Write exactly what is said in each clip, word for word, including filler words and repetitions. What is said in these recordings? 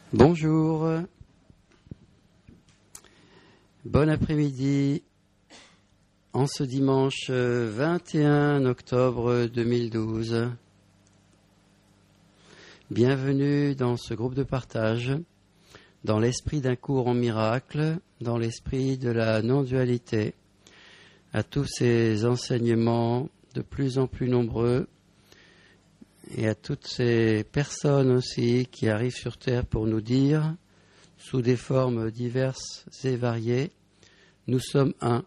Bonjour, bon après-midi, en ce dimanche vingt et un octobre deux mille douze. Bienvenue dans ce groupe de partage, dans l'esprit d'un cours en miracle, dans l'esprit de la non-dualité, à tous ces enseignements de plus en plus nombreux, et à toutes ces personnes aussi qui arrivent sur Terre pour nous dire, sous des formes diverses et variées, nous sommes un.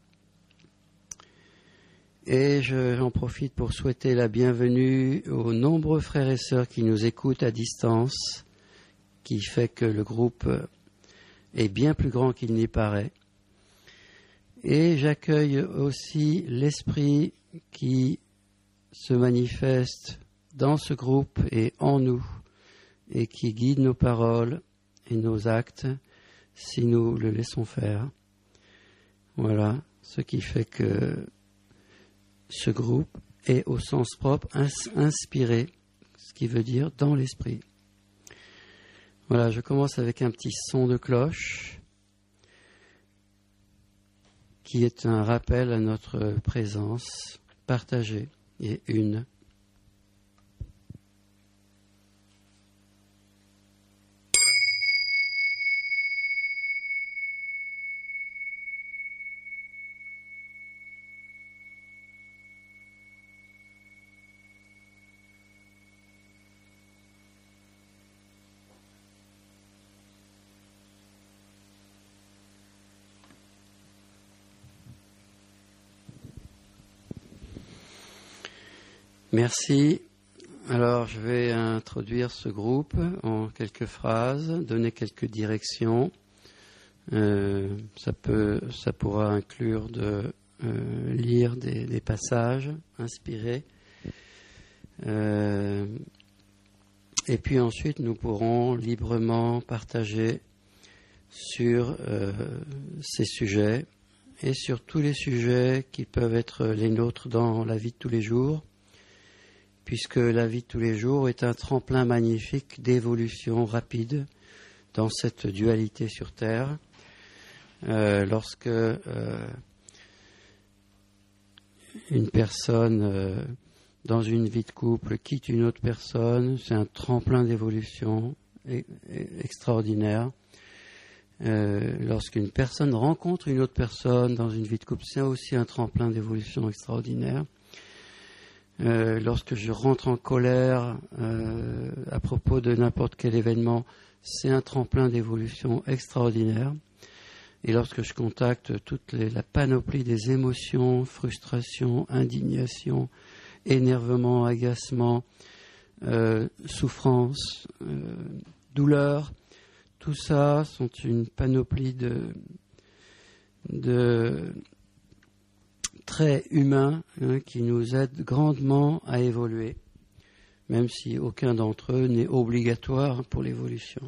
Et je, j'en profite pour souhaiter la bienvenue aux nombreux frères et sœurs qui nous écoutent à distance, qui fait que le groupe est bien plus grand qu'il n'y paraît. Et j'accueille aussi l'esprit qui se manifeste dans ce groupe et en nous, et qui guide nos paroles et nos actes si nous le laissons faire. Voilà, ce qui fait que ce groupe est au sens propre inspiré, ce qui veut dire dans l'esprit. Voilà, je commence avec un petit son de cloche qui est un rappel à notre présence partagée et une. Merci. Alors, je vais introduire ce groupe en quelques phrases, donner quelques directions. Euh, ça peut, ça pourra inclure de euh, lire des, des passages inspirés. Euh, et puis ensuite, nous pourrons librement partager sur euh, ces sujets et sur tous les sujets qui peuvent être les nôtres dans la vie de tous les jours, puisque la vie de tous les jours est un tremplin magnifique d'évolution rapide dans cette dualité sur Terre. Euh, lorsque euh, une personne euh, dans une vie de couple quitte une autre personne, c'est un tremplin d'évolution e- extraordinaire. Euh, lorsqu'une personne rencontre une autre personne dans une vie de couple, c'est aussi un tremplin d'évolution extraordinaire. Euh, lorsque je rentre en colère euh, à propos de n'importe quel événement, c'est un tremplin d'évolution extraordinaire. Et lorsque je contacte toute les, la panoplie des émotions, frustration, indignation, énervement, agacement, euh, souffrance, euh, douleur, tout ça sont une panoplie de, de traits humains hein, qui nous aident grandement à évoluer, même si aucun d'entre eux n'est obligatoire pour l'évolution.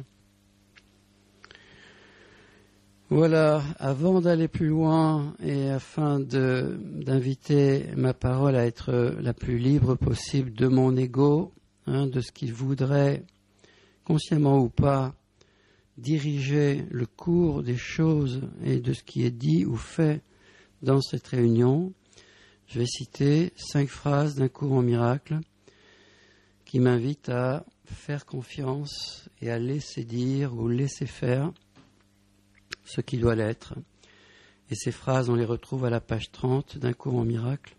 Voilà, avant d'aller plus loin et afin de, d'inviter ma parole à être la plus libre possible de mon ego, hein, de ce qui voudrait, consciemment ou pas, diriger le cours des choses et de ce qui est dit ou fait dans cette réunion, je vais citer cinq phrases d'un cours en miracle qui m'invitent à faire confiance et à laisser dire ou laisser faire ce qui doit l'être. Et ces phrases, on les retrouve à la page trente d'un cours en miracle.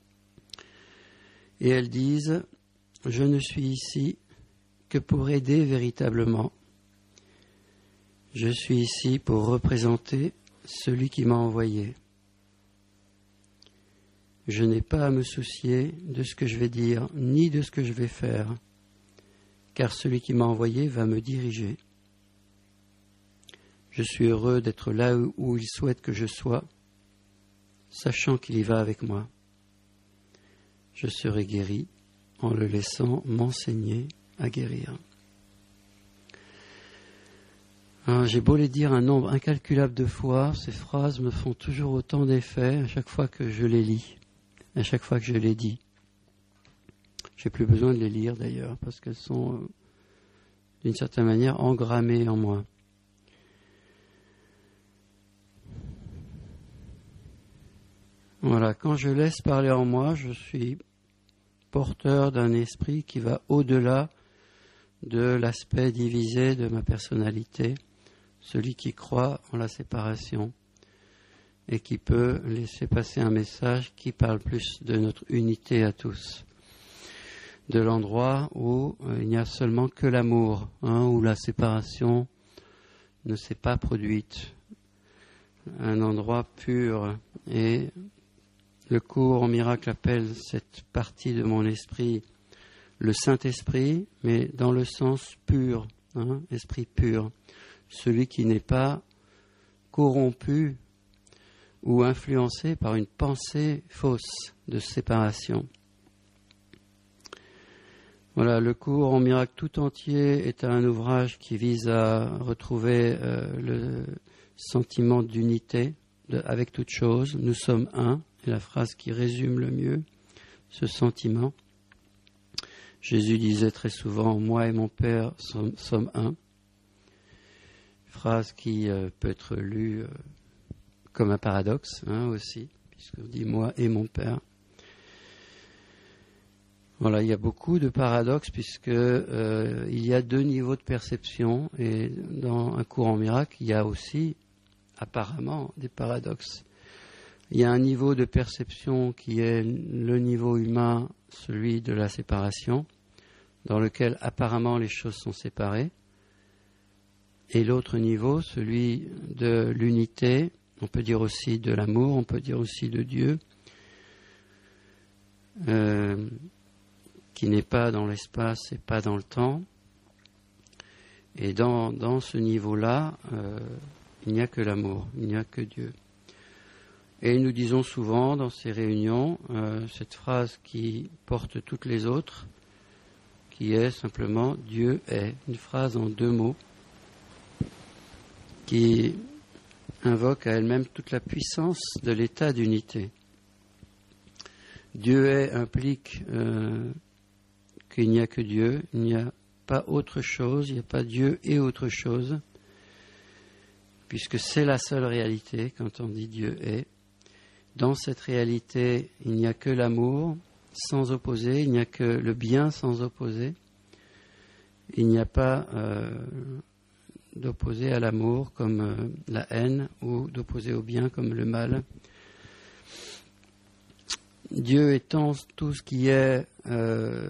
Et elles disent « Je ne suis ici que pour aider véritablement. Je suis ici pour représenter celui qui m'a envoyé. Je n'ai pas à me soucier de ce que je vais dire, ni de ce que je vais faire, car celui qui m'a envoyé va me diriger. Je suis heureux d'être là où il souhaite que je sois, sachant qu'il y va avec moi. Je serai guéri en le laissant m'enseigner à guérir. » Alors, j'ai beau les dire un nombre incalculable de fois, ces phrases me font toujours autant d'effet à chaque fois que je les lis, à chaque fois que je les dis. J'ai plus besoin de les lire d'ailleurs, parce qu'elles sont d'une certaine manière, engrammé en moi. Voilà, quand je laisse parler en moi, je suis porteur d'un esprit qui va au-delà de l'aspect divisé de ma personnalité, celui qui croit en la séparation et qui peut laisser passer un message qui parle plus de notre unité à tous, de l'endroit où euh, il n'y a seulement que l'amour, hein, où la séparation ne s'est pas produite, un endroit pur. Et le cours en miracle appelle cette partie de mon esprit le Saint-Esprit, mais dans le sens pur, hein, esprit pur, celui qui n'est pas corrompu ou influencé par une pensée fausse de séparation. Voilà, le cours en miracle tout entier est un ouvrage qui vise à retrouver euh, le sentiment d'unité de, avec toute chose. Nous sommes un, est la phrase qui résume le mieux ce sentiment. Jésus disait très souvent « Moi et mon Père sommes, sommes un ». Phrase qui euh, peut être lue euh, comme un paradoxe, hein, aussi, puisqu'on dit « Moi et mon Père ». Voilà, il y a beaucoup de paradoxes puisque euh, il y a deux niveaux de perception et dans un cours en miracle, il y a aussi apparemment des paradoxes. Il y a un niveau de perception qui est le niveau humain, celui de la séparation, dans lequel apparemment les choses sont séparées, et l'autre niveau, celui de l'unité, on peut dire aussi de l'amour, on peut dire aussi de Dieu, euh, qui n'est pas dans l'espace et pas dans le temps. Et dans, dans ce niveau-là, euh, il n'y a que l'amour, il n'y a que Dieu. Et nous disons souvent dans ces réunions euh, cette phrase qui porte toutes les autres, qui est simplement « Dieu est », une phrase en deux mots, qui invoque à elle-même toute la puissance de l'état d'unité. Dieu est implique euh, qu'il n'y a que Dieu, il n'y a pas autre chose, il n'y a pas Dieu et autre chose, puisque c'est la seule réalité quand on dit Dieu est. Dans cette réalité, il n'y a que l'amour sans opposé, il n'y a que le bien sans opposé, il n'y a pas euh, d'opposé à l'amour comme euh, la haine ou d'opposé au bien comme le mal. Dieu étant tout ce qui est... Euh,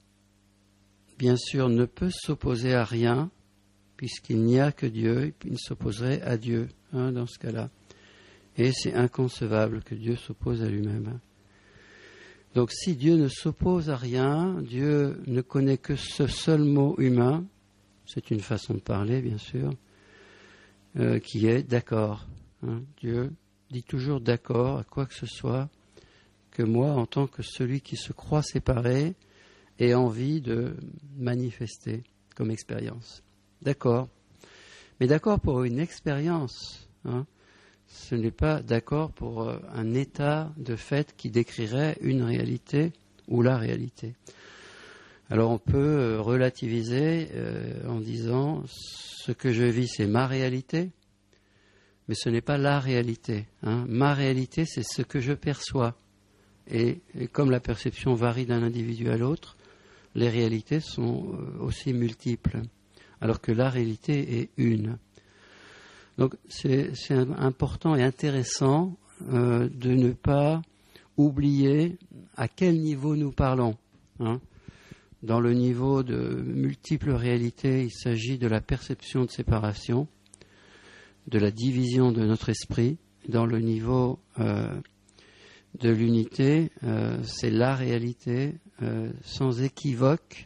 bien sûr, ne peut s'opposer à rien, puisqu'il n'y a que Dieu, il s'opposerait à Dieu, hein, dans ce cas-là. Et c'est inconcevable que Dieu s'oppose à lui-même. Donc si Dieu ne s'oppose à rien, Dieu ne connaît que ce seul mot humain, c'est une façon de parler, bien sûr, euh, qui est d'accord. Hein. Dieu dit toujours d'accord à quoi que ce soit, que moi, en tant que celui qui se croit séparé, et envie de manifester comme expérience. D'accord. Mais d'accord pour une expérience. Hein. Ce n'est pas d'accord pour euh, un état de fait qui décrirait une réalité ou la réalité. Alors on peut euh, relativiser euh, en disant ce que je vis c'est ma réalité, mais ce n'est pas la réalité. Hein. Ma réalité c'est ce que je perçois. Et, et comme la perception varie d'un individu à l'autre, les réalités sont aussi multiples, alors que la réalité est une. Donc c'est, c'est important et intéressant euh, de ne pas oublier à quel niveau nous parlons. Hein. Dans le niveau de multiples réalités, il s'agit de la perception de séparation, de la division de notre esprit. Dans le niveau euh, de l'unité, euh, c'est la réalité, euh, sans équivoque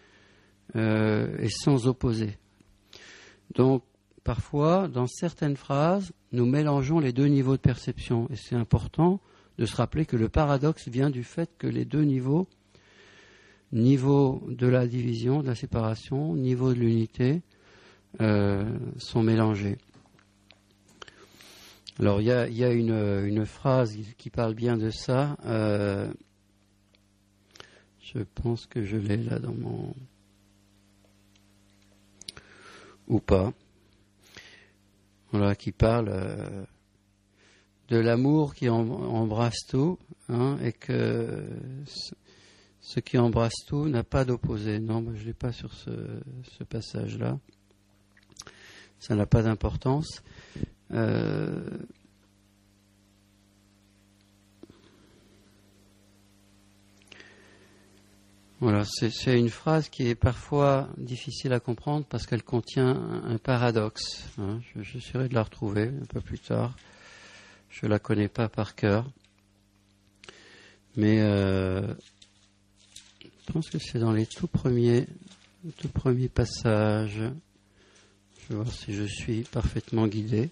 euh, et sans opposé. Donc, parfois, dans certaines phrases, nous mélangeons les deux niveaux de perception. Et c'est important de se rappeler que le paradoxe vient du fait que les deux niveaux, niveau de la division, de la séparation, niveau de l'unité, euh, sont mélangés. Alors, il y a, y a une, une phrase qui parle bien de ça. Euh, je pense que je l'ai là dans mon... ou pas. Voilà, qui parle euh, de l'amour qui em- embrasse tout, hein, et que ce, ce qui embrasse tout n'a pas d'opposé. Non, ben, je ne l'ai pas sur ce, ce passage-là. Ça n'a pas d'importance. Euh, Voilà, c'est, c'est une phrase qui est parfois difficile à comprendre parce qu'elle contient un, un paradoxe. Hein. Je, j'essaierai de la retrouver un peu plus tard. Je ne la connais pas par cœur. Mais euh, je pense que c'est dans les tout premiers, tout premiers passages. Je vais voir si je suis parfaitement guidé.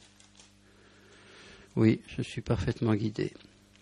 Oui, je suis parfaitement guidé.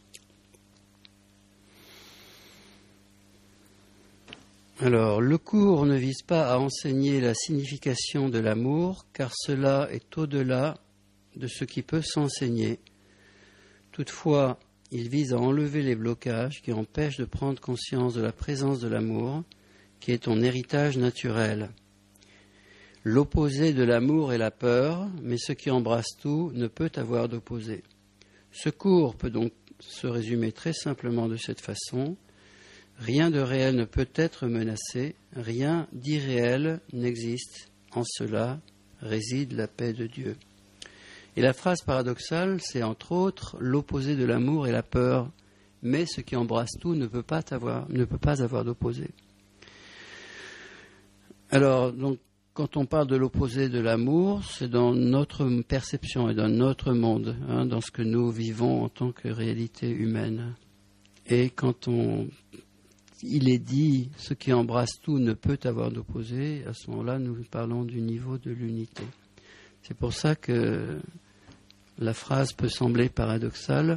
Alors, le cours ne vise pas à enseigner la signification de l'amour, car cela est au-delà de ce qui peut s'enseigner. Toutefois, il vise à enlever les blocages qui empêchent de prendre conscience de la présence de l'amour, qui est ton héritage naturel. L'opposé de l'amour est la peur, mais ce qui embrasse tout ne peut avoir d'opposé. Ce cours peut donc se résumer très simplement de cette façon. Rien de réel ne peut être menacé, rien d'irréel n'existe. En cela réside la paix de Dieu. Et la phrase paradoxale, c'est entre autres l'opposé de l'amour et la peur, mais ce qui embrasse tout ne peut pas avoir, ne peut pas avoir d'opposé. Alors, donc, quand on parle de l'opposé de l'amour, c'est dans notre perception et dans notre monde, hein, dans ce que nous vivons en tant que réalité humaine. Et quand on il est dit ce qui embrasse tout ne peut avoir d'opposé, à ce moment-là, nous parlons du niveau de l'unité. C'est pour ça que la phrase peut sembler paradoxale.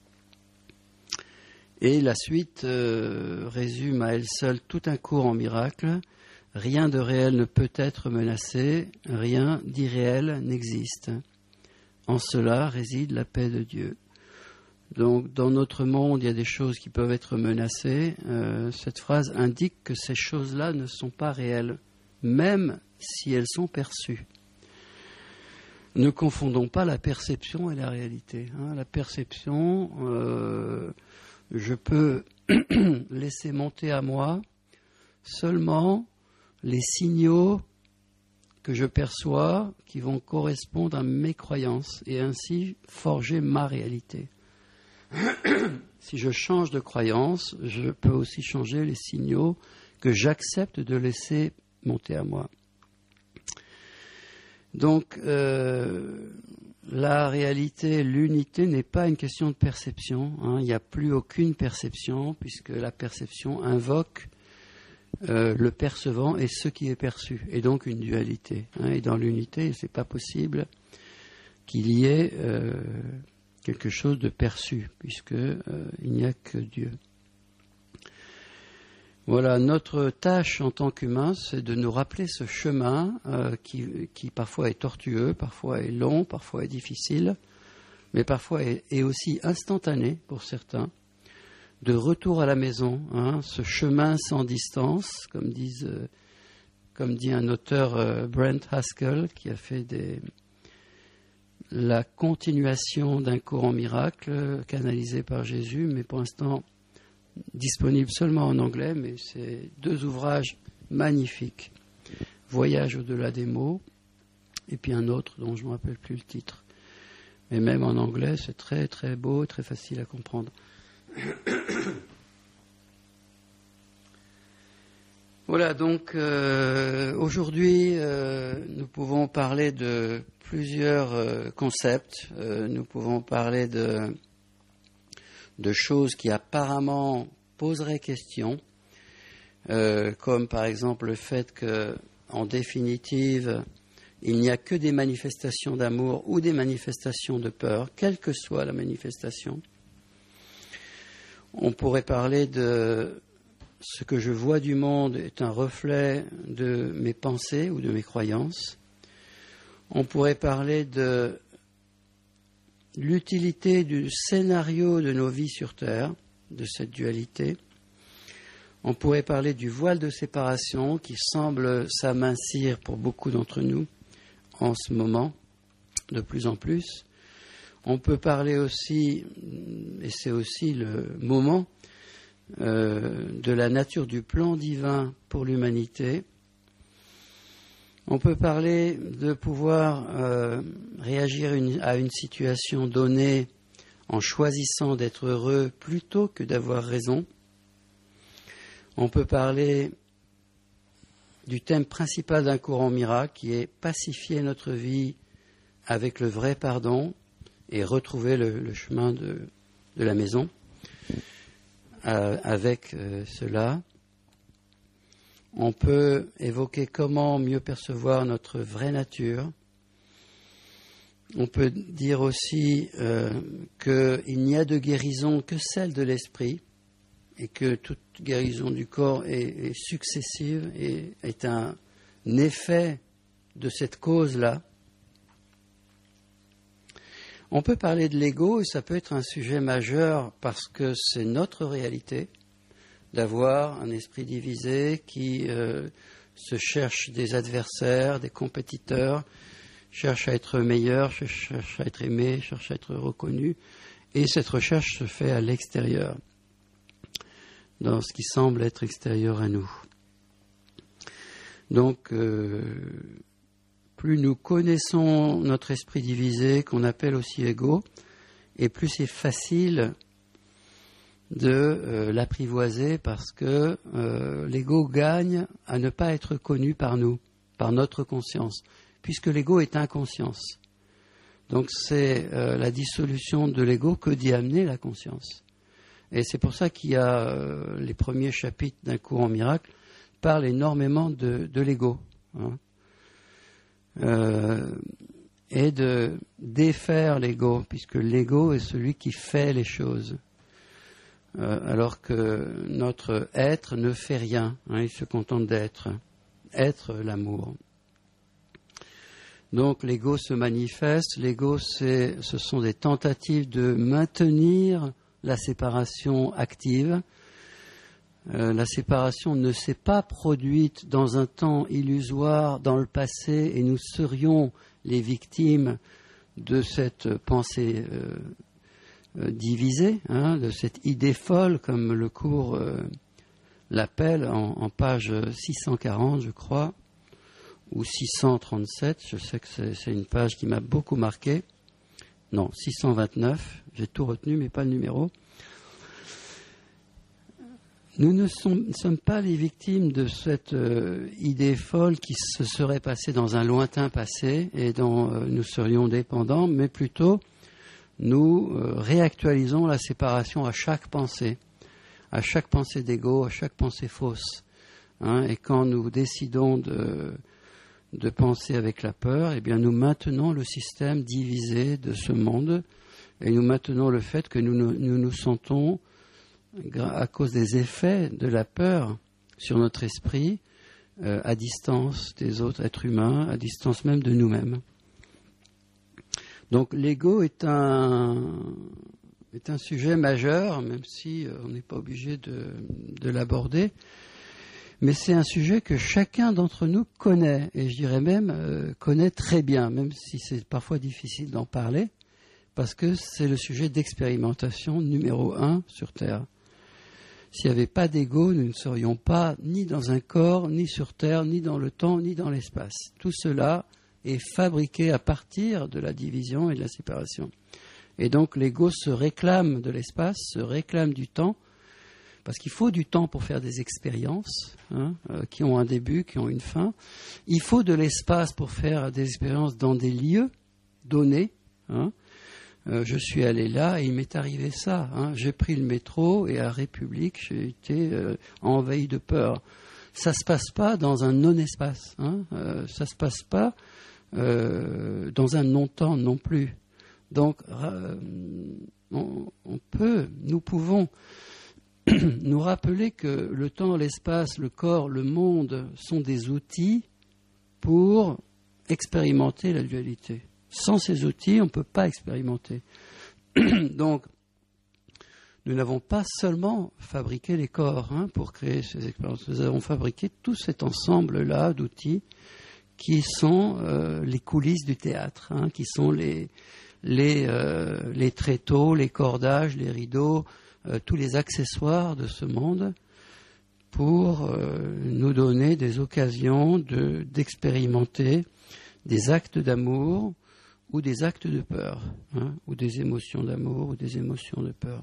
Et la suite euh, résume à elle seule tout un cours en miracle. Rien de réel ne peut être menacé, rien d'irréel n'existe. En cela réside la paix de Dieu. Donc, dans notre monde, il y a des choses qui peuvent être menacées. Euh, cette phrase indique que ces choses-là ne sont pas réelles, même si elles sont perçues. Ne confondons pas la perception et la réalité. Hein. La perception, euh, je peux laisser monter à moi seulement les signaux que je perçois qui vont correspondre à mes croyances et ainsi forger ma réalité. Si je change de croyance, je peux aussi changer les signaux que j'accepte de laisser monter à moi. Donc, euh, la réalité, l'unité n'est pas une question de perception. Hein. Il n'y a plus aucune perception puisque la perception invoque euh, le percevant et ce qui est perçu, et donc une dualité. Hein. Et dans l'unité, ce n'est pas possible qu'il y ait euh, quelque chose de perçu, puisque euh, il n'y a que Dieu. Voilà, notre tâche en tant qu'humain, c'est de nous rappeler ce chemin euh, qui, qui parfois est tortueux, parfois est long, parfois est difficile, mais parfois est, est aussi instantané pour certains, de retour à la maison, hein, ce chemin sans distance, comme, disent, euh, comme dit un auteur, euh, Brent Haskell, qui a fait des... la continuation d'un cours en miracle canalisé par Jésus, mais pour l'instant disponible seulement en anglais, mais c'est deux ouvrages magnifiques. Voyage au-delà des mots, et puis un autre dont je ne me rappelle plus le titre. Mais même en anglais, c'est très très beau, très facile à comprendre. Voilà, donc euh, aujourd'hui, euh, nous pouvons parler de plusieurs euh, concepts. Euh, nous pouvons parler de, de choses qui apparemment poseraient question, euh, comme par exemple le fait que, en définitive, il n'y a que des manifestations d'amour ou des manifestations de peur, quelle que soit la manifestation. On pourrait parler de ce que je vois du monde est un reflet de mes pensées ou de mes croyances. On pourrait parler de l'utilité du scénario de nos vies sur Terre, de cette dualité. On pourrait parler du voile de séparation qui semble s'amincir pour beaucoup d'entre nous, en ce moment, de plus en plus. On peut parler aussi, et c'est aussi le moment, euh, de la nature du plan divin pour l'humanité. On peut parler de pouvoir euh, réagir une, à une situation donnée en choisissant d'être heureux plutôt que d'avoir raison. On peut parler du thème principal d'un courant miracle qui est pacifier notre vie avec le vrai pardon et retrouver le, le chemin de, de la maison euh, avec euh, cela. On peut évoquer comment mieux percevoir notre vraie nature. On peut dire aussi euh, qu'il n'y a de guérison que celle de l'esprit et que toute guérison du corps est, est successive et est un effet de cette cause-là. On peut parler de l'ego et ça peut être un sujet majeur parce que c'est notre réalité d'avoir un esprit divisé qui euh, se cherche des adversaires, des compétiteurs, cherche à être meilleur, cherche à être aimé, cherche à être reconnu. Et cette recherche se fait à l'extérieur, dans ce qui semble être extérieur à nous. Donc, euh, plus nous connaissons notre esprit divisé, qu'on appelle aussi ego, et plus c'est facile de euh, l'apprivoiser parce que euh, l'ego gagne à ne pas être connu par nous, par notre conscience, puisque l'ego est inconscience. Donc c'est euh, la dissolution de l'ego que d'y amener la conscience. Et c'est pour ça qu'il y a euh, les premiers chapitres d'un courant miracle parlent énormément de, de l'ego, hein, euh, et de défaire l'ego, puisque l'ego est celui qui fait les choses. Euh, alors que notre être ne fait rien, hein, il se contente d'être, être l'amour. Donc l'ego se manifeste, l'ego c'est, ce sont des tentatives de maintenir la séparation active. Euh, la séparation ne s'est pas produite dans un temps illusoire dans le passé et nous serions les victimes de cette pensée euh, Euh, divisé, hein, de cette idée folle, comme le cours euh, l'appelle en, en page six cent quarante, je crois, ou six cent trente-sept, je sais que c'est, c'est une page qui m'a beaucoup marqué. Non, six cent vingt-neuf, j'ai tout retenu, mais pas le numéro. Nous ne sommes, sommes pas les victimes de cette euh, idée folle qui se serait passée dans un lointain passé et dont euh, nous serions dépendants, mais plutôt nous euh, réactualisons la séparation à chaque pensée, à chaque pensée d'ego, à chaque pensée fausse. Hein, et quand nous décidons de, de penser avec la peur, eh bien nous maintenons le système divisé de ce monde et nous maintenons le fait que nous nous, nous, nous sentons, à cause des effets de la peur sur notre esprit, euh, à distance des autres êtres humains, à distance même de nous-mêmes. Donc l'ego est un, est un sujet majeur, même si on n'est pas obligé de, de l'aborder. Mais c'est un sujet que chacun d'entre nous connaît, et je dirais même euh, connaît très bien, même si c'est parfois difficile d'en parler, parce que c'est le sujet d'expérimentation numéro un sur Terre. S'il n'y avait pas d'ego, nous ne serions pas ni dans un corps, ni sur Terre, ni dans le temps, ni dans l'espace. Tout cela est fabriqué à partir de la division et de la séparation. Et donc l'ego se réclame de l'espace, se réclame du temps, parce qu'il faut du temps pour faire des expériences, hein, euh, qui ont un début, qui ont une fin. Il faut de l'espace pour faire des expériences dans des lieux donnés. Hein. Euh, je suis allé là et il m'est arrivé ça. Hein. J'ai pris le métro et à République, j'ai été euh, envahi de peur. Ça ne se passe pas dans un non-espace. Hein. Euh, ça ne se passe pas Euh, dans un non-temps non plus. Donc, euh, on, on peut, nous pouvons nous rappeler que le temps, l'espace, le corps, le monde sont des outils pour expérimenter la dualité. Sans ces outils, on ne peut pas expérimenter. Donc, nous n'avons pas seulement fabriqué les corps hein, pour créer ces expériences. Nous avons fabriqué tout cet ensemble-là d'outils qui sont euh, les coulisses du théâtre, hein, qui sont les, les, euh, les tréteaux, les cordages, les rideaux, euh, tous les accessoires de ce monde pour euh, nous donner des occasions de, d'expérimenter des actes d'amour ou des actes de peur, hein, ou des émotions d'amour ou des émotions de peur.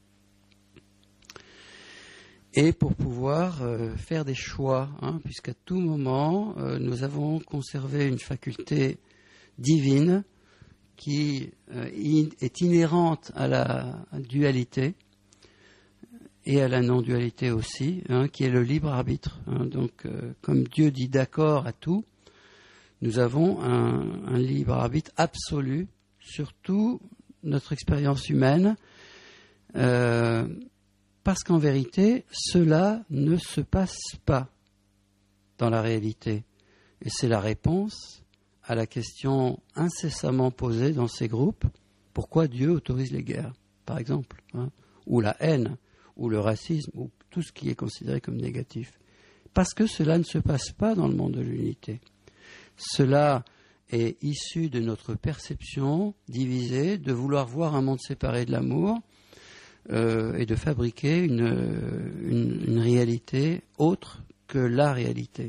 Et pour pouvoir euh, faire des choix, hein, puisqu'à tout moment, euh, nous avons conservé une faculté divine qui euh, est inhérente à la dualité et à la non-dualité aussi, hein, qui est le libre arbitre. Hein. Donc, euh, comme Dieu dit d'accord à tout, nous avons un, un libre arbitre absolu sur toute notre expérience humaine, euh, parce qu'en vérité, cela ne se passe pas dans la réalité. Et c'est la réponse à la question incessamment posée dans ces groupes, pourquoi Dieu autorise les guerres, par exemple, hein, ou la haine, ou le racisme, ou tout ce qui est considéré comme négatif. Parce que cela ne se passe pas dans le monde de l'unité. Cela est issu de notre perception divisée, de vouloir voir un monde séparé de l'amour, euh, et de fabriquer une, une, une réalité autre que la réalité.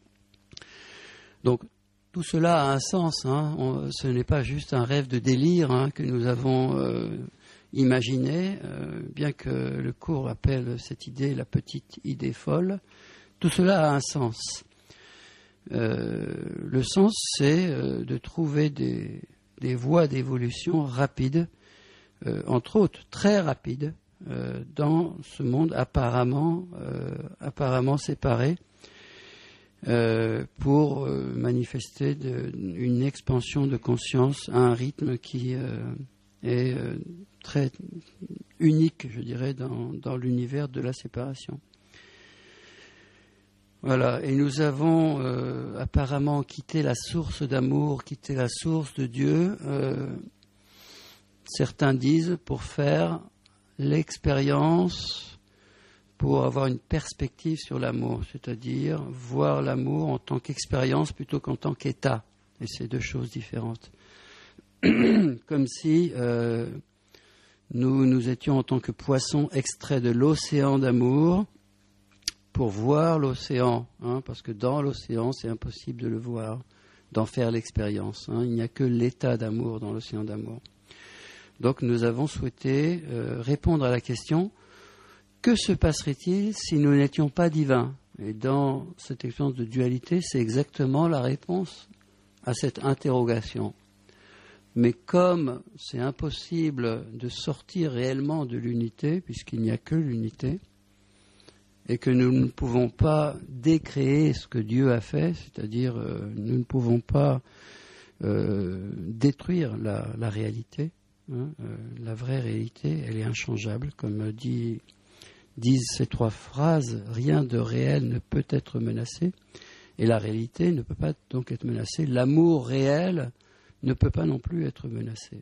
Donc, tout cela a un sens, hein. On, ce n'est pas juste un rêve de délire, hein, que nous avons euh, imaginé, euh, bien que le cours appelle cette idée la petite idée folle. Tout cela a un sens. Euh, le sens, c'est euh, de trouver des, des voies d'évolution rapides, euh, entre autres très rapides, euh, dans ce monde apparemment, euh, apparemment séparé, euh, pour euh, manifester de, une expansion de conscience à un rythme qui euh, est euh, très unique, je dirais, dans, dans l'univers de la séparation. Voilà, et nous avons euh, apparemment quitté la source d'amour, quitté la source de Dieu, euh, certains disent, pour faire l'expérience, pour avoir une perspective sur l'amour, c'est-à-dire voir l'amour en tant qu'expérience plutôt qu'en tant qu'état, et c'est deux choses différentes. Comme si euh, nous, nous étions en tant que poissons extraits de l'océan d'amour, pour voir l'océan, hein, parce que dans l'océan, c'est impossible de le voir, d'en faire l'expérience. Hein. Il n'y a que l'état d'amour dans l'océan d'amour. Donc nous avons souhaité euh, répondre à la question, que se passerait-il si nous n'étions pas divins ? Et dans cette expérience de dualité, c'est exactement la réponse à cette interrogation. Mais comme c'est impossible de sortir réellement de l'unité, puisqu'il n'y a que l'unité, et que nous ne pouvons pas décréer ce que Dieu a fait, c'est-à-dire euh, nous ne pouvons pas euh, détruire la, la réalité, hein, euh, la vraie réalité, elle est inchangeable, comme dit, disent ces trois phrases, rien de réel ne peut être menacé, et la réalité ne peut pas donc être menacée, l'amour réel ne peut pas non plus être menacé.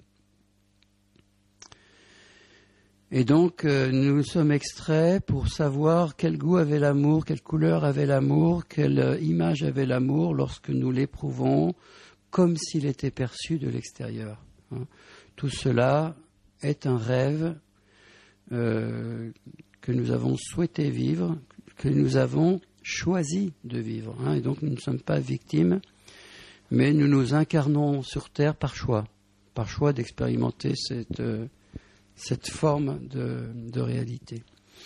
Et donc, euh, nous sommes extraits pour savoir quel goût avait l'amour, quelle couleur avait l'amour, quelle euh, image avait l'amour lorsque nous l'éprouvons comme s'il était perçu de l'extérieur. Hein. Tout cela est un rêve euh, que nous avons souhaité vivre, que nous avons choisi de vivre. Hein. Et donc, nous ne sommes pas victimes, mais nous nous incarnons sur Terre par choix, par choix d'expérimenter cette... Euh, cette forme de, de réalité.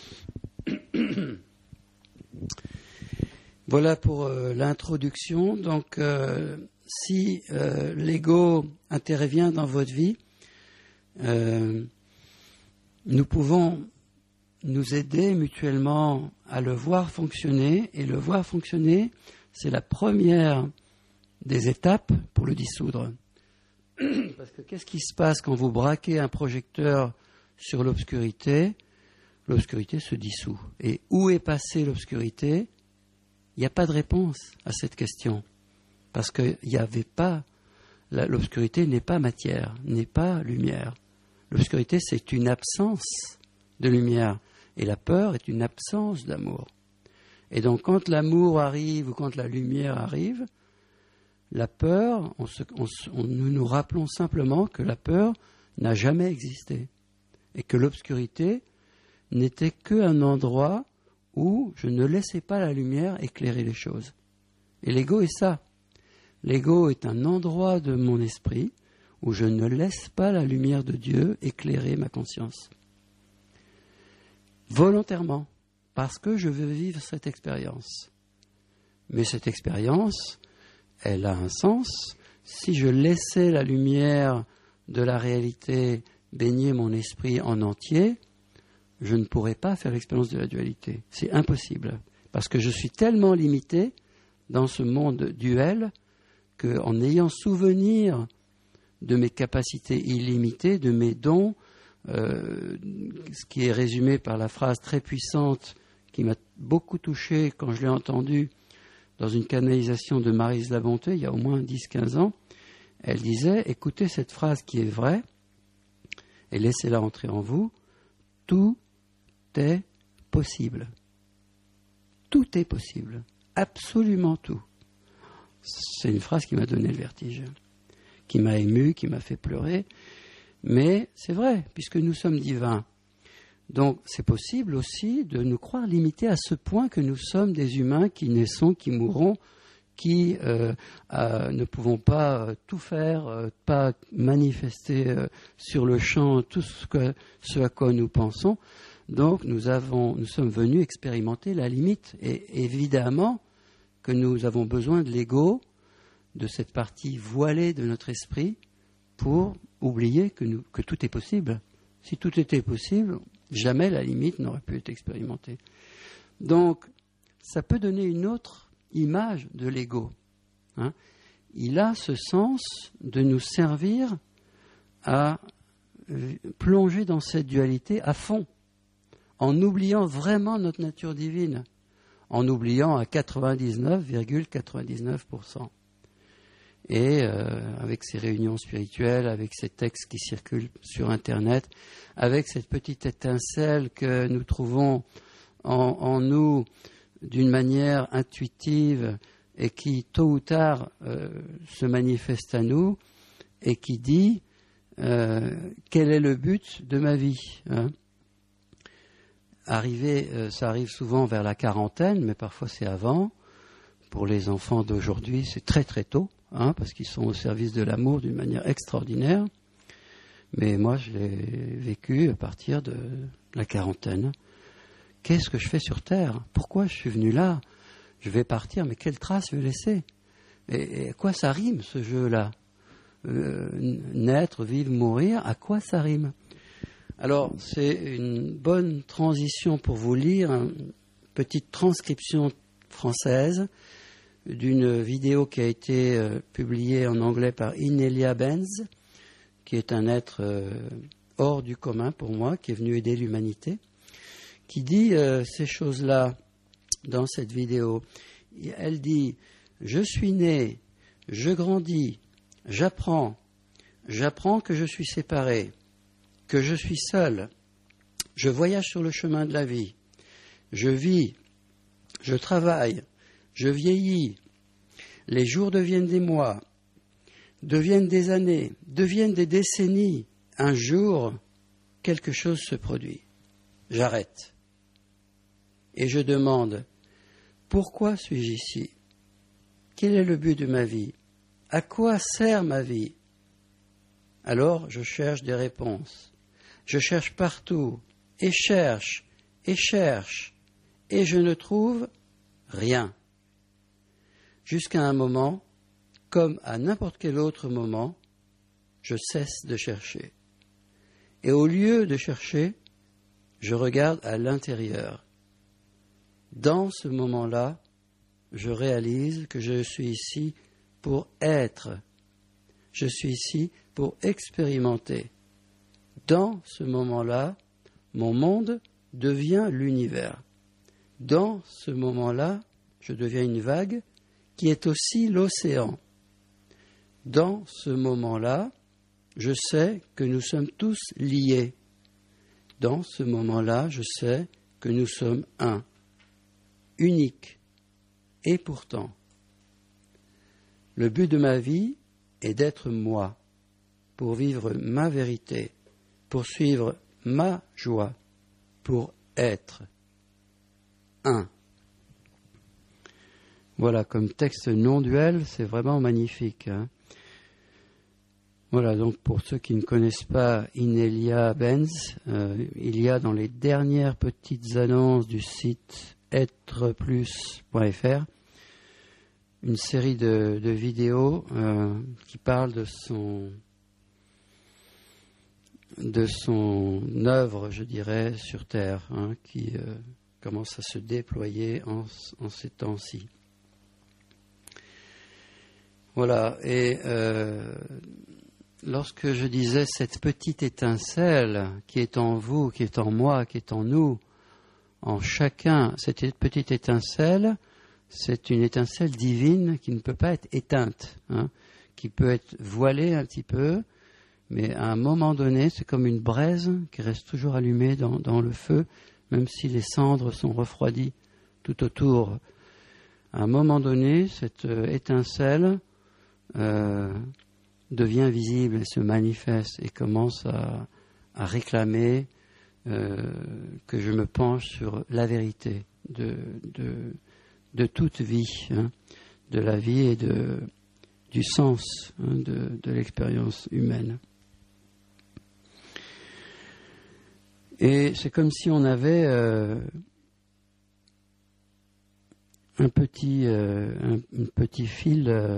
Voilà pour euh, l'introduction. Donc, euh, si euh, l'ego intervient dans votre vie, euh, nous pouvons nous aider mutuellement à le voir fonctionner. Et le voir fonctionner, c'est la première des étapes pour le dissoudre. Parce que qu'est-ce qui se passe quand vous braquez un projecteur sur l'obscurité ? L'obscurité se dissout. Et où est passée l'obscurité ? Il n'y a pas de réponse à cette question. Parce qu'il n'y avait pas... L'obscurité n'est pas matière, n'est pas lumière. L'obscurité, c'est une absence de lumière. Et la peur est une absence d'amour. Et donc, quand l'amour arrive ou quand la lumière arrive, La peur, on se, on, on, nous nous rappelons simplement que la peur n'a jamais existé et que l'obscurité n'était qu'un endroit où je ne laissais pas la lumière éclairer les choses. Et l'ego est ça. L'ego est un endroit de mon esprit où je ne laisse pas la lumière de Dieu éclairer ma conscience. Volontairement, parce que je veux vivre cette expérience. Mais cette expérience, elle a un sens. Si je laissais la lumière de la réalité baigner mon esprit en entier, je ne pourrais pas faire l'expérience de la dualité. C'est impossible. Parce que je suis tellement limité dans ce monde duel qu'en ayant souvenir de mes capacités illimitées, de mes dons, euh, ce qui est résumé par la phrase très puissante qui m'a beaucoup touché quand je l'ai entendue dans une canalisation de Maryse la Bonté, il y a au moins dix à quinze ans. Elle disait, écoutez cette phrase qui est vraie et laissez-la entrer en vous, tout est possible. Tout est possible. Absolument tout. C'est une phrase qui m'a donné le vertige, qui m'a ému, qui m'a fait pleurer. Mais c'est vrai, puisque nous sommes divins. Donc c'est possible aussi de nous croire limités à ce point que nous sommes des humains qui naissons, qui mourront, qui euh, euh, ne pouvons pas euh, tout faire, euh, pas manifester euh, sur le champ tout ce, que, ce à quoi nous pensons. Donc nous, avons, nous sommes venus expérimenter la limite. Et évidemment que nous avons besoin de l'ego, de cette partie voilée de notre esprit, pour oublier que, nous, que tout est possible. Si tout était possible, jamais la limite n'aurait pu être expérimentée. Donc, ça peut donner une autre image de l'ego. Hein. Il a ce sens de nous servir à plonger dans cette dualité à fond, en oubliant vraiment notre nature divine, en oubliant à quatre-vingt-dix-neuf virgule quatre-vingt-dix-neuf pour cent. Et euh, avec ces réunions spirituelles, avec ces textes qui circulent sur Internet, avec cette petite étincelle que nous trouvons en, en nous d'une manière intuitive et qui, tôt ou tard, euh, se manifeste à nous et qui dit euh, quel est le but de ma vie, hein. Arriver, euh, ça arrive souvent vers la quarantaine, mais parfois c'est avant. Pour les enfants d'aujourd'hui, c'est très très tôt. Hein, parce qu'ils sont au service de l'amour d'une manière extraordinaire. Mais moi, je l'ai vécu à partir de la quarantaine. Qu'est-ce que je fais sur Terre ? Pourquoi je suis venu là ? Je vais partir, mais quelle trace je vais laisser ? Et, et à quoi ça rime, ce jeu-là ? euh, Naître, vivre, mourir, à quoi ça rime ? Alors, c'est une bonne transition pour vous lire une petite transcription française d'une vidéo qui a été euh, publiée en anglais par Inelia Benz, qui est un être euh, hors du commun pour moi, qui est venu aider l'humanité, qui dit euh, ces choses-là dans cette vidéo. Elle dit « Je suis né, je grandis, j'apprends, j'apprends que je suis séparé, que je suis seul, je voyage sur le chemin de la vie, je vis, je travaille, je vieillis, les jours deviennent des mois, deviennent des années, deviennent des décennies. Un jour, quelque chose se produit. J'arrête. Et je demande, pourquoi suis-je ici ? Quel est le but de ma vie ? À quoi sert ma vie ? Alors, je cherche des réponses. Je cherche partout, et cherche, et cherche, et je ne trouve rien. Jusqu'à un moment, comme à n'importe quel autre moment, je cesse de chercher. Et au lieu de chercher, je regarde à l'intérieur. Dans ce moment-là, je réalise que je suis ici pour être. Je suis ici pour expérimenter. Dans ce moment-là, mon monde devient l'univers. Dans ce moment-là, je deviens une vague qui est aussi l'océan. Dans ce moment-là, je sais que nous sommes tous liés. Dans ce moment-là, je sais que nous sommes un, unique. Et pourtant, Le but de ma vie est d'être moi, pour vivre ma vérité, pour suivre ma joie, pour être un. Voilà, comme texte non-duel, c'est vraiment magnifique. Hein. Voilà, donc pour ceux qui ne connaissent pas Inelia Benz, euh, il y a dans les dernières petites annonces du site être plus point f r une série de, de vidéos euh, qui parlent de son de son œuvre, je dirais, sur Terre, hein, qui euh, commence à se déployer en, en ces temps-ci. Voilà, et euh, lorsque je disais cette petite étincelle qui est en vous, qui est en moi, qui est en nous, en chacun, cette petite étincelle, c'est une étincelle divine qui ne peut pas être éteinte, hein, qui peut être voilée un petit peu, mais à un moment donné, c'est comme une braise qui reste toujours allumée dans, dans le feu, même si les cendres sont refroidies tout autour. À un moment donné, cette étincelle euh, devient visible et se manifeste et commence à, à réclamer euh, que je me penche sur la vérité de, de, de toute vie, hein, de la vie et de, du sens, hein, de, de l'expérience humaine. Et c'est comme si on avait euh, un petit, euh, un, un petit fil euh,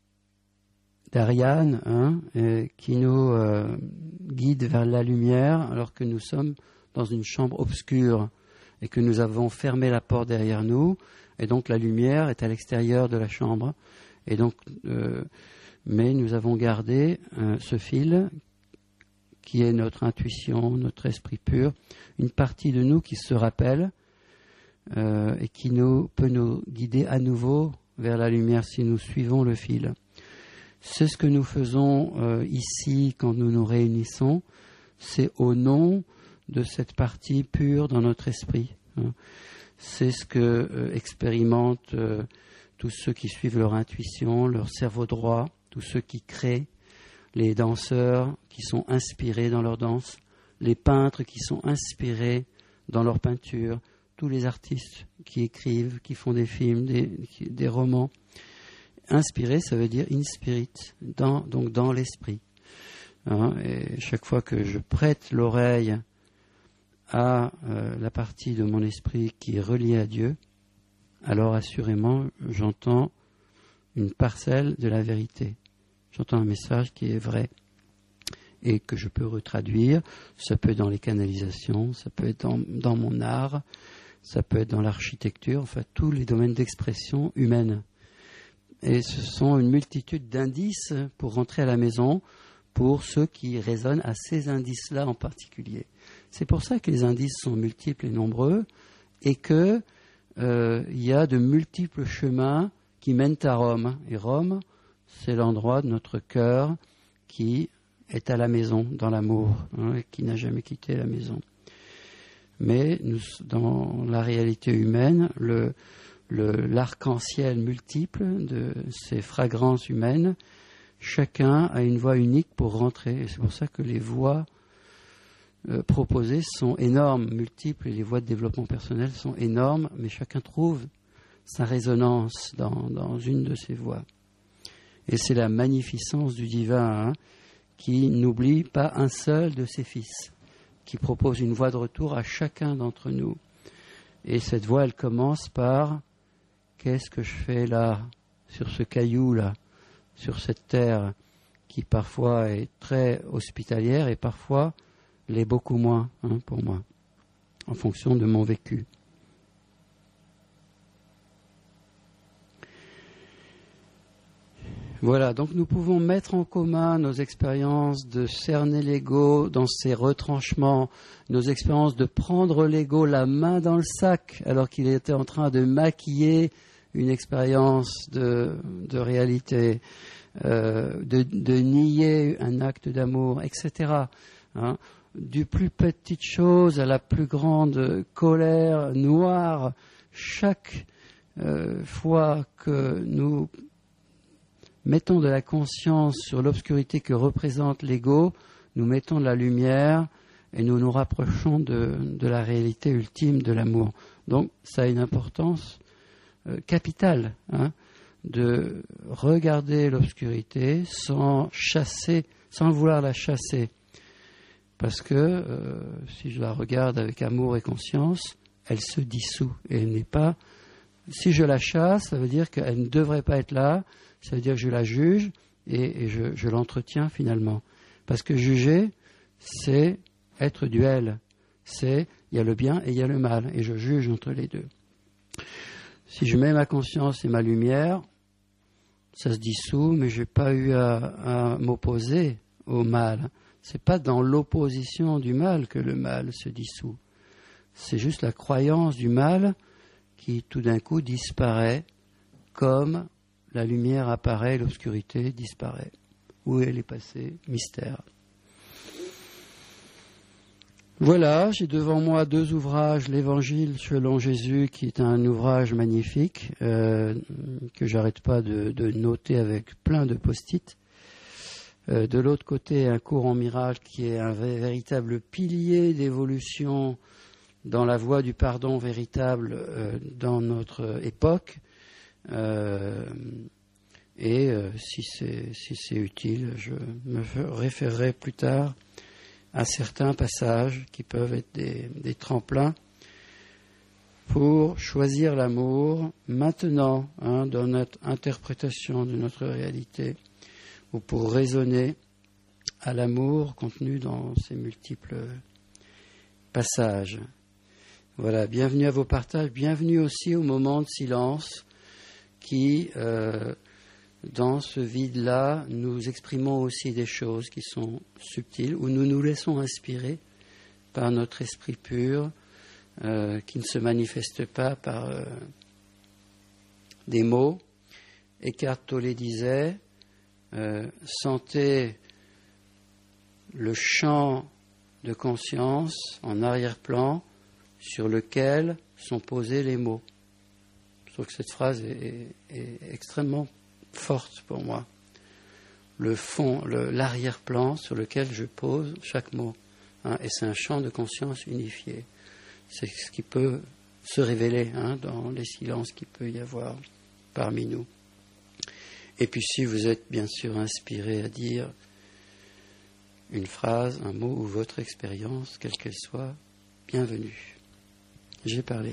d'Ariane, hein, et qui nous euh, guide vers la lumière alors que nous sommes dans une chambre obscure et que nous avons fermé la porte derrière nous, et donc la lumière est à l'extérieur de la chambre. Et donc, euh, mais nous avons gardé euh, ce fil qui est notre intuition, notre esprit pur, une partie de nous qui se rappelle euh, et qui nous, peut nous guider à nouveau vers la lumière si nous suivons le fil. C'est ce que nous faisons euh, ici quand nous nous réunissons, c'est au nom de cette partie pure dans notre esprit. Hein. C'est ce que euh, expérimentent euh, tous ceux qui suivent leur intuition, leur cerveau droit, tous ceux qui créent, les danseurs qui sont inspirés dans leur danse, les peintres qui sont inspirés dans leur peinture, tous les artistes qui écrivent, qui font des films, des, des romans. Inspiré, ça veut dire in spirit, dans, donc dans l'esprit. Hein, et chaque fois que je prête l'oreille à euh, la partie de mon esprit qui est reliée à Dieu, alors assurément j'entends une parcelle de la vérité. J'entends un message qui est vrai et que je peux retraduire. Ça peut être dans les canalisations, ça peut être dans, dans mon art, ça peut être dans l'architecture, enfin tous les domaines d'expression humaine. Et ce sont une multitude d'indices pour rentrer à la maison pour ceux qui raisonnent à ces indices-là en particulier. C'est pour ça que les indices sont multiples et nombreux et qu'il euh, y a de multiples chemins qui mènent à Rome. Et Rome, c'est l'endroit de notre cœur qui est à la maison, dans l'amour, hein, et qui n'a jamais quitté la maison. Mais nous, dans la réalité humaine, le, le, l'arc-en-ciel multiple de ces fragrances humaines, chacun a une voie unique pour rentrer. Et c'est pour ça que les voies euh, proposées sont énormes, multiples, et les voies de développement personnel sont énormes, mais chacun trouve sa résonance dans, dans une de ces voies. Et c'est la magnificence du divin, hein, qui n'oublie pas un seul de ses fils, qui propose une voie de retour à chacun d'entre nous. Et cette voie, elle commence par « Qu'est-ce que je fais là, sur ce caillou-là, sur cette terre qui parfois est très hospitalière et parfois l'est beaucoup moins, hein, pour moi, en fonction de mon vécu. » Voilà, donc nous pouvons mettre en commun nos expériences de cerner l'ego dans ses retranchements, nos expériences de prendre l'ego la main dans le sac alors qu'il était en train de maquiller une expérience de, de réalité, euh, de, de nier un acte d'amour, et cetera. Hein, du plus petite chose à la plus grande colère noire, chaque euh, fois que nous mettons de la conscience sur l'obscurité que représente l'ego, nous mettons de la lumière et nous nous rapprochons de, de la réalité ultime de l'amour. Donc ça a une importance euh, capitale, hein, de regarder l'obscurité sans chasser, sans vouloir la chasser. Parce que euh, si je la regarde avec amour et conscience, elle se dissout et elle n'est pas... Si je la chasse, ça veut dire qu'elle ne devrait pas être là, ça veut dire que je la juge et, et je, je l'entretiens finalement. Parce que juger, c'est être duel. C'est, il y a le bien et il y a le mal, et je juge entre les deux. Si je mets ma conscience et ma lumière, ça se dissout, mais je n'ai pas eu à, à m'opposer au mal. Ce n'est pas dans l'opposition du mal que le mal se dissout. C'est juste la croyance du mal qui tout d'un coup disparaît comme la lumière apparaît, l'obscurité disparaît. Où elle est passée? Mystère. Voilà, j'ai devant moi deux ouvrages, l'Évangile selon Jésus, qui est un ouvrage magnifique, euh, que j'arrête pas de, de noter avec plein de post-it. Euh, de l'autre côté, un cours en miracle qui est un véritable pilier d'évolution dans la voie du pardon véritable euh, dans notre époque. Euh, et euh, si c'est, si c'est utile, je me référerai plus tard à certains passages qui peuvent être des, des tremplins pour choisir l'amour maintenant, hein, dans notre interprétation de notre réalité, ou pour raisonner à l'amour contenu dans ces multiples passages. Voilà, bienvenue à vos partages, bienvenue aussi au moment de silence qui, euh, dans ce vide-là, nous exprimons aussi des choses qui sont subtiles, où nous nous laissons inspirer par notre esprit pur, euh, qui ne se manifeste pas par euh, des mots. Eckhart Tolle disait, euh, sentez le champ de conscience en arrière-plan sur lequel sont posés les mots. Je trouve que cette phrase est, est, est extrêmement forte pour moi. Le fond, le, l'arrière-plan sur lequel je pose chaque mot. Hein, et c'est un champ de conscience unifié. C'est ce qui peut se révéler, hein, dans les silences qu'il peut y avoir parmi nous. Et puis si vous êtes bien sûr inspiré à dire une phrase, un mot ou votre expérience, quelle qu'elle soit, bienvenue. J'ai parlé.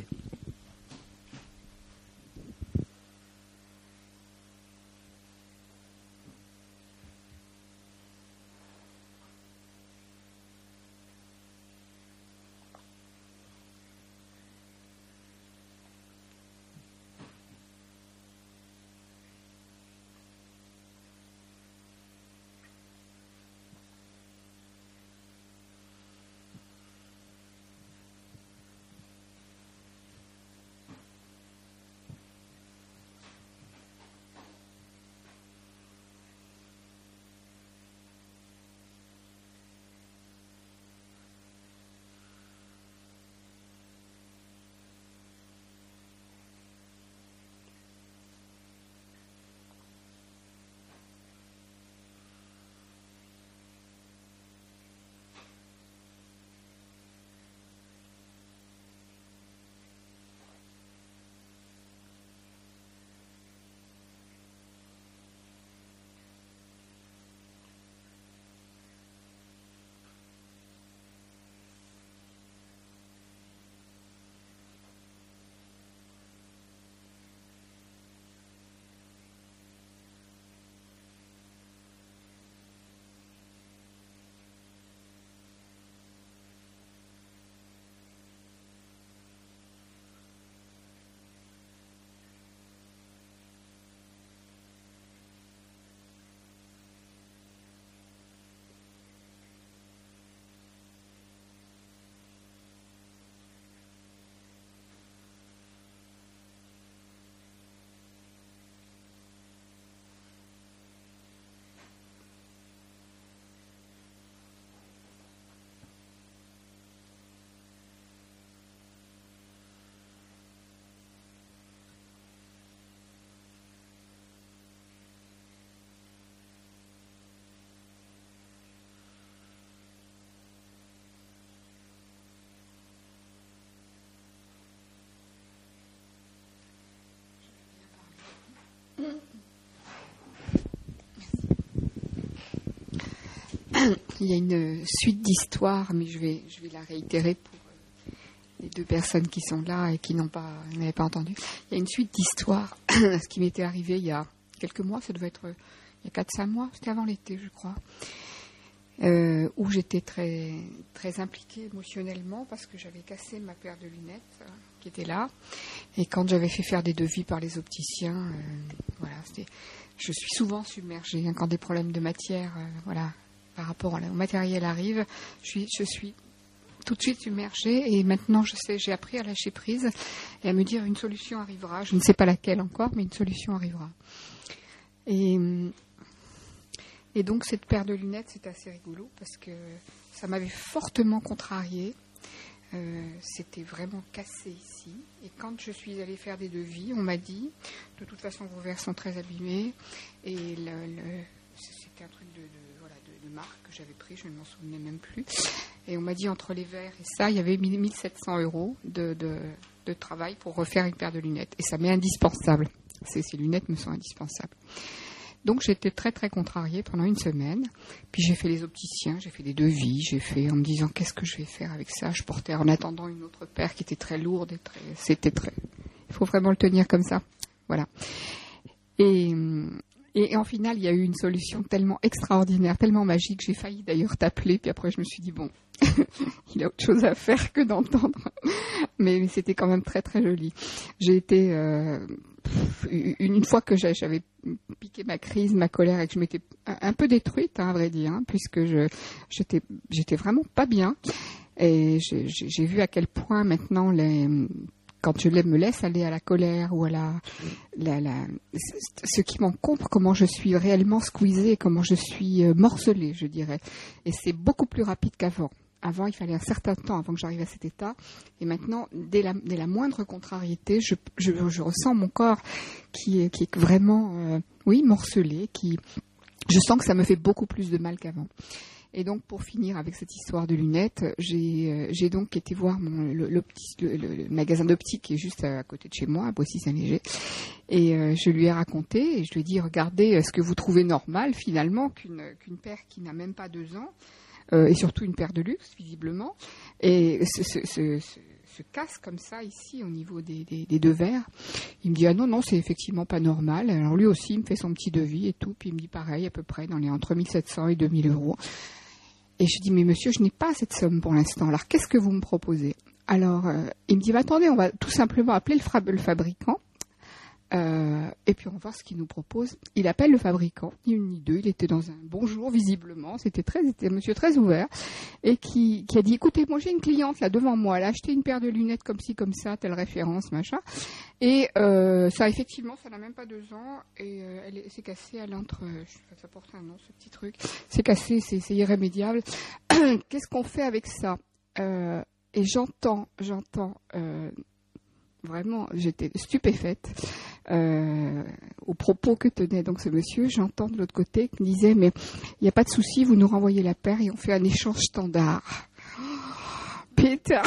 il y a une suite d'histoires, mais je vais, je vais la réitérer pour les deux personnes qui sont là et qui n'ont pas, n'avaient pas entendu. Il y a une suite d'histoires, ce qui m'était arrivé il y a quelques mois, ça devait être il y a quatre cinq mois, c'était avant l'été, je crois, euh, où j'étais très, très impliquée émotionnellement parce que j'avais cassé ma paire de lunettes euh, qui était là. Et quand j'avais fait faire des devis par les opticiens, euh, voilà, c'était, je suis souvent submergée hein, quand des problèmes de matière, euh, voilà, par rapport au matériel arrivent, je suis, je suis tout de suite submergée et maintenant je sais, j'ai appris à lâcher prise et à me dire une solution arrivera. Je ne sais pas laquelle encore, mais une solution arrivera. Et, et donc cette paire de lunettes, c'est assez rigolo parce que ça m'avait fortement contrariée. Euh, c'était vraiment cassé ici. Et quand je suis allée faire des devis, on m'a dit, de toute façon vos verres sont très abîmés. Et le, le, c'était un truc de, de, voilà, de, de marque que j'avais pris, je ne m'en souvenais même plus. Et on m'a dit entre les verres et ça, il y avait mille sept cents euros de, de, de travail pour refaire une paire de lunettes. Et ça m'est indispensable. Ces, ces lunettes me sont indispensables. Donc j'étais très très contrariée pendant une semaine. Puis j'ai fait les opticiens, j'ai fait des devis, j'ai fait en me disant qu'est-ce que je vais faire avec ça. Je portais en attendant une autre paire qui était très lourde et très, c'était très. Il faut vraiment le tenir comme ça, voilà. Et, et, et en final, il y a eu une solution tellement extraordinaire, tellement magique. J'ai failli d'ailleurs t'appeler, puis après je me suis dit bon, il a autre chose à faire que d'entendre. Mais, mais c'était quand même très très joli. J'ai été euh, une fois que j'avais piqué ma crise, ma colère et que je m'étais un peu détruite, hein, à vrai dire, hein, puisque je, j'étais, j'étais vraiment pas bien. Et j'ai, j'ai vu à quel point maintenant, les, quand je me laisse aller à la colère ou à la, la, la ce qui m'encombre, comment je suis réellement squeezée, comment je suis morcelée, je dirais. Et c'est beaucoup plus rapide qu'avant. Avant, il fallait un certain temps avant que j'arrive à cet état. Et maintenant, dès la, dès la moindre contrariété, je, je, je ressens mon corps qui est, qui est vraiment, euh, oui, morcelé. Qui, je sens que ça me fait beaucoup plus de mal qu'avant. Et donc, pour finir avec cette histoire de lunettes, j'ai, euh, j'ai donc été voir mon, le, le, le, le magasin d'optique qui est juste à, à côté de chez moi, à Boissy-Saint-Léger. Et euh, je lui ai raconté, et je lui ai dit, regardez, est-ce que vous trouvez normal, finalement, qu'une, qu'une paire qui n'a même pas deux ans, Euh, et surtout une paire de luxe, visiblement, et se, se, se, se casse comme ça, ici, au niveau des, des, des deux verres. Il me dit, ah non, non, c'est effectivement pas normal. Alors lui aussi, il me fait son petit devis et tout, puis il me dit pareil, à peu près, dans les entre mille sept cents et deux mille euros. Et je dis, mais monsieur, je n'ai pas cette somme pour l'instant, alors qu'est-ce que vous me proposez? Alors, euh, il me dit, bah, attendez, on va tout simplement appeler le, fra- le fabricant, Euh, et puis on va voir ce qu'il nous propose. Il appelle le fabricant, ni une ni deux, il était dans un bon jour visiblement, c'était très, c'était un monsieur très ouvert, et qui, qui a dit, écoutez, moi j'ai une cliente là devant moi, elle a acheté une paire de lunettes comme ci, comme ça, telle référence, machin, et euh, ça effectivement, ça n'a même pas deux ans, et euh, elle est, c'est cassé à l'entre, euh, ça porte un nom ce petit truc, c'est cassé, c'est, c'est irrémédiable. Qu'est-ce qu'on fait avec ça? euh, Et j'entends, j'entends... Euh, Vraiment, j'étais stupéfaite euh, aux propos que tenait donc ce monsieur. J'entends de l'autre côté qu'il me disait, mais il n'y a pas de souci, vous nous renvoyez la paire et on fait un échange standard. Oh, putain.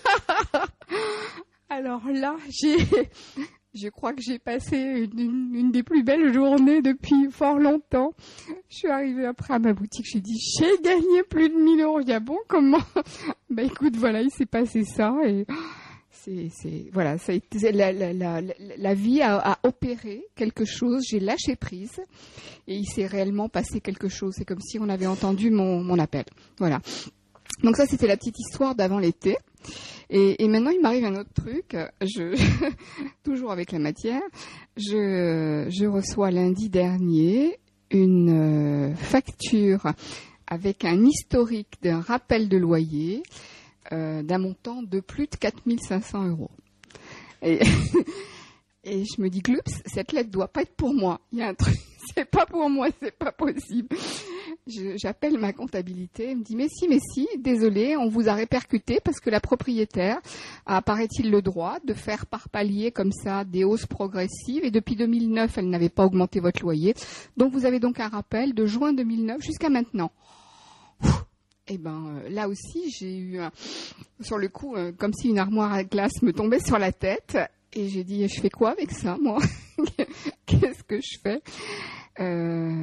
Alors là, j'ai, je crois que j'ai passé une, une, une des plus belles journées depuis fort longtemps. Je suis arrivée après à ma boutique, j'ai dit, j'ai gagné plus de mille euros. Il y a bon, comment? Bah écoute, voilà, il s'est passé ça et... C'est, c'est, voilà, ça a été, la, la, la, la vie a, a opéré quelque chose, j'ai lâché prise et il s'est réellement passé quelque chose. C'est comme si on avait entendu mon, mon appel. Voilà. Donc ça, c'était la petite histoire d'avant l'été. Et, et maintenant, il m'arrive un autre truc. Je, toujours avec la matière, je, je reçois lundi dernier une facture avec un historique d'un rappel de loyer. Euh, d'un montant de plus de quatre mille cinq cents euros. Et, et je me dis, gloups, cette lettre doit pas être pour moi. Il y a un truc, c'est pas pour moi, c'est pas possible. Je, j'appelle ma comptabilité, elle me dit, mais si, mais si, désolé, on vous a répercuté parce que la propriétaire a, paraît-il, le droit de faire par palier comme ça des hausses progressives et depuis deux mille neuf, elle n'avait pas augmenté votre loyer. Donc vous avez donc un rappel de juin deux mille neuf jusqu'à maintenant. Eh ben, là aussi, j'ai eu, un, sur le coup, euh, comme si une armoire à glace me tombait sur la tête. Et j'ai dit, je fais quoi avec ça, moi? Qu'est-ce que je fais? euh,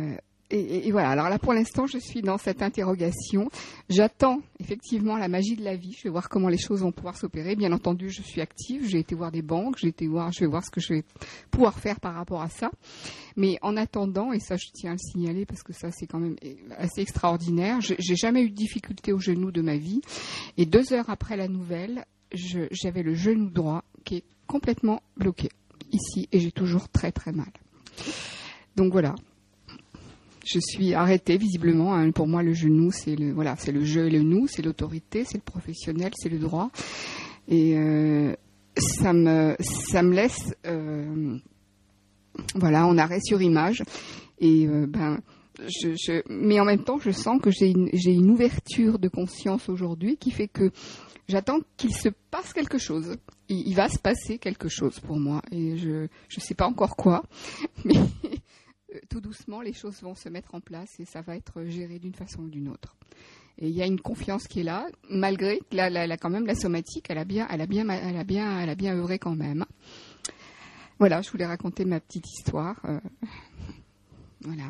Et, et voilà, alors là pour l'instant je suis dans cette interrogation. J'attends effectivement la magie de la vie, je vais voir comment les choses vont pouvoir s'opérer. Bien entendu je suis active, j'ai été voir des banques, j'ai été voir, je vais voir ce que je vais pouvoir faire par rapport à ça. Mais en attendant, et ça je tiens à le signaler parce que ça c'est quand même assez extraordinaire, j'ai, j'ai jamais eu de difficulté au genou de ma vie. Et deux heures après la nouvelle, je, j'avais le genou droit qui est complètement bloqué ici et j'ai toujours très très mal. Donc voilà. Je suis arrêtée visiblement. Hein. Pour moi, le genou, c'est le voilà, c'est le je et le nous, c'est l'autorité, c'est le professionnel, c'est le droit. Et euh, ça me ça me laisse euh, voilà en arrêt sur image. Et euh, ben je, je mais en même temps, je sens que j'ai une j'ai une ouverture de conscience aujourd'hui qui fait que j'attends qu'il se passe quelque chose. Il, il va se passer quelque chose pour moi. Et je je sais pas encore quoi, mais tout doucement, les choses vont se mettre en place et ça va être géré d'une façon ou d'une autre. Et il y a une confiance qui est là, malgré que là, là, là, quand même, la somatique, elle a bien, elle a bien, elle a bien, elle a bien œuvré quand même. Voilà, je voulais raconter ma petite histoire. Euh, voilà.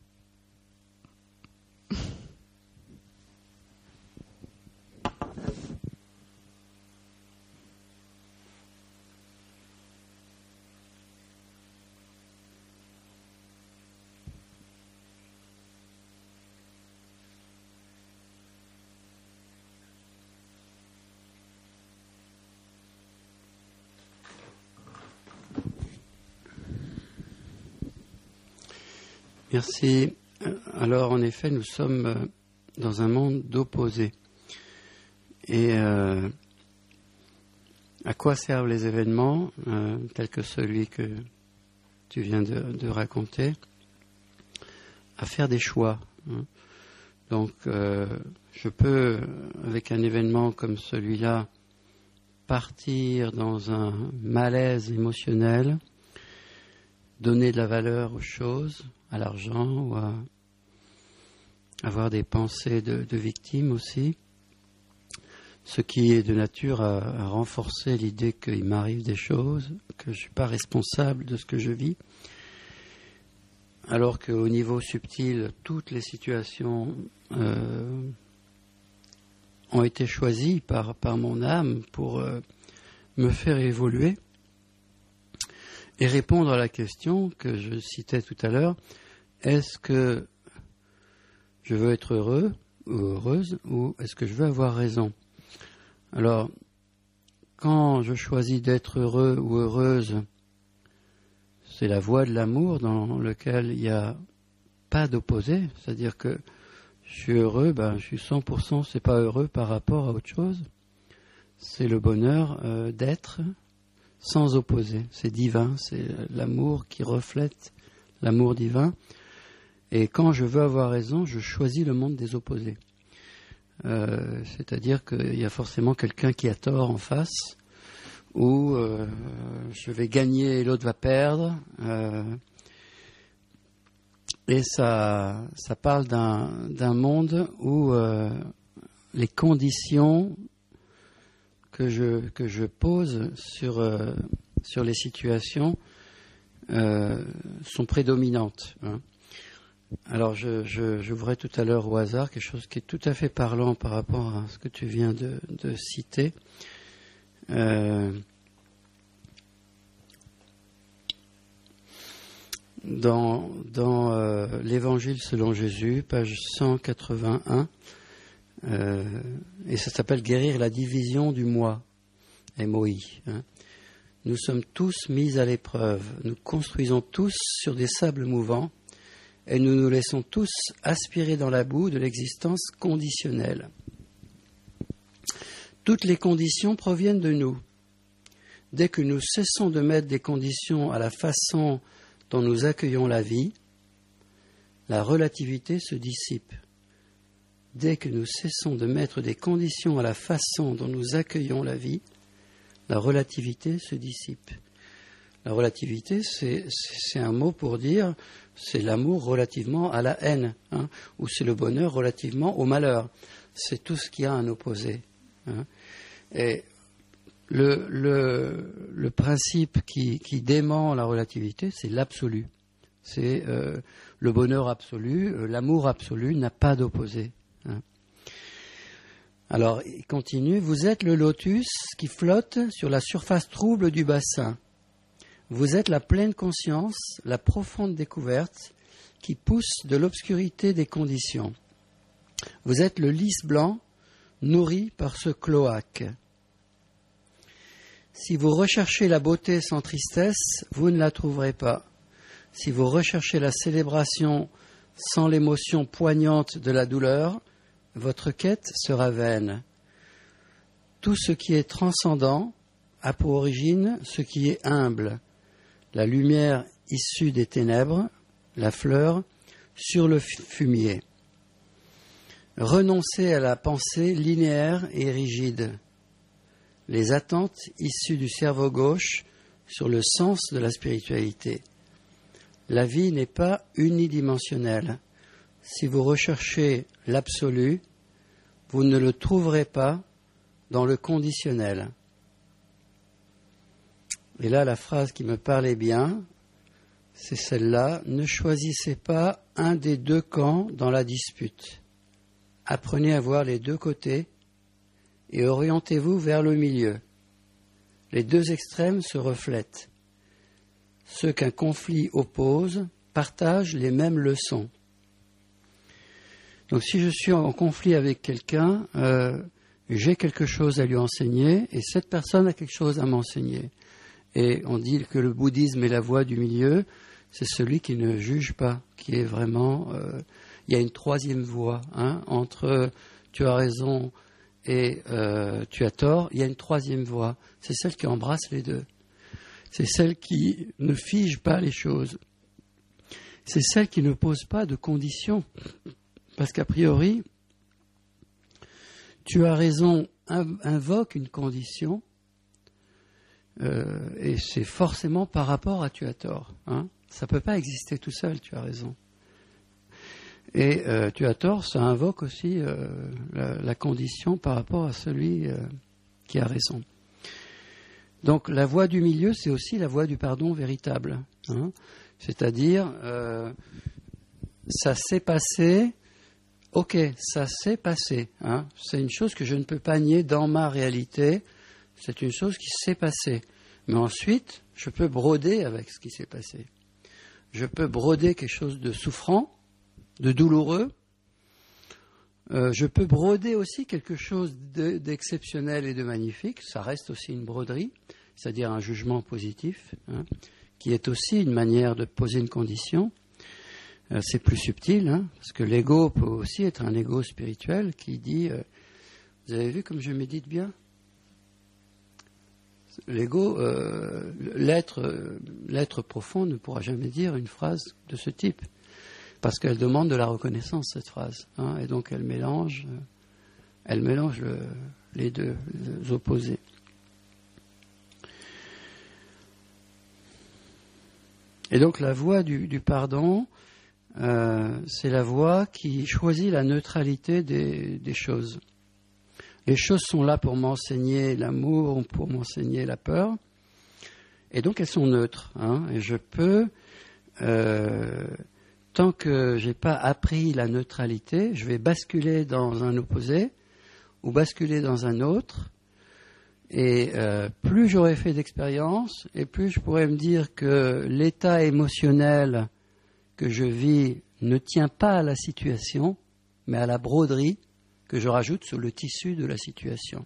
Merci. Alors, en effet, nous sommes dans un monde d'opposés. Et euh, à quoi servent les événements, euh, tels que celui que tu viens de, de raconter? À faire des choix. Hein. Donc, euh, je peux, avec un événement comme celui-là, partir dans un malaise émotionnel, donner de la valeur aux choses, à l'argent, ou à avoir des pensées de, de victime aussi, ce qui est de nature à, à renforcer l'idée qu'il m'arrive des choses, que je ne suis pas responsable de ce que je vis, alors qu'au niveau subtil, toutes les situations euh, ont été choisies par, par mon âme pour euh, me faire évoluer et répondre à la question que je citais tout à l'heure, est-ce que je veux être heureux ou heureuse ou est-ce que je veux avoir raison? Alors, quand je choisis d'être heureux ou heureuse, c'est la voie de l'amour dans laquelle il n'y a pas d'opposé, c'est-à-dire que je suis heureux, ben je suis cent pour cent, c'est pas heureux par rapport à autre chose, c'est le bonheur euh, d'être sans opposer, c'est divin, c'est l'amour qui reflète l'amour divin. Et quand je veux avoir raison, je choisis le monde des opposés. Euh, c'est-à-dire qu'il y a forcément quelqu'un qui a tort en face, ou euh, je vais gagner et l'autre va perdre. Euh, et ça, ça parle d'un, d'un monde où euh, les conditions que je, que je pose sur, euh, sur les situations euh, sont prédominantes. Hein. Alors, je, je, j'ouvrais tout à l'heure au hasard quelque chose qui est tout à fait parlant par rapport à ce que tu viens de, de citer. Euh, dans dans euh, l'Évangile selon Jésus, page cent quatre-vingt-un, euh, et ça s'appelle « Guérir la division du moi », M O I. Hein. Nous sommes tous mis à l'épreuve, nous construisons tous sur des sables mouvants, et nous nous laissons tous aspirer dans la boue de l'existence conditionnelle. Toutes les conditions proviennent de nous. Dès que nous cessons de mettre des conditions à la façon dont nous accueillons la vie, la relativité se dissipe. Dès que nous cessons de mettre des conditions à la façon dont nous accueillons la vie, la relativité se dissipe. La relativité, c'est, c'est un mot pour dire, c'est l'amour relativement à la haine, hein, ou c'est le bonheur relativement au malheur. C'est tout ce qui a un opposé. Hein. Et le, le, le principe qui, qui dément la relativité, c'est l'absolu. c'est euh, le bonheur absolu, euh, l'amour absolu n'a pas d'opposé. Hein. Alors, il continue, vous êtes le lotus qui flotte sur la surface trouble du bassin. Vous êtes la pleine conscience, la profonde découverte qui pousse de l'obscurité des conditions. Vous êtes le lys blanc nourri par ce cloaque. Si vous recherchez la beauté sans tristesse, vous ne la trouverez pas. Si vous recherchez la célébration sans l'émotion poignante de la douleur, votre quête sera vaine. Tout ce qui est transcendant a pour origine ce qui est humble. La lumière issue des ténèbres, la fleur sur le fumier. Renoncez à la pensée linéaire et rigide. Les attentes issues du cerveau gauche sur le sens de la spiritualité. La vie n'est pas unidimensionnelle. Si vous recherchez l'absolu, vous ne le trouverez pas dans le conditionnel. Et là, la phrase qui me parlait bien, c'est celle-là. Ne choisissez pas un des deux camps dans la dispute. Apprenez à voir les deux côtés et orientez-vous vers le milieu. Les deux extrêmes se reflètent. Ceux qu'un conflit oppose partagent les mêmes leçons. Donc si je suis en conflit avec quelqu'un, euh, j'ai quelque chose à lui enseigner et cette personne a quelque chose à m'enseigner. Et on dit que le bouddhisme est la voie du milieu, c'est celui qui ne juge pas, qui est vraiment... Euh, il y a une troisième voie, hein, entre tu as raison et euh, tu as tort, il y a une troisième voie, c'est celle qui embrasse les deux. C'est celle qui ne fige pas les choses. C'est celle qui ne pose pas de conditions. Parce qu'a priori, tu as raison invoque une condition, euh, et c'est forcément par rapport à tu as tort. Hein. Ça ne peut pas exister tout seul, tu as raison. Et euh, tu as tort, ça invoque aussi euh, la, la condition par rapport à celui euh, qui a raison. Donc la voie du milieu, c'est aussi la voie du pardon véritable. Hein. C'est-à-dire, euh, ça s'est passé, ok, ça s'est passé. Hein. C'est une chose que je ne peux pas nier dans ma réalité, c'est une chose qui s'est passée. Mais ensuite, je peux broder avec ce qui s'est passé. Je peux broder quelque chose de souffrant, de douloureux. Euh, je peux broder aussi quelque chose de, d'exceptionnel et de magnifique. Ça reste aussi une broderie, c'est-à-dire un jugement positif, hein, qui est aussi une manière de poser une condition. Euh, c'est plus subtil, hein, parce que l'ego peut aussi être un ego spirituel qui dit euh, « Vous avez vu comme je médite bien ?» L'ego, euh, l'être, euh, l'être profond ne pourra jamais dire une phrase de ce type. Parce qu'elle demande de la reconnaissance, cette phrase. Hein, et donc elle mélange, euh, elle mélange le, les deux les opposés. Et donc la voie du, du pardon, euh, c'est la voie qui choisit la neutralité des, des choses. Les choses sont là pour m'enseigner l'amour, pour m'enseigner la peur. Et donc elles sont neutres. Hein, et je peux... Euh, Tant que je n'ai pas appris la neutralité, je vais basculer dans un opposé ou basculer dans un autre. Et euh, plus j'aurai fait d'expérience, et plus je pourrais me dire que l'état émotionnel que je vis ne tient pas à la situation, mais à la broderie que je rajoute sur le tissu de la situation.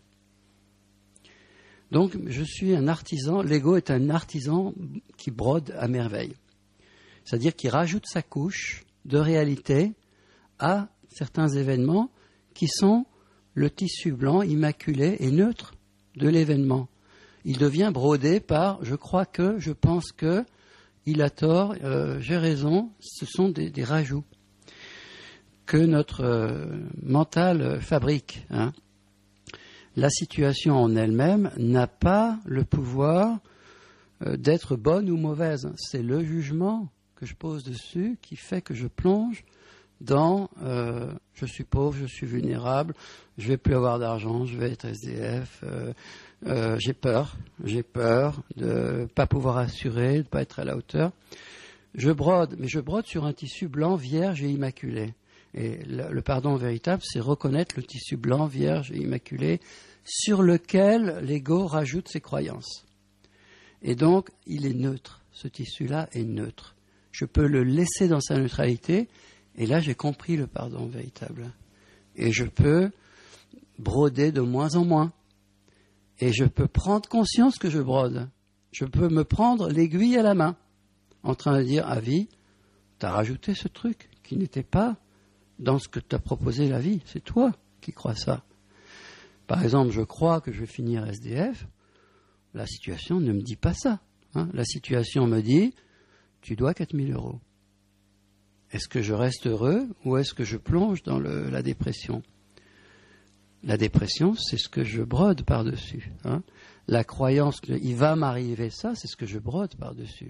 Donc je suis un artisan, l'ego est un artisan qui brode à merveille. C'est-à-dire qu'il rajoute sa couche de réalité à certains événements qui sont le tissu blanc, immaculé et neutre de l'événement. Il devient brodé par « je crois que, je pense que, il a tort, euh, j'ai raison ». Ce sont des, des rajouts que notre euh, mental fabrique. Hein. La situation en elle-même n'a pas le pouvoir euh, d'être bonne ou mauvaise. C'est le jugement que je pose dessus qui fait que je plonge dans euh, je suis pauvre, je suis vulnérable, je vais plus avoir d'argent, je vais être S D F, euh, euh, j'ai peur, j'ai peur de ne pas pouvoir assurer, de ne pas être à la hauteur. Je brode, mais je brode sur un tissu blanc, vierge et immaculé. Et le, le pardon véritable, c'est reconnaître le tissu blanc, vierge et immaculé sur lequel l'ego rajoute ses croyances. Et donc, il est neutre. Ce tissu-là est neutre. Je peux le laisser dans sa neutralité, et là, j'ai compris le pardon véritable. Et je peux broder de moins en moins. Et je peux prendre conscience que je brode. Je peux me prendre l'aiguille à la main, en train de dire, ah vie, t'as rajouté ce truc qui n'était pas dans ce que t'as proposé la vie. C'est toi qui crois ça. Par exemple, je crois que je vais finir S D F. La situation ne me dit pas ça. Hein. La situation me dit, tu dois quatre mille euros. Est-ce que je reste heureux ou est-ce que je plonge dans le, la dépression ? La dépression, c'est ce que je brode par-dessus. Hein. La croyance qu'il va m'arriver ça, c'est ce que je brode par-dessus.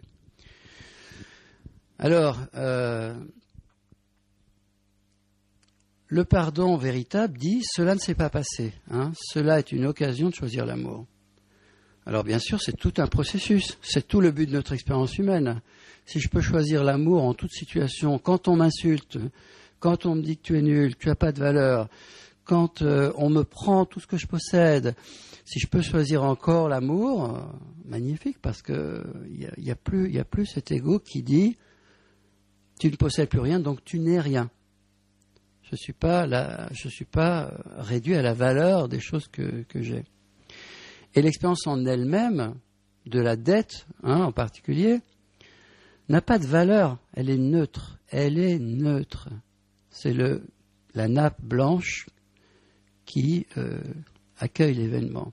Alors, euh, le pardon véritable dit « cela ne s'est pas passé hein. ». Cela est une occasion de choisir l'amour. Alors bien sûr, c'est tout un processus. C'est tout le but de notre expérience humaine. Si je peux choisir l'amour en toute situation, quand on m'insulte, quand on me dit que tu es nul, que tu n'as pas de valeur, quand euh, on me prend tout ce que je possède, si je peux choisir encore l'amour, euh, magnifique, parce que il y, y a plus, il y a plus cet ego qui dit tu ne possèdes plus rien, donc tu n'es rien. Je suis pas là, je suis pas réduit à la valeur des choses que, que j'ai. Et l'expérience en elle-même, de la dette hein, en particulier, n'a pas de valeur, elle est neutre. Elle est neutre. C'est le, la nappe blanche qui euh, accueille l'événement.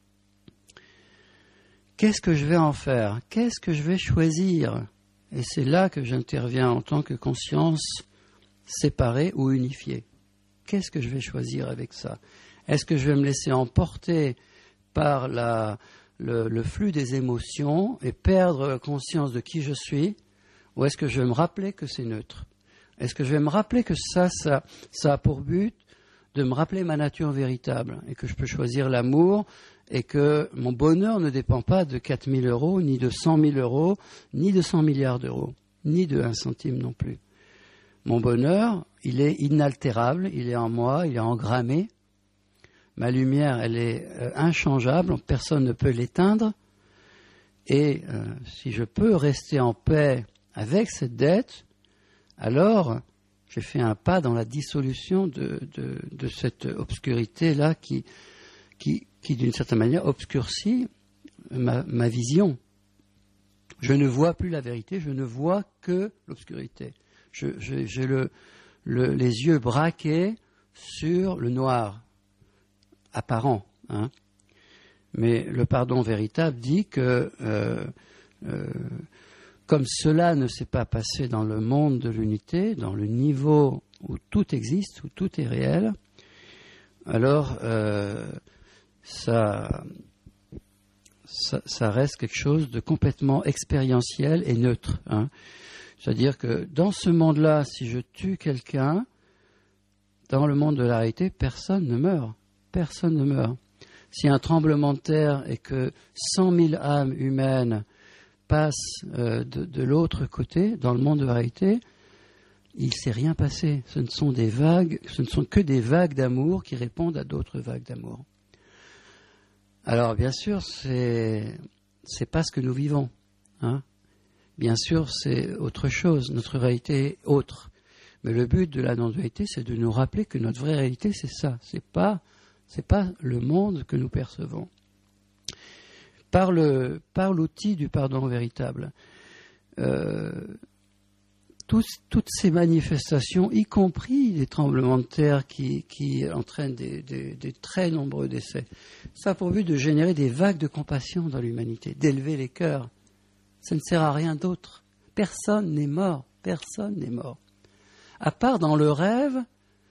Qu'est-ce que je vais en faire ? Qu'est-ce que je vais choisir ? Et c'est là que j'interviens en tant que conscience séparée ou unifiée. Qu'est-ce que je vais choisir avec ça ? Est-ce que je vais me laisser emporter par la, le, le flux des émotions et perdre conscience de qui je suis, ou est-ce que je vais me rappeler que c'est neutre ? Est-ce que je vais me rappeler que ça, ça, ça a pour but de me rappeler ma nature véritable et que je peux choisir l'amour et que mon bonheur ne dépend pas de quatre mille euros, ni de cent mille euros, ni de cent milliards d'euros, ni de un centime non plus. Mon bonheur, il est inaltérable, il est en moi, il est engrammé. Ma lumière, elle est euh, inchangeable, personne ne peut l'éteindre. Et euh, si je peux rester en paix avec cette dette, alors j'ai fait un pas dans la dissolution de, de, de cette obscurité-là qui, qui, qui, d'une certaine manière, obscurcit ma, ma vision. Je ne vois plus la vérité, je ne vois que l'obscurité. Je, je, j'ai le, le, les yeux braqués sur le noir apparent. Hein. Mais le pardon véritable dit que euh, euh, comme cela ne s'est pas passé dans le monde de l'unité, dans le niveau où tout existe, où tout est réel, alors euh, ça, ça, ça reste quelque chose de complètement expérientiel et neutre. Hein. C'est-à-dire que dans ce monde-là, si je tue quelqu'un, dans le monde de la réalité, personne ne meurt. Personne ne meurt. S'il y a un tremblement de terre et que cent mille âmes humaines passent euh, de, de l'autre côté, dans le monde de la réalité, il ne s'est rien passé. Ce ne sont des vagues, ce ne sont que des vagues d'amour qui répondent à d'autres vagues d'amour. Alors, bien sûr, c'est c'est pas ce que nous vivons. Hein. Bien sûr, c'est autre chose. Notre réalité est autre. Mais le but de la non-dualité, c'est de nous rappeler que notre vraie réalité, c'est ça. C'est pas C'est pas le monde que nous percevons. Par, le, par l'outil du pardon véritable, euh, tous, toutes ces manifestations, y compris les tremblements de terre qui, qui entraînent des, des, des très nombreux décès, ça a pour but de générer des vagues de compassion dans l'humanité, d'élever les cœurs. Ça ne sert à rien d'autre. Personne n'est mort. Personne n'est mort. À part dans le rêve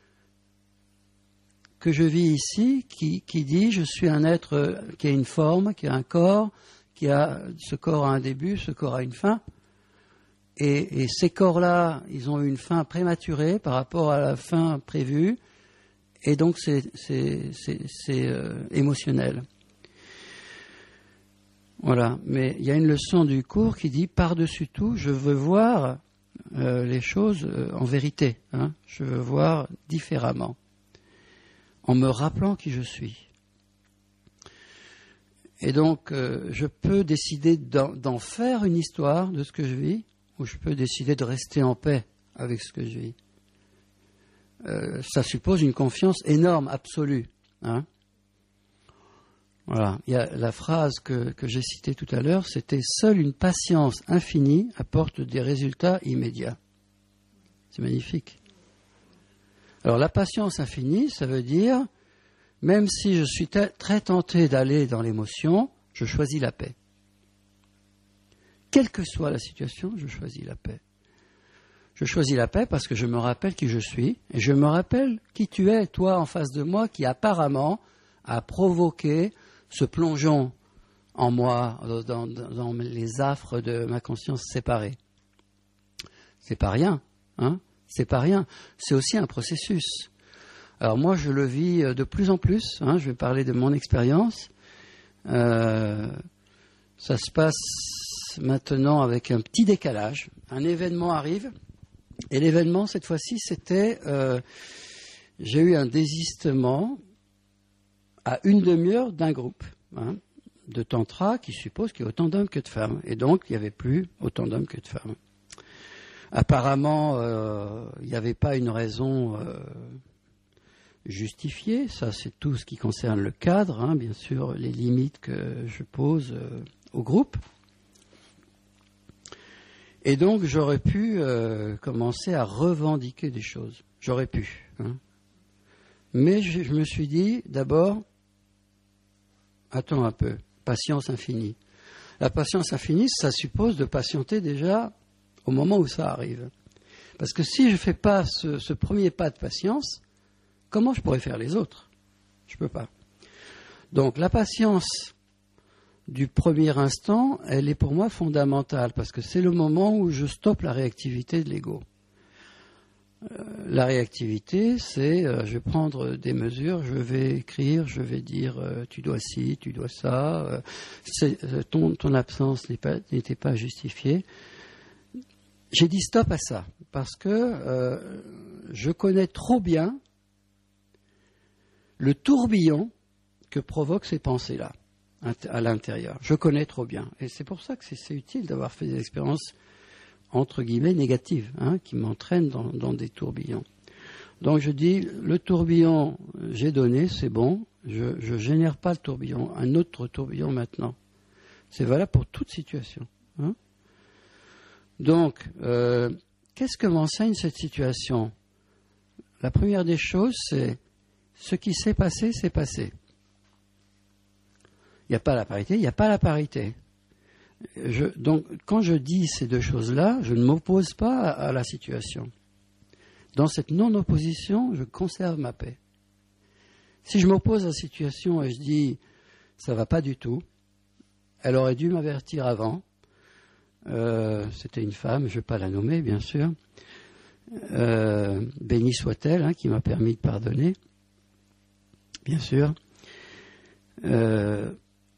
que je vis ici, qui, qui dit je suis un être qui a une forme, qui a un corps, qui a ce corps a un début, ce corps a une fin, et, et ces corps-là, ils ont eu une fin prématurée par rapport à la fin prévue, et donc c'est, c'est, c'est, c'est euh, émotionnel. Voilà, mais il y a une leçon du cours qui dit par-dessus tout, je veux voir euh, les choses euh, en vérité. Hein, je veux voir différemment, en me rappelant qui je suis. Et donc, euh, je peux décider d'en, d'en faire une histoire de ce que je vis, ou je peux décider de rester en paix avec ce que je vis. Euh, ça suppose une confiance énorme, absolue. Hein. Voilà. Il y a la phrase que, que j'ai citée tout à l'heure, c'était « Seule une patience infinie apporte des résultats immédiats ». C'est magnifique. Alors la patience infinie, ça veut dire, même si je suis t- très tenté d'aller dans l'émotion, je choisis la paix. Quelle que soit la situation, je choisis la paix. Je choisis la paix parce que je me rappelle qui je suis, et je me rappelle qui tu es, toi, en face de moi, qui apparemment a provoqué ce plongeon en moi, dans, dans, dans les affres de ma conscience séparée. C'est pas rien, hein, c'est pas rien. C'est aussi un processus. Alors moi, je le vis de plus en plus, hein, je vais parler de mon expérience. Euh, ça se passe maintenant avec un petit décalage. Un événement arrive, et l'événement, cette fois-ci, c'était... Euh, j'ai eu un désistement à une demi-heure d'un groupe hein, de tantra qui suppose qu'il y a autant d'hommes que de femmes. Et donc, il n'y avait plus autant d'hommes que de femmes. Apparemment, euh, il n'y avait pas une raison euh, justifiée. Ça, c'est tout ce qui concerne le cadre, hein, bien sûr, les limites que je pose euh, au groupe. Et donc, j'aurais pu euh, commencer à revendiquer des choses. J'aurais pu. Hein. Mais je, je me suis dit, d'abord, attends un peu, patience infinie. La patience infinie, ça suppose de patienter déjà au moment où ça arrive. Parce que si je ne fais pas ce, ce premier pas de patience, comment je pourrais faire les autres ? Je ne peux pas. Donc la patience du premier instant, elle est pour moi fondamentale, parce que c'est le moment où je stoppe la réactivité de l'ego. Euh, la réactivité, c'est euh, je vais prendre des mesures, je vais écrire, je vais dire euh, tu dois ci, tu dois ça, euh, c'est, euh, ton, ton absence n'est pas, n'était pas justifiée. J'ai dit stop à ça, parce que euh, je connais trop bien le tourbillon que provoquent ces pensées-là à l'intérieur. Je connais trop bien. Et c'est pour ça que c'est, c'est utile d'avoir fait des expériences entre guillemets négatives, hein, qui m'entraînent dans, dans des tourbillons. Donc je dis, le tourbillon, j'ai donné, c'est bon, je ne génère pas le tourbillon, un autre tourbillon maintenant. C'est valable pour toute situation. Hein. Donc, euh, qu'est-ce que m'enseigne cette situation ? La première des choses, c'est ce qui s'est passé, c'est passé. Il n'y a pas la parité, il n'y a pas la parité. Je, donc, quand je dis ces deux choses-là, je ne m'oppose pas à, à la situation. Dans cette non-opposition, je conserve ma paix. Si je m'oppose à la situation et je dis « ça ne va pas du tout », elle aurait dû m'avertir avant. Euh, c'était une femme, je ne vais pas la nommer, bien sûr. Euh, bénie soit-elle, hein, qui m'a permis de pardonner, bien sûr. Euh,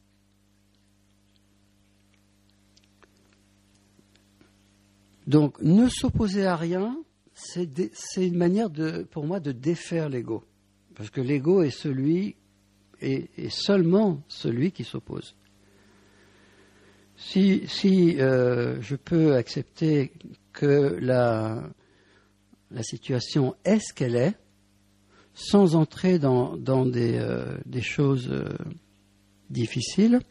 Donc, ne s'opposer à rien, c'est, dé, c'est une manière, de, pour moi, de défaire l'ego. Parce que l'ego est celui, est, est seulement celui qui s'oppose. Si, si euh, je peux accepter que la, la situation est ce qu'elle est, sans entrer dans, dans des, euh, des choses euh, difficiles,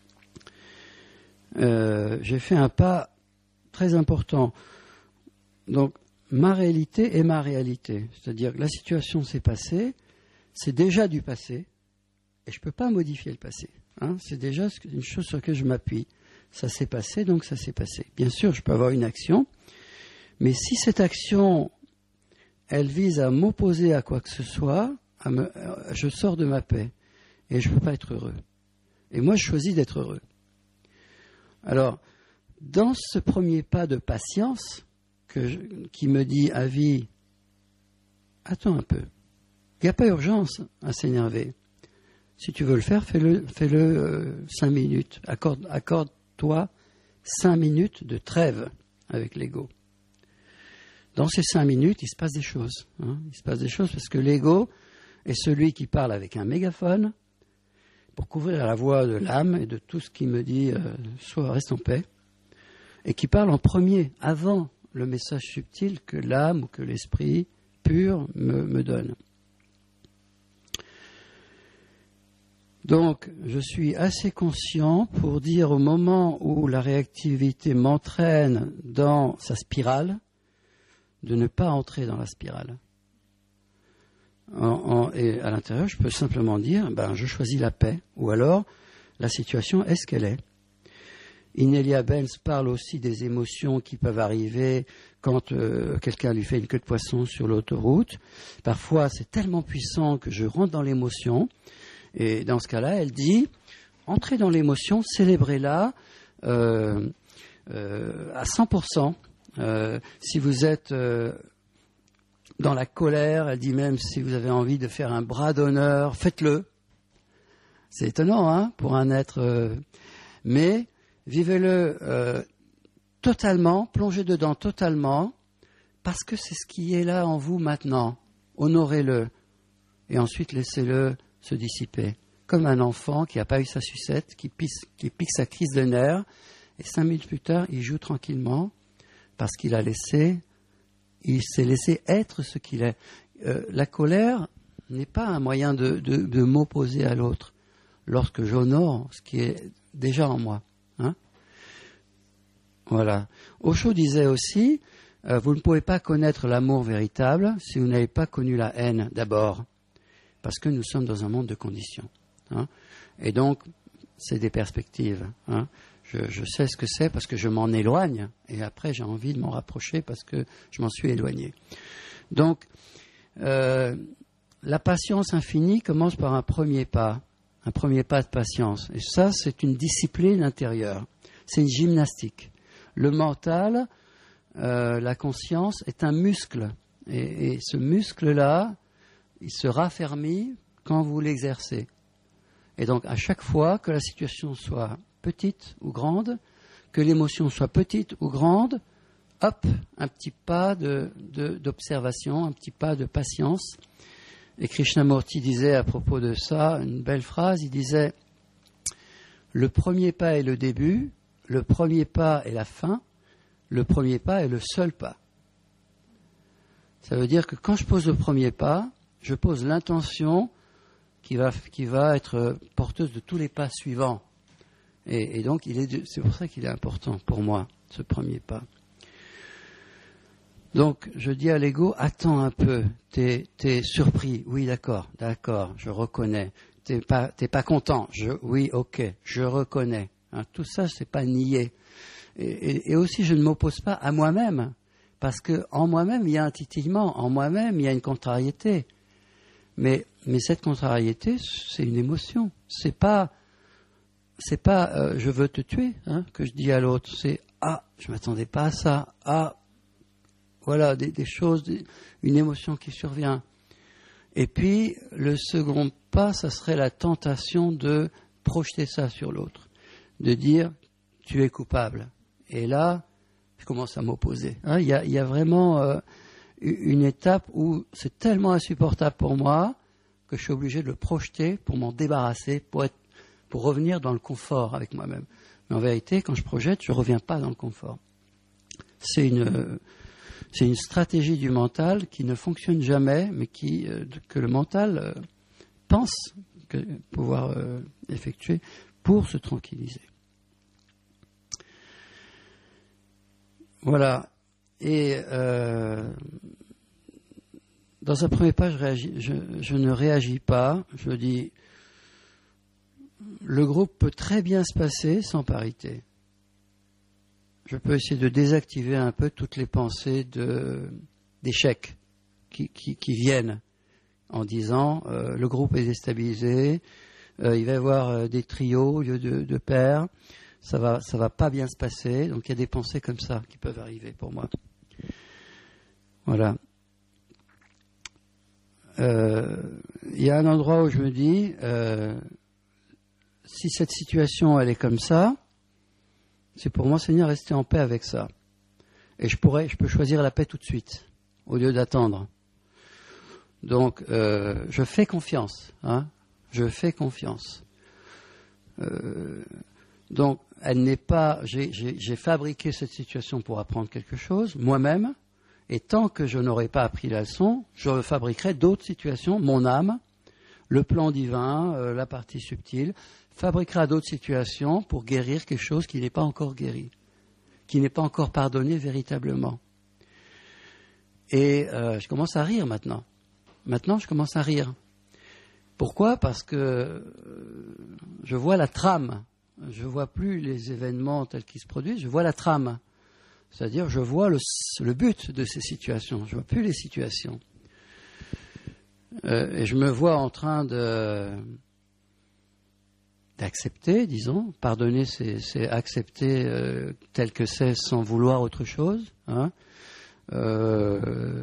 euh, j'ai fait un pas très important. Donc, ma réalité est ma réalité. C'est-à-dire que la situation s'est passée, c'est déjà du passé, et je ne peux pas modifier le passé. Hein. C'est déjà une chose sur laquelle je m'appuie. Ça s'est passé, donc ça s'est passé. Bien sûr, je peux avoir une action, mais si cette action, elle vise à m'opposer à quoi que ce soit, à me, je sors de ma paix, et je ne peux pas être heureux. Et moi, je choisis d'être heureux. Alors, dans ce premier pas de patience que je, qui me dit à vie, attends un peu, il n'y a pas urgence à s'énerver. Si tu veux le faire, fais-le, fais-le euh, cinq minutes. Accorde, accorde-toi cinq minutes de trêve avec l'ego. Dans ces cinq minutes, il se passe des choses. Hein. Il se passe des choses parce que l'ego est celui qui parle avec un mégaphone pour couvrir la voix de l'âme et de tout ce qui me dit euh, « sois, reste en paix » et qui parle en premier, avant le message subtil que l'âme ou que l'esprit pur me, me donne. Donc, je suis assez conscient pour dire au moment où la réactivité m'entraîne dans sa spirale, de ne pas entrer dans la spirale. En, en, et à l'intérieur, je peux simplement dire, ben, je choisis la paix, ou alors, la situation est ce qu'elle est. Inelia Benz parle aussi des émotions qui peuvent arriver quand euh, quelqu'un lui fait une queue de poisson sur l'autoroute. Parfois, c'est tellement puissant que je rentre dans l'émotion. Et dans ce cas-là, elle dit, entrez dans l'émotion, célébrez-la euh, euh, à cent pour cent. Euh, si vous êtes euh, dans la colère, elle dit même si vous avez envie de faire un bras d'honneur, faites-le. C'est étonnant, hein, pour un être. Euh, mais vivez-le euh, totalement, plongez dedans totalement, parce que c'est ce qui est là en vous maintenant. Honorez-le. Et ensuite, laissez-le se dissiper. Comme un enfant qui n'a pas eu sa sucette, qui, pisse, qui pique sa crise de nerfs, et cinq minutes plus tard, il joue tranquillement, parce qu'il a laissé, il s'est laissé être ce qu'il est. Euh, la colère n'est pas un moyen de, de, de m'opposer à l'autre, lorsque j'honore ce qui est déjà en moi. Hein? Voilà. Osho disait aussi, euh, vous ne pouvez pas connaître l'amour véritable si vous n'avez pas connu la haine d'abord. Parce que nous sommes dans un monde de conditions. Hein. Et donc, c'est des perspectives. Hein. Je, je sais ce que c'est parce que je m'en éloigne, et après j'ai envie de m'en rapprocher parce que je m'en suis éloigné. Donc, euh, la patience infinie commence par un premier pas, un premier pas de patience. Et ça, c'est une discipline intérieure. C'est une gymnastique. Le mental, euh, la conscience, est un muscle. Et, et ce muscle-là, il se raffermit quand vous l'exercez. Et donc, à chaque fois que la situation soit petite ou grande, que l'émotion soit petite ou grande, hop, un petit pas de, de, d'observation, un petit pas de patience. Et Krishnamurti disait à propos de ça, une belle phrase, il disait « Le premier pas est le début, le premier pas est la fin, le premier pas est le seul pas. » Ça veut dire que quand je pose le premier pas, je pose l'intention qui va, qui va être porteuse de tous les pas suivants. Et, et donc, il est, c'est pour ça qu'il est important pour moi, ce premier pas. Donc, je dis à l'ego, attends un peu, t'es, t'es surpris, oui, d'accord, d'accord, je reconnais. T'es pas, t'es pas content, je, oui, ok, je reconnais. Hein, tout ça, c'est pas nier. Et, et, et aussi, je ne m'oppose pas à moi-même, parce que en moi-même, il y a un titillement, en moi-même, il y a une contrariété. Mais, mais cette contrariété, c'est une émotion. C'est pas, c'est pas euh, je veux te tuer hein, que je dis à l'autre. C'est ah, je m'attendais pas à ça. Ah, voilà des, des choses, des, une émotion qui survient. Et puis le second pas, ça serait la tentation de projeter ça sur l'autre, de dire tu es coupable. Et là, je commence à m'opposer. Hein, il y a, il y a vraiment euh, une étape où c'est tellement insupportable pour moi que je suis obligé de le projeter pour m'en débarrasser, pour, être, pour revenir dans le confort avec moi-même. Mais en vérité, quand je projette, je ne reviens pas dans le confort. C'est une, c'est une stratégie du mental qui ne fonctionne jamais, mais qui, euh, que le mental euh, pense que, pouvoir euh, effectuer pour se tranquilliser. Voilà. Et euh, dans un premier pas, je, réagis, je, je ne réagis pas. Je dis, le groupe peut très bien se passer sans parité. Je peux essayer de désactiver un peu toutes les pensées de, d'échec qui, qui, qui viennent en disant euh, le groupe est déstabilisé, euh, il va y avoir euh, des trios au lieu de, de pairs, ça va, ça va pas bien se passer. Donc il y a des pensées comme ça qui peuvent arriver pour moi. Voilà. euh, il y a un endroit où je me dis, euh, si cette situation elle est comme ça, c'est pour moi, Seigneur, rester en paix avec ça. Et je pourrais, je peux choisir la paix tout de suite, au lieu d'attendre. Donc, euh, je fais confiance. Hein, je fais confiance. Euh, donc, elle n'est pas. J'ai, j'ai, j'ai fabriqué cette situation pour apprendre quelque chose, moi-même. Et tant que je n'aurai pas appris la leçon, je fabriquerai d'autres situations. Mon âme, le plan divin, euh, la partie subtile, fabriquera d'autres situations pour guérir quelque chose qui n'est pas encore guéri, qui n'est pas encore pardonné véritablement. Et euh, je commence à rire maintenant. Maintenant, je commence à rire. Pourquoi ? Parce que euh, je vois la trame. Je ne vois plus les événements tels qu'ils se produisent, je vois la trame. C'est-à-dire, je vois le, le but de ces situations. Je ne vois plus les situations. Euh, et je me vois en train de, d'accepter, disons. Pardonner, c'est, c'est accepter euh, tel que c'est sans vouloir autre chose. Hein. Euh,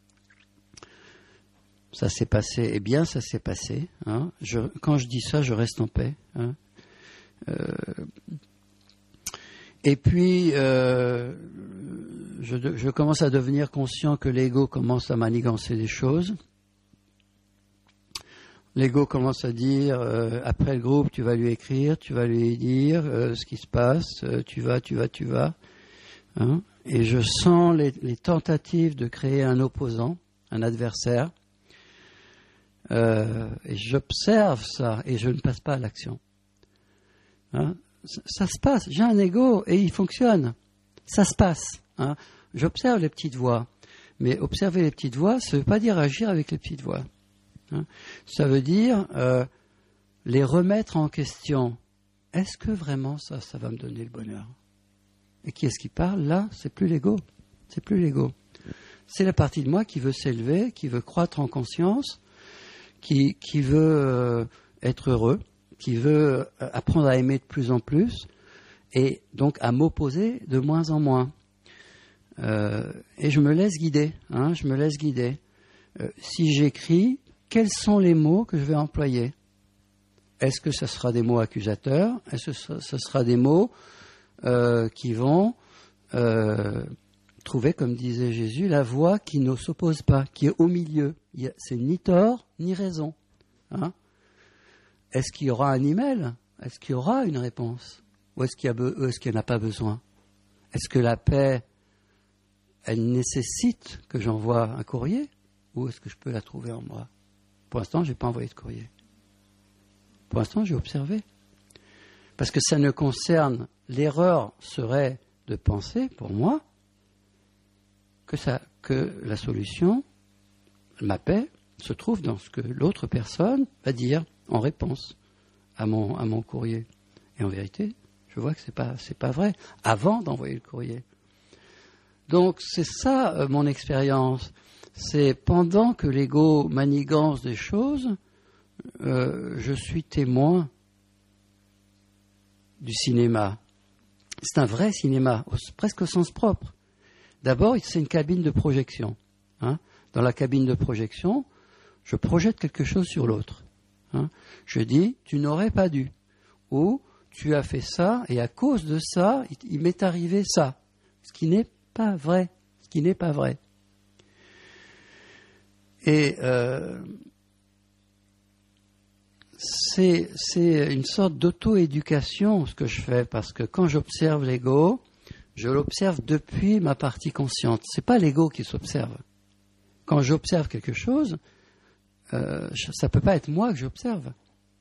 ça s'est passé, eh bien, ça s'est passé. Hein. Je, quand je dis ça, je reste en paix. Hein. Euh, et puis, euh, je, je commence à devenir conscient que l'ego commence à manigancer les choses. L'ego commence à dire, euh, après le groupe, tu vas lui écrire, tu vas lui dire euh, ce qui se passe, euh, tu vas, tu vas, tu vas. Hein, et je sens les, les tentatives de créer un opposant, un adversaire. Euh, et j'observe ça et je ne passe pas à l'action. Hein, ça, ça se passe. J'ai un ego et il fonctionne. Ça se passe. Hein. J'observe les petites voix. Mais observer les petites voix, ça ne veut pas dire agir avec les petites voix. Hein. Ça veut dire euh, les remettre en question. Est-ce que vraiment ça, ça va me donner le bonheur ? Et qui est-ce qui parle là ? C'est plus l'ego. C'est plus l'ego. C'est la partie de moi qui veut s'élever, qui veut croître en conscience, qui, qui veut euh, être heureux, qui veut apprendre à aimer de plus en plus, et donc à m'opposer de moins en moins. Euh, et je me laisse guider. Hein, je me laisse guider. Euh, si j'écris, quels sont les mots que je vais employer ? Est-ce que ce sera des mots accusateurs ? Est-ce que ce sera des mots euh, qui vont euh, trouver, comme disait Jésus, la voie qui ne s'oppose pas, qui est au milieu. Il y a, c'est ni tort, ni raison. Hein ? Est-ce qu'il y aura un email ? Est-ce qu'il y aura une réponse ? Ou est-ce qu'il y a be- est-ce qu'il n'y en a pas besoin ? Est-ce que la paix, elle nécessite que j'envoie un courrier ? Ou est-ce que je peux la trouver en moi ? Pour l'instant, je n'ai pas envoyé de courrier. Pour l'instant, j'ai observé. Parce que ça ne concerne... L'erreur serait de penser, pour moi, que, ça, que la solution, ma paix, se trouve dans ce que l'autre personne va dire en réponse à mon, à mon courrier. Et en vérité, je vois que ce n'est pas, c'est pas vrai, avant d'envoyer le courrier. Donc, c'est ça euh, mon expérience. C'est pendant que l'ego manigance des choses, euh, je suis témoin du cinéma. C'est un vrai cinéma, au, presque au sens propre. D'abord, c'est une cabine de projection. Hein. Dans la cabine de projection, je projette quelque chose sur l'autre. Hein. Je dis, tu n'aurais pas dû. Ou, tu as fait ça, et à cause de ça, il, il m'est arrivé ça. Ce qui n'est pas vrai. Ce qui n'est pas vrai. Et euh, c'est, c'est une sorte d'auto-éducation ce que je fais, parce que quand j'observe l'ego, je l'observe depuis ma partie consciente. Ce n'est pas l'ego qui s'observe. Quand j'observe quelque chose, euh, ça ne peut pas être moi que j'observe.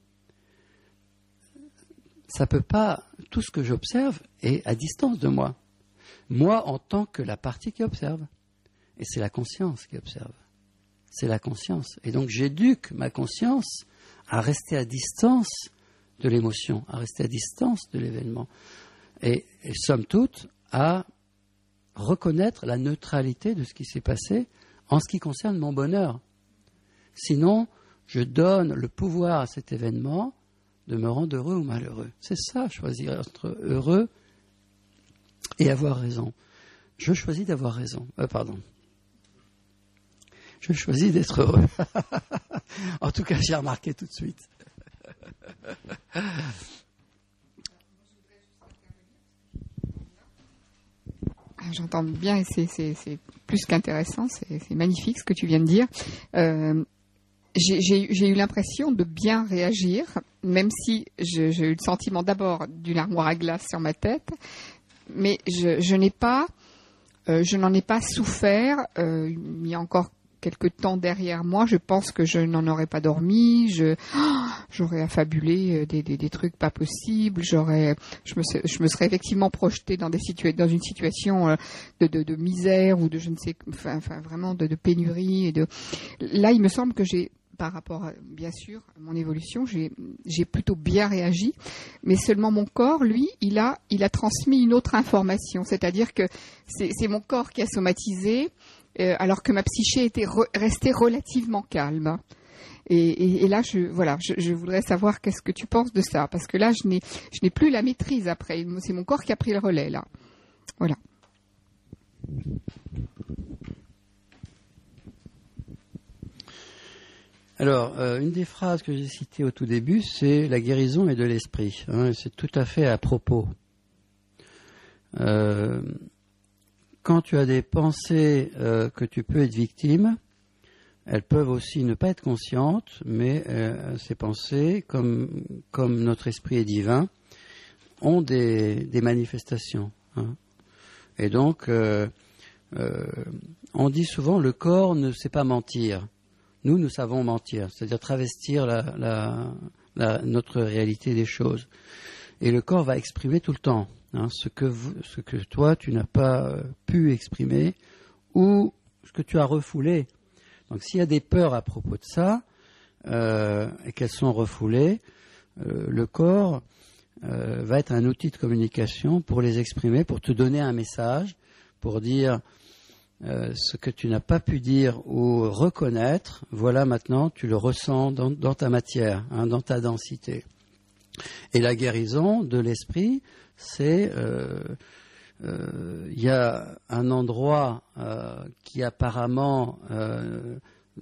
Ça peut pas. Tout ce que j'observe est à distance de moi. Moi en tant que la partie qui observe. Et c'est la conscience qui observe. C'est la conscience. Et donc j'éduque ma conscience à rester à distance de l'émotion, à rester à distance de l'événement. Et, et somme toute, à reconnaître la neutralité de ce qui s'est passé en ce qui concerne mon bonheur. Sinon, je donne le pouvoir à cet événement de me rendre heureux ou malheureux. C'est ça, choisir entre heureux et avoir raison. Je choisis d'avoir raison. Euh, pardon. Je Je choisis d'être heureux. En tout cas, j'ai remarqué tout de suite. J'entends bien et c'est, c'est, c'est plus qu'intéressant, c'est, c'est magnifique ce que tu viens de dire. Euh, j'ai, j'ai, j'ai eu l'impression de bien réagir, même si je, j'ai eu le sentiment d'abord d'une armoire à glace sur ma tête, mais je, je n'ai pas, euh, je n'en ai pas souffert. Euh, il y a encore quelques temps derrière moi, je pense que je n'en aurais pas dormi, je, oh, j'aurais affabulé des, des, des trucs pas possibles, j'aurais, je me, je me serais effectivement projetée dans, des situa- dans une situation de, de, de misère ou de je ne sais, enfin, enfin vraiment de, de pénurie. Et de... Là, il me semble que j'ai, par rapport, à, bien sûr, à mon évolution, j'ai, j'ai plutôt bien réagi, mais seulement mon corps, lui, il a, il a transmis une autre information, c'est-à-dire que c'est, c'est mon corps qui a somatisé, Euh, alors que ma psyché était re- restée relativement calme. Et, et, et là, je, voilà, je, je voudrais savoir qu'est-ce que tu penses de ça, parce que là, je n'ai, je n'ai plus la maîtrise après. C'est mon corps qui a pris le relais, là. Voilà. Alors, euh, une des phrases que j'ai citées au tout début, c'est « la guérison est de l'esprit hein, ». C'est tout à fait à propos. Euh, Quand tu as des pensées euh, que tu peux être victime, elles peuvent aussi ne pas être conscientes, mais euh, ces pensées, comme, comme notre esprit est divin, ont des, des manifestations. Hein. Et donc, euh, euh, on dit souvent le corps ne sait pas mentir. Nous, nous savons mentir, c'est-à-dire travestir la, la, la, notre réalité des choses. Et le corps va exprimer tout le temps. Hein, ce que vous, ce que toi tu n'as pas euh, pu exprimer ou ce que tu as refoulé. Donc s'il y a des peurs à propos de ça euh, et qu'elles sont refoulées, euh, le corps euh, va être un outil de communication pour les exprimer, pour te donner un message, pour dire euh, ce que tu n'as pas pu dire ou reconnaître. Voilà, maintenant tu le ressens dans, dans ta matière, hein, dans ta densité. Et la guérison de l'esprit, c'est il euh, euh, y a un endroit euh, qui apparemment, euh,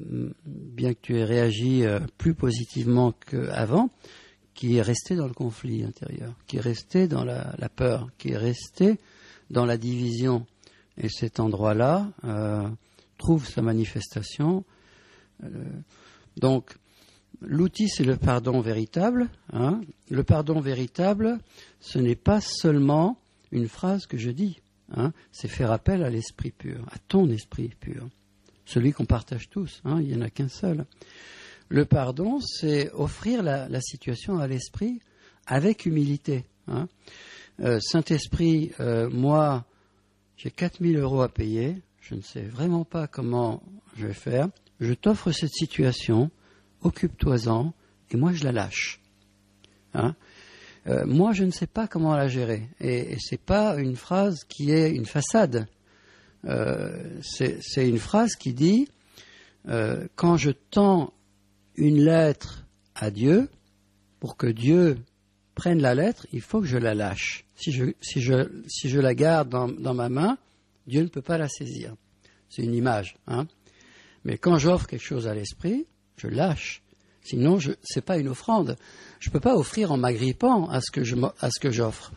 bien que tu aies réagi euh, plus positivement qu'avant, qui est resté dans le conflit intérieur, qui est resté dans la, la peur, qui est resté dans la division. Et cet endroit-là euh, trouve sa manifestation. Euh, donc, l'outil, c'est le pardon véritable. Hein. Le pardon véritable, ce n'est pas seulement une phrase que je dis. Hein. C'est faire appel à l'esprit pur, à ton esprit pur. Celui qu'on partage tous. Hein. Il n'y en a qu'un seul. Le pardon, c'est offrir la, la situation à l'esprit avec humilité. Hein. Euh, Saint-Esprit, euh, moi, j'ai quatre mille euros à payer. Je ne sais vraiment pas comment je vais faire. Je t'offre cette situation. Occupe-toi-en, et moi je la lâche. Hein euh, moi je ne sais pas comment la gérer, et, et c'est pas une phrase qui est une façade. Euh, c'est, c'est une phrase qui dit euh, quand je tends une lettre à Dieu, pour que Dieu prenne la lettre, il faut que je la lâche. Si je, si je, si je la garde dans, dans ma main, Dieu ne peut pas la saisir. C'est une image. Hein mais quand j'offre quelque chose à l'esprit, je lâche. Sinon, ce n'est pas une offrande. Je ne peux pas offrir en m'agrippant à ce que, je, à ce que j'offre.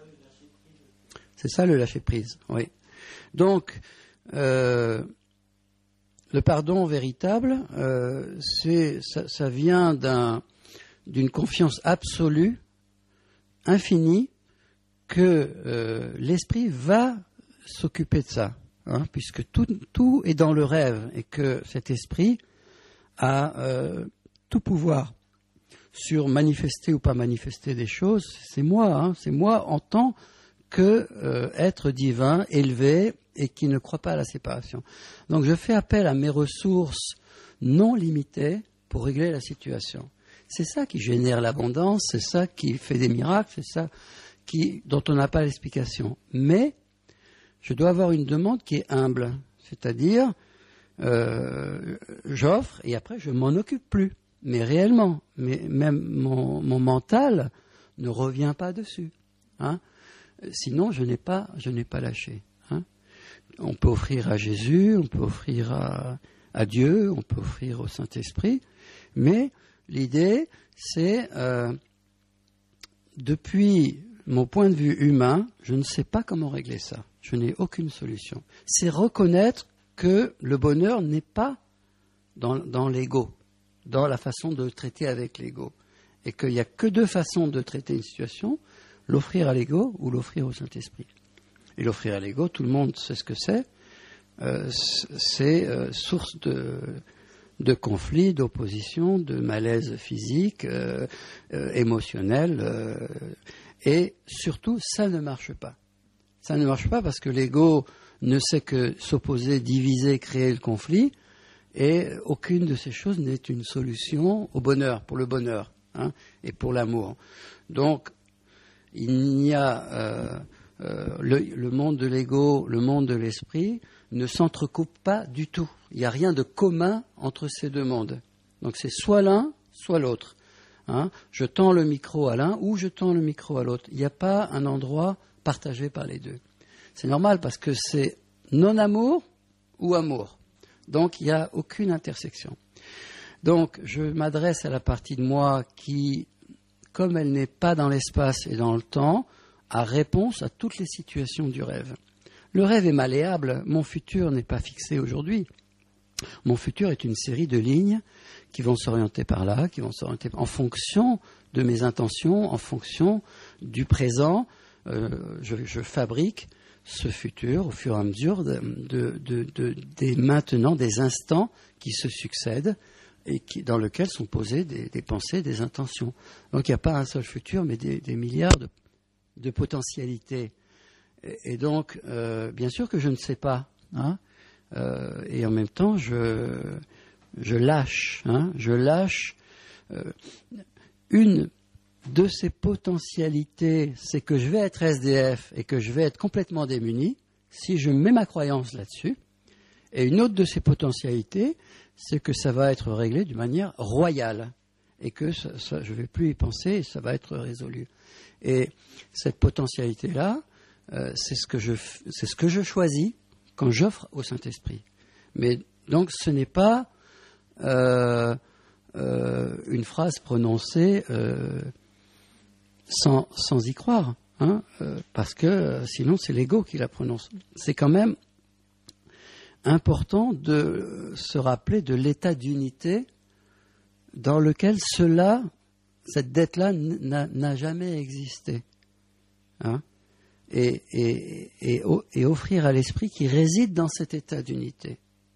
C'est ça le lâcher-prise, oui. Donc, euh, le pardon véritable, euh, c'est, ça, ça vient d'un, d'une confiance absolue, infinie, que euh, l'esprit va s'occuper de ça, hein, puisque tout, tout est dans le rêve et que cet esprit a euh, tout pouvoir sur manifester ou pas manifester des choses. C'est moi, hein, c'est moi en tant que euh, être divin, élevé et qui ne croit pas à la séparation. Donc je fais appel à mes ressources non limitées pour régler la situation. C'est ça qui génère l'abondance, c'est ça qui fait des miracles, c'est ça qui, dont on n'a pas l'explication. Mais je dois avoir une demande qui est humble, c'est-à-dire Euh, j'offre et après je m'en occupe plus, mais réellement, mais même mon, mon mental ne revient pas dessus. Hein. Sinon, je n'ai pas, je n'ai pas lâché. Hein. On peut offrir à Jésus, on peut offrir à, à Dieu, on peut offrir au Saint-Esprit, mais l'idée, c'est, euh, depuis mon point de vue humain, je ne sais pas comment régler ça. Je n'ai aucune solution. C'est reconnaître que le bonheur n'est pas dans, dans l'ego, dans la façon de traiter avec l'ego, et qu'il n'y a que deux façons de traiter une situation, l'offrir à l'ego ou l'offrir au Saint-Esprit. Et l'offrir à l'ego, tout le monde sait ce que c'est, euh, c'est euh, source de, de conflits, d'opposition, de malaise physique, euh, euh, émotionnel, euh, et surtout, ça ne marche pas. Ça ne marche pas parce que l'ego ne sait que s'opposer, diviser, créer le conflit, et aucune de ces choses n'est une solution au bonheur, pour le bonheur, hein, et pour l'amour. Donc, il n'y a euh, euh, le, le monde de l'ego, le monde de l'esprit ne s'entrecoupent pas du tout. Il n'y a rien de commun entre ces deux mondes. Donc c'est soit l'un, soit l'autre. Hein. Je tends le micro à l'un ou je tends le micro à l'autre. Il n'y a pas un endroit partagé par les deux. C'est normal parce que c'est non-amour ou amour. Donc il n'y a aucune intersection. Donc je m'adresse à la partie de moi qui, comme elle n'est pas dans l'espace et dans le temps, a réponse à toutes les situations du rêve. Le rêve est malléable, mon futur n'est pas fixé aujourd'hui. Mon futur est une série de lignes qui vont s'orienter par là, qui vont s'orienter en fonction de mes intentions, en fonction du présent. Euh, je, je fabrique ce futur au fur et à mesure de, de, de, de, des maintenant, des instants qui se succèdent et qui, dans lesquels sont posées des, des pensées, des intentions. Donc il n'y a pas un seul futur, mais des, des milliards de, de potentialités. Et, et donc, euh, bien sûr que je ne sais pas, hein, euh, et en même temps, je, je lâche, hein, je lâche euh, une de ces potentialités, c'est que je vais être S D F et que je vais être complètement démuni si je mets ma croyance là-dessus. Et une autre de ces potentialités, c'est que ça va être réglé d'une manière royale et que ça, ça, je ne vais plus y penser et ça va être résolu. Et cette potentialité-là, euh, c'est ce que je, c'est ce que je choisis quand j'offre au Saint-Esprit. Mais donc ce n'est pas euh, euh, une phrase prononcée euh, sans, sans y croire, hein, euh, parce que euh, sinon c'est l'ego qui la prononce. C'est quand même important de se rappeler de l'état d'unité dans lequel cela, cette dette-là n'a, n'a jamais existé. Hein, et, et, et, et offrir à l'esprit qui réside dans cet état d'unité.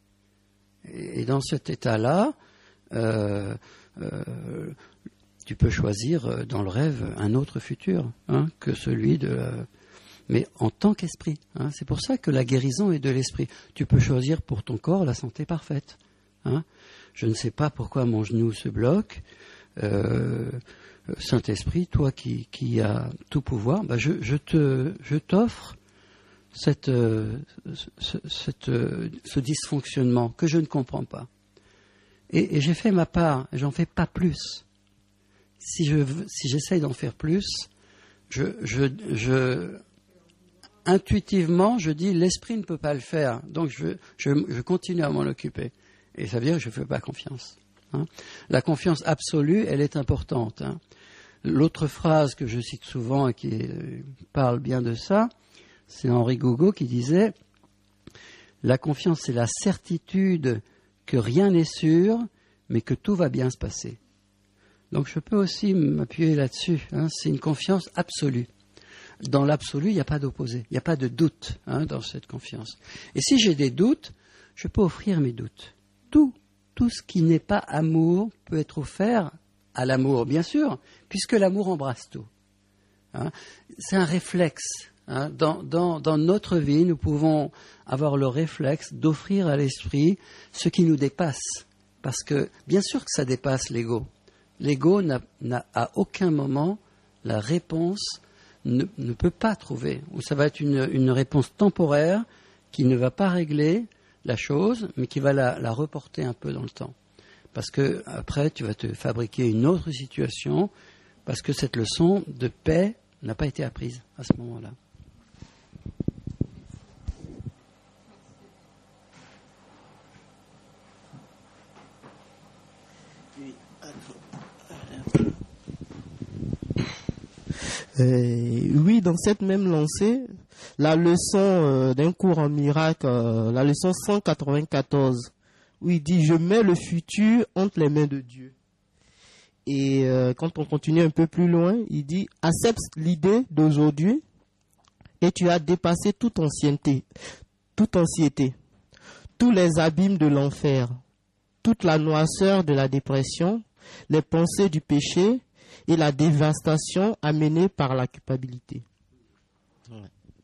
Et, et dans cet état-là, euh, euh, tu peux choisir dans le rêve un autre futur, hein, que celui de... Euh, mais en tant qu'esprit. Hein, c'est pour ça que la guérison est de l'esprit. Tu peux choisir pour ton corps la santé parfaite. Hein. Je ne sais pas pourquoi mon genou se bloque. Euh, Saint-Esprit, toi qui, qui as tout pouvoir, bah je, je, te, je t'offre cette, euh, ce, cette, euh, ce dysfonctionnement que je ne comprends pas. Et, et j'ai fait ma part, j'en fais pas plus. Si, je, si j'essaye d'en faire plus, je... je, je intuitivement, je dis l'esprit ne peut pas le faire, donc je, je, je continue à m'en occuper. Et ça veut dire que je ne fais pas confiance. Hein. La confiance absolue, elle est importante. Hein. L'autre phrase que je cite souvent et qui euh, parle bien de ça, c'est Henri Gougaud qui disait « La confiance, c'est la certitude que rien n'est sûr, mais que tout va bien se passer. » Donc je peux aussi m'appuyer là-dessus. Hein. C'est une confiance absolue. Dans l'absolu, il n'y a pas d'opposé, il n'y a pas de doute, hein, dans cette confiance. Et si j'ai des doutes, je peux offrir mes doutes. Tout, tout ce qui n'est pas amour peut être offert à l'amour, bien sûr, puisque l'amour embrasse tout. Hein. C'est un réflexe. Hein. Dans, dans, dans notre vie, nous pouvons avoir le réflexe d'offrir à l'esprit ce qui nous dépasse. Parce que, bien sûr que ça dépasse l'ego. L'ego n'a, n'a à aucun moment la réponse Ne, ne peut pas trouver, ou ça va être une, une réponse temporaire qui ne va pas régler la chose, mais qui va la, la reporter un peu dans le temps. Parce que après, tu vas te fabriquer une autre situation, parce que cette leçon de paix n'a pas été apprise à ce moment-là. Euh, oui, dans cette même lancée, la leçon euh, d'un cours en miracle, euh, la leçon cent quatre-vingt-quatorze, où il dit « Je mets le futur entre les mains de Dieu ». Et euh, quand on continue un peu plus loin, il dit « Accepte l'idée d'aujourd'hui et tu as dépassé toute ancienneté, toute anxiété, tous les abîmes de l'enfer, toute la noirceur de la dépression, les pensées du péché et la dévastation amenée par la culpabilité. » Ouais.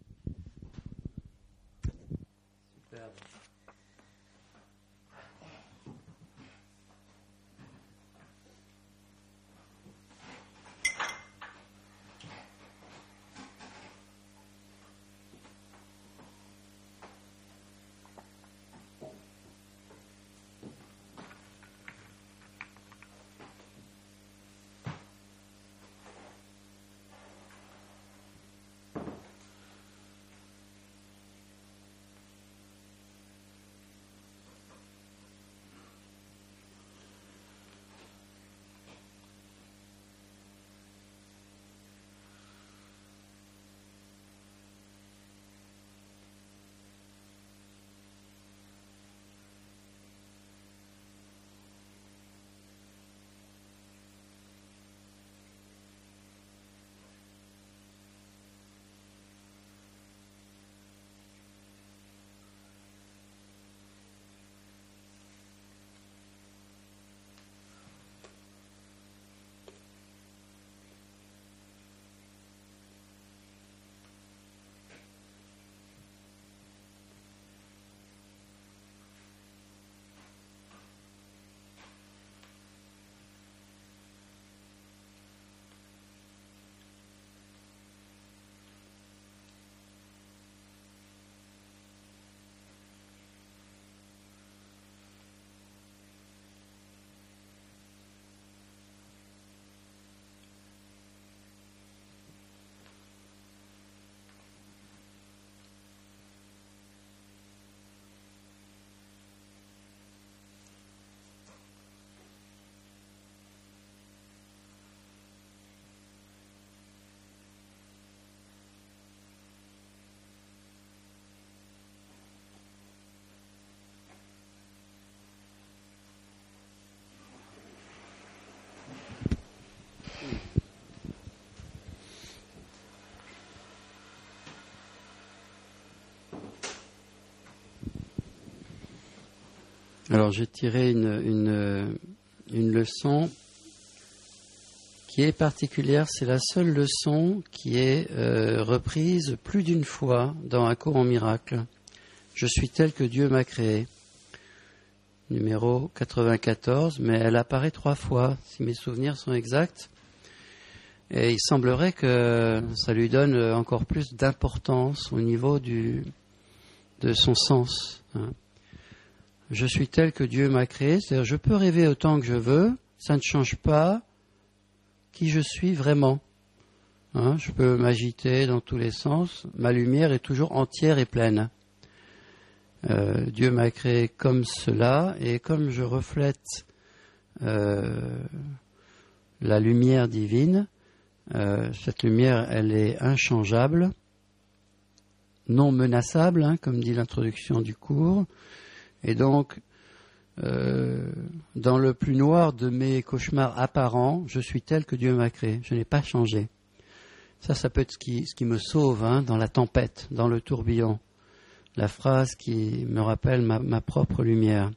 Alors j'ai tiré une, une, une leçon qui est particulière. C'est la seule leçon qui est euh, reprise plus d'une fois dans un cours en miracle. Je suis tel que Dieu m'a créé. Numéro quatre-vingt-quatorze, mais elle apparaît trois fois, si mes souvenirs sont exacts. Et il semblerait que ça lui donne encore plus d'importance au niveau du, de son sens. Hein. Je suis tel que Dieu m'a créé, c'est-à-dire je peux rêver autant que je veux, ça ne change pas qui je suis vraiment. Hein, je peux m'agiter dans tous les sens, ma lumière est toujours entière et pleine. Euh, Dieu m'a créé comme cela, et comme je reflète euh, la lumière divine, euh, cette lumière elle est inchangeable, non menaçable, hein, comme dit l'introduction du cours. Et donc, euh, dans le plus noir de mes cauchemars apparents, je suis tel que Dieu m'a créé. Je n'ai pas changé. Ça, ça peut être ce qui, ce qui me sauve hein, dans la tempête, dans le tourbillon. La phrase qui me rappelle ma, ma propre lumière.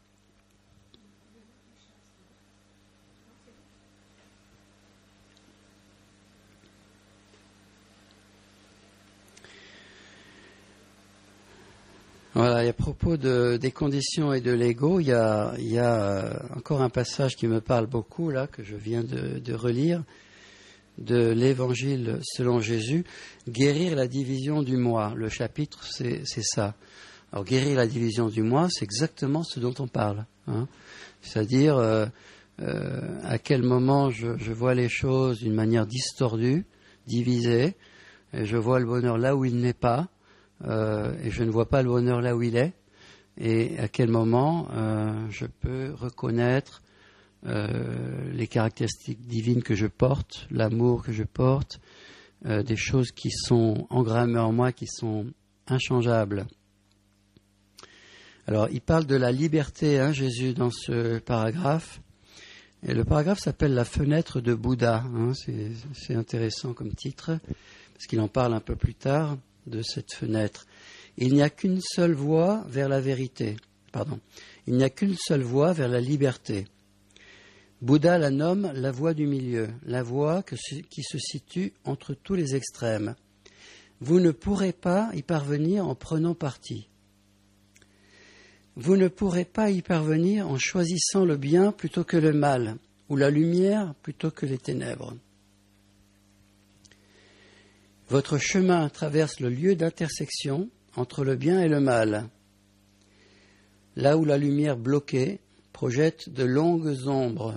Voilà, et à propos de, des conditions et de l'ego, il y a, il y a encore un passage qui me parle beaucoup, là, que je viens de, de relire, de l'Évangile selon Jésus, guérir la division du moi. Le chapitre, c'est, c'est ça. Alors, guérir la division du moi, c'est exactement ce dont on parle. Hein. C'est-à-dire, euh, euh, à quel moment je, je vois les choses d'une manière distordue, divisée, et je vois le bonheur là où il n'est pas, Euh, et je ne vois pas le bonheur là où il est, et à quel moment euh, je peux reconnaître euh, les caractéristiques divines que je porte, l'amour que je porte, euh, des choses qui sont engrammées en moi, qui sont inchangeables. Alors, il parle de la liberté, hein, Jésus, dans ce paragraphe. Et le paragraphe s'appelle « La fenêtre de Bouddha hein, ». C'est, c'est intéressant comme titre, parce qu'il en parle un peu plus tard de cette fenêtre. Il n'y a qu'une seule voie vers la vérité. Pardon. Il n'y a qu'une seule voie vers la liberté. Bouddha la nomme la voie du milieu, la voie que, qui se situe entre tous les extrêmes. Vous ne pourrez pas y parvenir en prenant parti. Vous ne pourrez pas y parvenir en choisissant le bien plutôt que le mal, ou la lumière plutôt que les ténèbres. Votre chemin traverse le lieu d'intersection entre le bien et le mal, là où la lumière bloquée projette de longues ombres.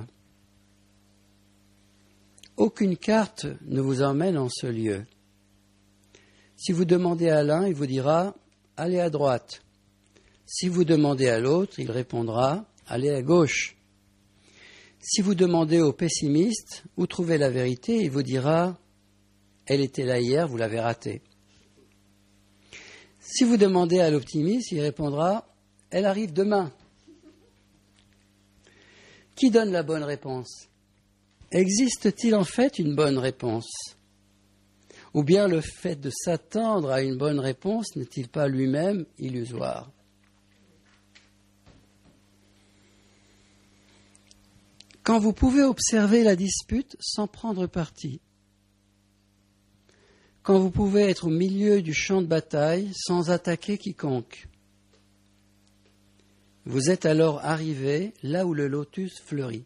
Aucune carte ne vous emmène en ce lieu. Si vous demandez à l'un, il vous dira « Allez à droite ». Si vous demandez à l'autre, il répondra « Allez à gauche ». Si vous demandez au pessimiste « Où trouver la vérité ?» il vous dira « Elle était là hier, vous l'avez ratée ». Si vous demandez à l'optimiste, il répondra « Elle arrive demain ». Qui donne la bonne réponse ? Existe-t-il en fait une bonne réponse ? Ou bien le fait de s'attendre à une bonne réponse n'est-il pas lui-même illusoire ? Quand vous pouvez observer la dispute sans prendre parti, quand vous pouvez être au milieu du champ de bataille sans attaquer quiconque, vous êtes alors arrivé là où le lotus fleurit.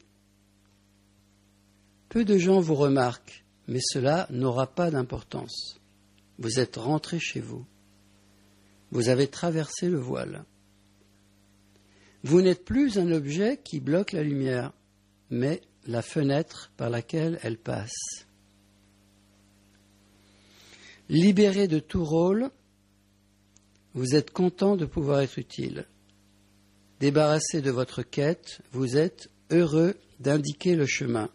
Peu de gens vous remarquent, mais cela n'aura pas d'importance. Vous êtes rentré chez vous. Vous avez traversé le voile. Vous n'êtes plus un objet qui bloque la lumière, mais la fenêtre par laquelle elle passe. Libéré de tout rôle, vous êtes content de pouvoir être utile. Débarrassé de votre quête, vous êtes heureux d'indiquer le chemin.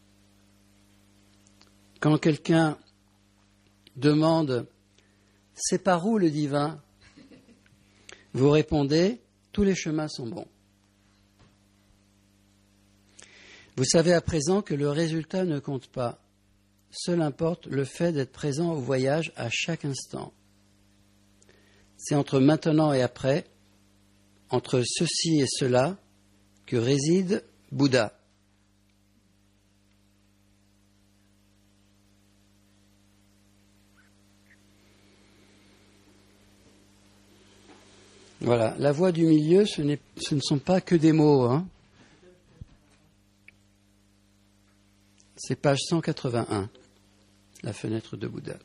Quand quelqu'un demande « C'est par où le divin ?» vous répondez « Tous les chemins sont bons ». Vous savez à présent que le résultat ne compte pas. Seul importe le fait d'être présent au voyage à chaque instant. C'est entre maintenant et après, entre ceci et cela, que réside Bouddha. Voilà, la voie du milieu, ce, n'est, ce ne sont pas que des mots, hein. C'est page cent quatre-vingt-un, la fenêtre de Bouddha.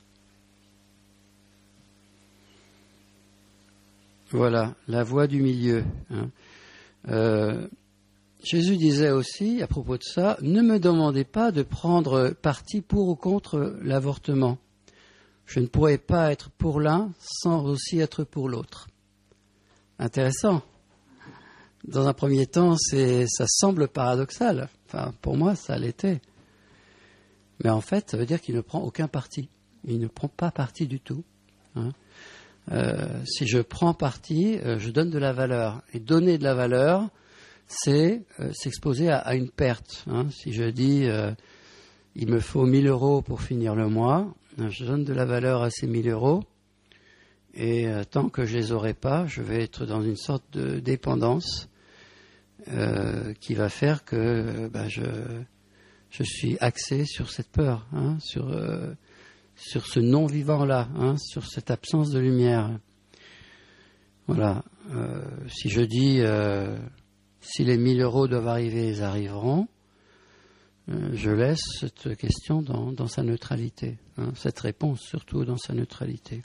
Voilà, la voie du milieu. Hein. Euh, Jésus disait aussi, à propos de ça, ne me demandez pas de prendre parti pour ou contre l'avortement. Je ne pourrais pas être pour l'un sans aussi être pour l'autre. Intéressant. Dans un premier temps, c'est, ça semble paradoxal. Enfin, pour moi, ça l'était. Mais en fait, ça veut dire qu'il ne prend aucun parti. Il ne prend pas parti du tout. Hein. Euh, si je prends parti, euh, je donne de la valeur. Et donner de la valeur, c'est euh, s'exposer à, à une perte. Hein. Si je dis euh, il me faut mille euros pour finir le mois, je donne de la valeur à ces mille euros. Et euh, tant que je les aurai pas, je vais être dans une sorte de dépendance euh, qui va faire que euh, bah, je... Je suis axé sur cette peur, hein, sur, euh, sur ce non-vivant-là, hein, sur cette absence de lumière. Voilà. Euh, si je dis euh, si les mille euros doivent arriver, ils arriveront, euh, je laisse cette question dans, dans sa neutralité, hein, cette réponse surtout dans sa neutralité.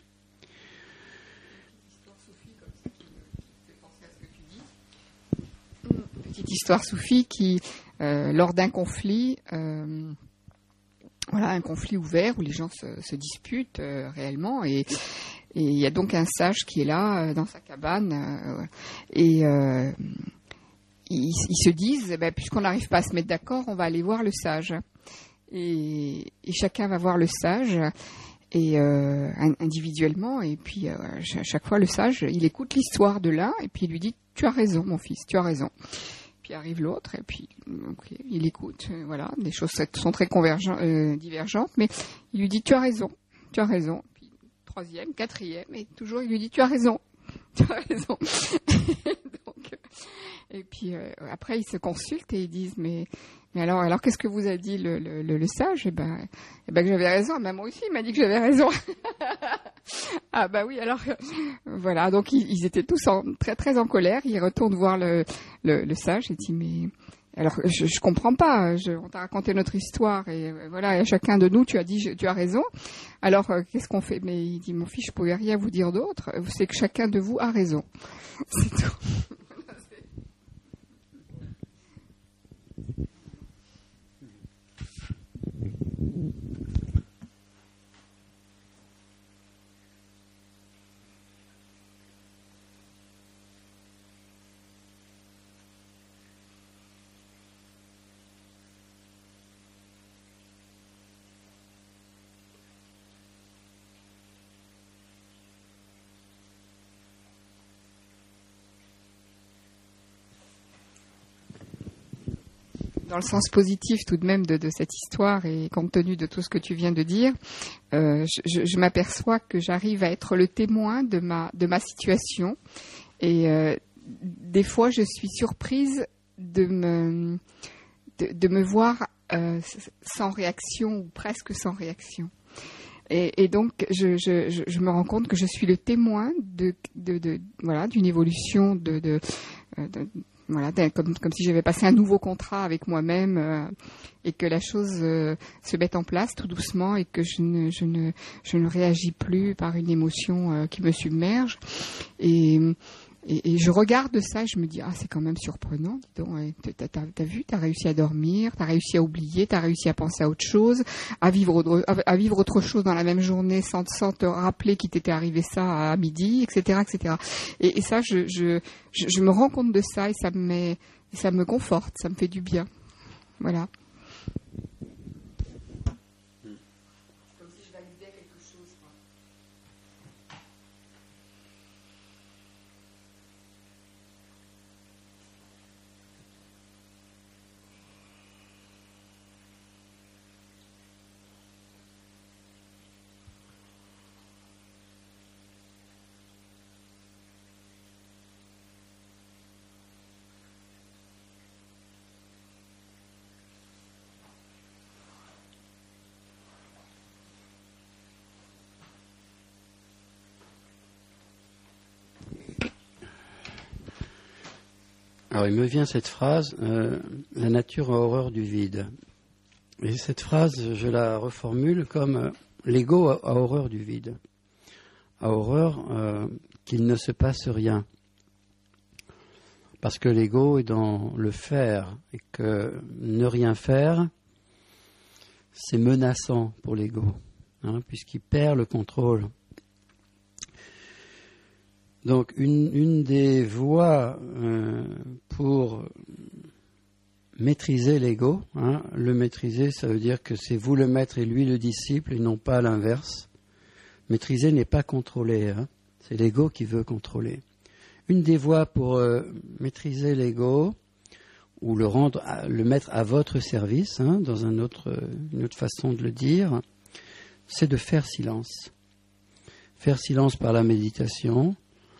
Petite histoire soufie qui, euh, lors d'un conflit, euh, voilà, un conflit ouvert où les gens se, se disputent euh, réellement, et et il y a donc un sage qui est là euh, dans sa cabane, euh, et euh, ils, ils se disent, eh ben, puisqu'on n'arrive pas à se mettre d'accord, on va aller voir le sage. Et, et chacun va voir le sage et euh, individuellement. Et puis euh, à chaque fois, le sage, il écoute l'histoire de l'un et puis il lui dit, tu as raison, mon fils, tu as raison. Puis arrive l'autre et puis okay, il écoute. Euh, voilà, les choses sont très convergentes, euh, divergentes, mais il lui dit, tu as raison, tu as raison. Puis troisième, quatrième, et toujours il lui dit, tu as raison. Tu as raison. Donc, et puis euh, après, ils se consultent et ils disent, mais, mais alors, alors qu'est-ce que vous a dit le, le, le, le sage ? Eh ben, eh ben que j'avais raison. Ben, moi aussi, il m'a dit que j'avais raison. Ah bah oui, alors euh, voilà. Donc ils, ils étaient tous en, très très en colère. Ils retournent voir le, le, le sage et disent, mais alors je, je comprends pas. Je, on t'a raconté notre histoire et euh, voilà, et à chacun de nous, tu as dit, je, tu as raison. Alors euh, qu'est-ce qu'on fait ? Mais il dit, mon fils, je pouvais rien vous dire d'autre. C'est que chacun de vous a raison. C'est tout. Dans le sens positif tout de même de, de cette histoire et compte tenu de tout ce que tu viens de dire, euh, je, je m'aperçois que j'arrive à être le témoin de ma, de ma situation et euh, des fois je suis surprise de me, de, de me voir euh, sans réaction ou presque sans réaction. Et, et donc je, je, je me rends compte que je suis le témoin de, de, de voilà d'une évolution de, de, de Voilà, comme, comme si j'avais passé un nouveau contrat avec moi-même euh, et que la chose euh, se mette en place tout doucement et que je ne, je ne, je ne réagis plus par une émotion euh, qui me submerge. Et, et, et je regarde ça et je me dis, ah, c'est quand même surprenant, dis donc, t'as, t'as, t'as vu, t'as réussi à dormir, t'as réussi à oublier, t'as réussi à penser à autre chose, à vivre, à vivre autre chose dans la même journée sans, sans te rappeler qu'il t'était arrivé ça à midi, et cetera, et cetera. Et, et ça, je, je, je, je me rends compte de ça et ça me met, ça me conforte, ça me fait du bien. Voilà. Comme si je validais quelque chose. Alors, il me vient cette phrase, euh, la nature a horreur du vide. Et cette phrase, je la reformule comme euh, l'ego a, a horreur du vide, a horreur euh, qu'il ne se passe rien. Parce que l'ego est dans le faire et que ne rien faire, c'est menaçant pour l'ego, hein, puisqu'il perd le contrôle. Donc, une, une des voies euh, pour maîtriser l'ego, hein, le maîtriser, ça veut dire que c'est vous le maître et lui le disciple, et non pas l'inverse. Maîtriser n'est pas contrôler, hein, c'est l'ego qui veut contrôler. Une des voies pour euh, maîtriser l'ego, ou le rendre, à, le mettre à votre service, hein, dans un autre, une autre façon de le dire, c'est de faire silence. Faire silence par la méditation.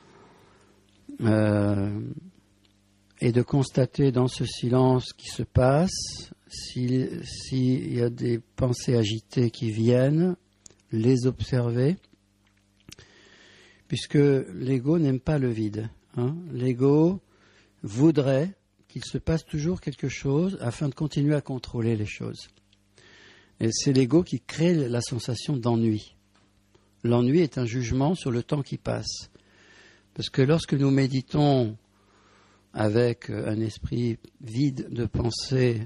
Euh, et de constater dans ce silence qui se passe, s'il, s'il y a des pensées agitées qui viennent, les observer, puisque l'ego n'aime pas le vide. Hein. L'ego voudrait qu'il se passe toujours quelque chose afin de continuer à contrôler les choses. Et c'est l'ego qui crée la sensation d'ennui. L'ennui est un jugement sur le temps qui passe. Parce que lorsque nous méditons avec un esprit vide de pensée,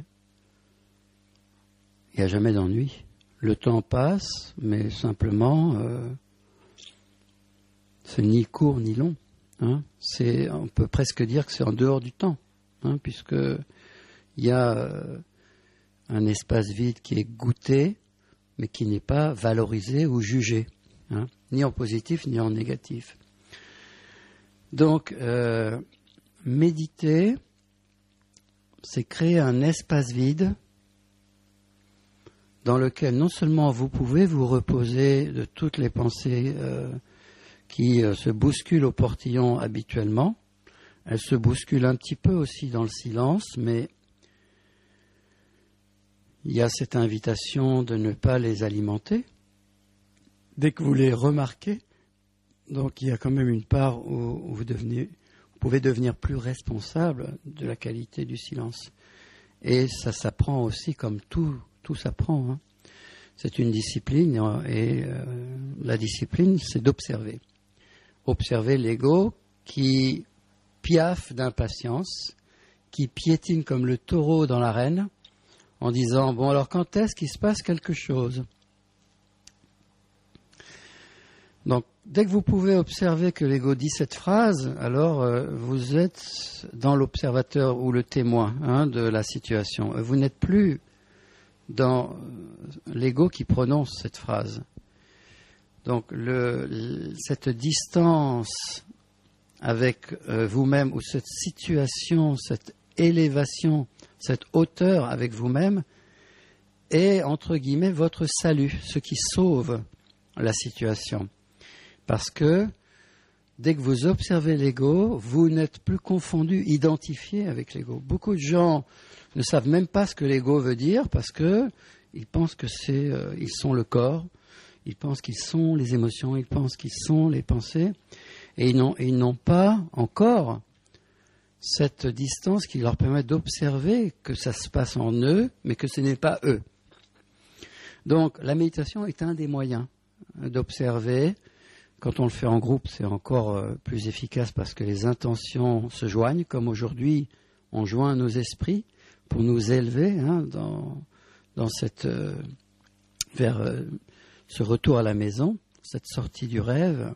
il n'y a jamais d'ennui. Le temps passe, mais simplement, euh, c'est ni court ni long. Hein. C'est, on peut presque dire que c'est en dehors du temps. hein, puisque il y a euh, un espace vide qui est goûté, mais qui n'est pas valorisé ou jugé, hein, ni en positif ni en négatif. Donc, euh, méditer, c'est créer un espace vide dans lequel non seulement vous pouvez vous reposer de toutes les pensées euh, qui euh, se bousculent au portillon habituellement. Elles se bousculent un petit peu aussi dans le silence, mais il y a cette invitation de ne pas les alimenter. Dès que vous les remarquez, donc il y a quand même une part où, où vous, devenez, vous pouvez devenir plus responsable de la qualité du silence. Et ça s'apprend aussi comme tout. Tout s'apprend. Hein. C'est une discipline et euh, la discipline, c'est d'observer. Observer l'ego qui piaffe d'impatience, qui piétine comme le taureau dans l'arène en disant « Bon, alors quand est-ce qu'il se passe quelque chose ?» Donc, dès que vous pouvez observer que l'ego dit cette phrase, alors euh, vous êtes dans l'observateur ou le témoin hein, de la situation. Vous n'êtes plus dans l'ego qui prononce cette phrase. Donc le, le, cette distance avec euh, vous-même, ou cette situation, cette élévation, cette hauteur avec vous-même, est, entre guillemets, votre salut, ce qui sauve la situation. Parce que dès que vous observez l'ego, vous n'êtes plus confondu, identifié avec l'ego. Beaucoup de gens ne savent même pas ce que l'ego veut dire parce que ils pensent que c'est, euh, ils sont le corps, ils pensent qu'ils sont les émotions, ils pensent qu'ils sont les pensées, et ils n'ont, ils n'ont pas encore cette distance qui leur permet d'observer que ça se passe en eux, mais que ce n'est pas eux. Donc la méditation est un des moyens d'observer. Quand on le fait en groupe, c'est encore euh, plus efficace parce que les intentions se joignent, comme aujourd'hui on joint nos esprits pour nous élever hein, dans, dans cette, euh, vers euh, ce retour à la maison, cette sortie du rêve.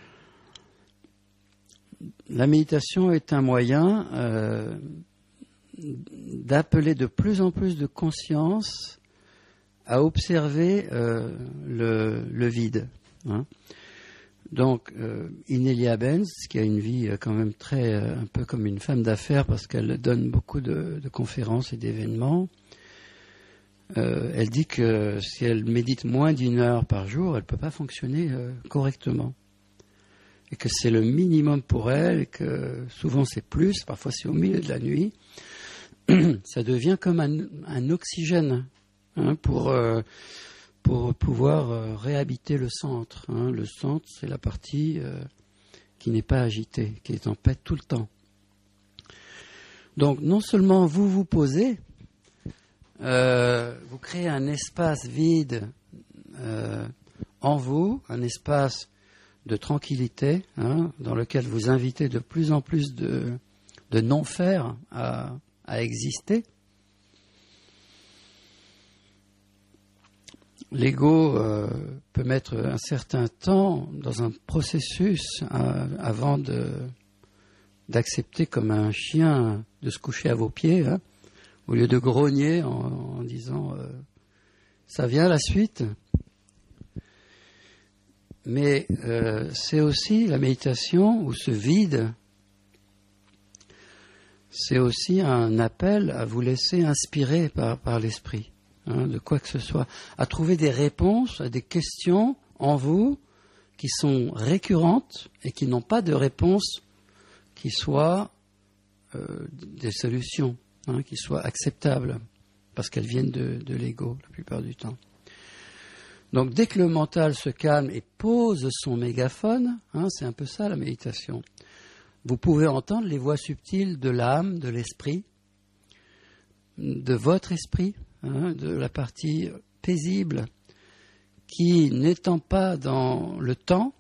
La méditation est un moyen euh, d'appeler de plus en plus de conscience à observer euh, le, le vide. Hein. Donc, euh, Inelia Benz, qui a une vie euh, quand même très, euh, un peu comme une femme d'affaires parce qu'elle donne beaucoup de, de conférences et d'événements, euh, elle dit que si elle médite moins d'une heure par jour, elle ne peut pas fonctionner euh, correctement. Et que c'est le minimum pour elle, et que souvent c'est plus, parfois c'est au milieu de la nuit. Ça devient comme un, un oxygène hein, pour... Euh, pour pouvoir euh, réhabiter le centre. Hein. Le centre, c'est la partie euh, qui n'est pas agitée, qui est en paix tout le temps. Donc, non seulement vous vous posez, euh, vous créez un espace vide euh, en vous, un espace de tranquillité, hein, dans lequel vous invitez de plus en plus de, de non-faire à, à exister. L'ego euh, peut mettre un certain temps dans un processus euh, avant de, d'accepter comme un chien de se coucher à vos pieds, hein, au lieu de grogner en, en disant euh, « ça vient la suite ». Mais euh, c'est aussi la méditation ou ce vide, c'est aussi un appel à vous laisser inspirer par, par l'esprit. Hein, de quoi que ce soit, à trouver des réponses à des questions en vous qui sont récurrentes et qui n'ont pas de réponse qui soient euh, des solutions, hein, qui soient acceptables, parce qu'elles viennent de, de l'ego la plupart du temps. Donc dès que le mental se calme et pose son mégaphone, hein, c'est un peu ça la méditation, vous pouvez entendre les voix subtiles de l'âme, de l'esprit, de votre esprit, Hein, de la partie paisible qui, n'étant pas dans le temps,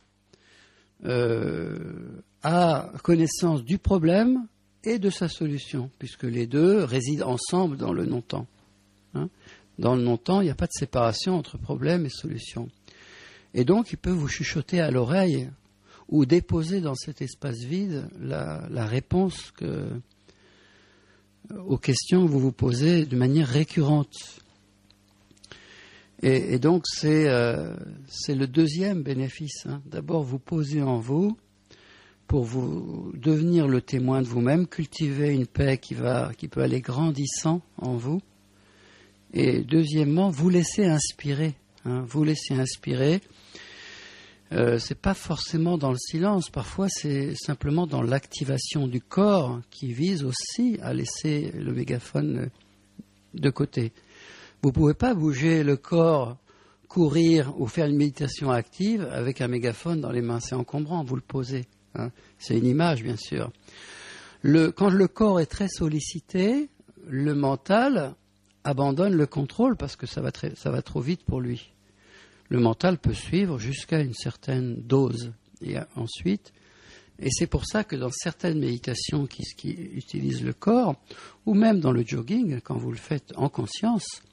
euh, a connaissance du problème et de sa solution, puisque les deux résident ensemble dans le non-temps. Hein. Dans le non-temps, il n'y a pas de séparation entre problème et solution. Et donc, il peut vous chuchoter à l'oreille ou déposer dans cet espace vide la, la réponse que aux questions que vous vous posez de manière récurrente. Et, et donc, c'est, euh, c'est le deuxième bénéfice. Hein. D'abord, vous posez en vous pour vous devenir le témoin de vous-même, cultiver une paix qui, va, qui peut aller grandissant en vous. Et deuxièmement, vous laissez inspirer. Hein, vous laissez inspirer. Euh, c'est pas forcément dans le silence. Parfois, c'est simplement dans l'activation du corps qui vise aussi à laisser le mégaphone de côté. Vous ne pouvez pas bouger le corps, courir ou faire une méditation active avec un mégaphone dans les mains. C'est encombrant, vous le posez. Hein. C'est une image, bien sûr. Le, quand le corps est très sollicité, le mental abandonne le contrôle parce que ça va, très, ça va trop vite pour lui. Le mental peut suivre jusqu'à une certaine dose. Et ensuite, et c'est pour ça que dans certaines méditations qui, qui utilisent le corps, ou même dans le jogging, quand vous le faites en conscience,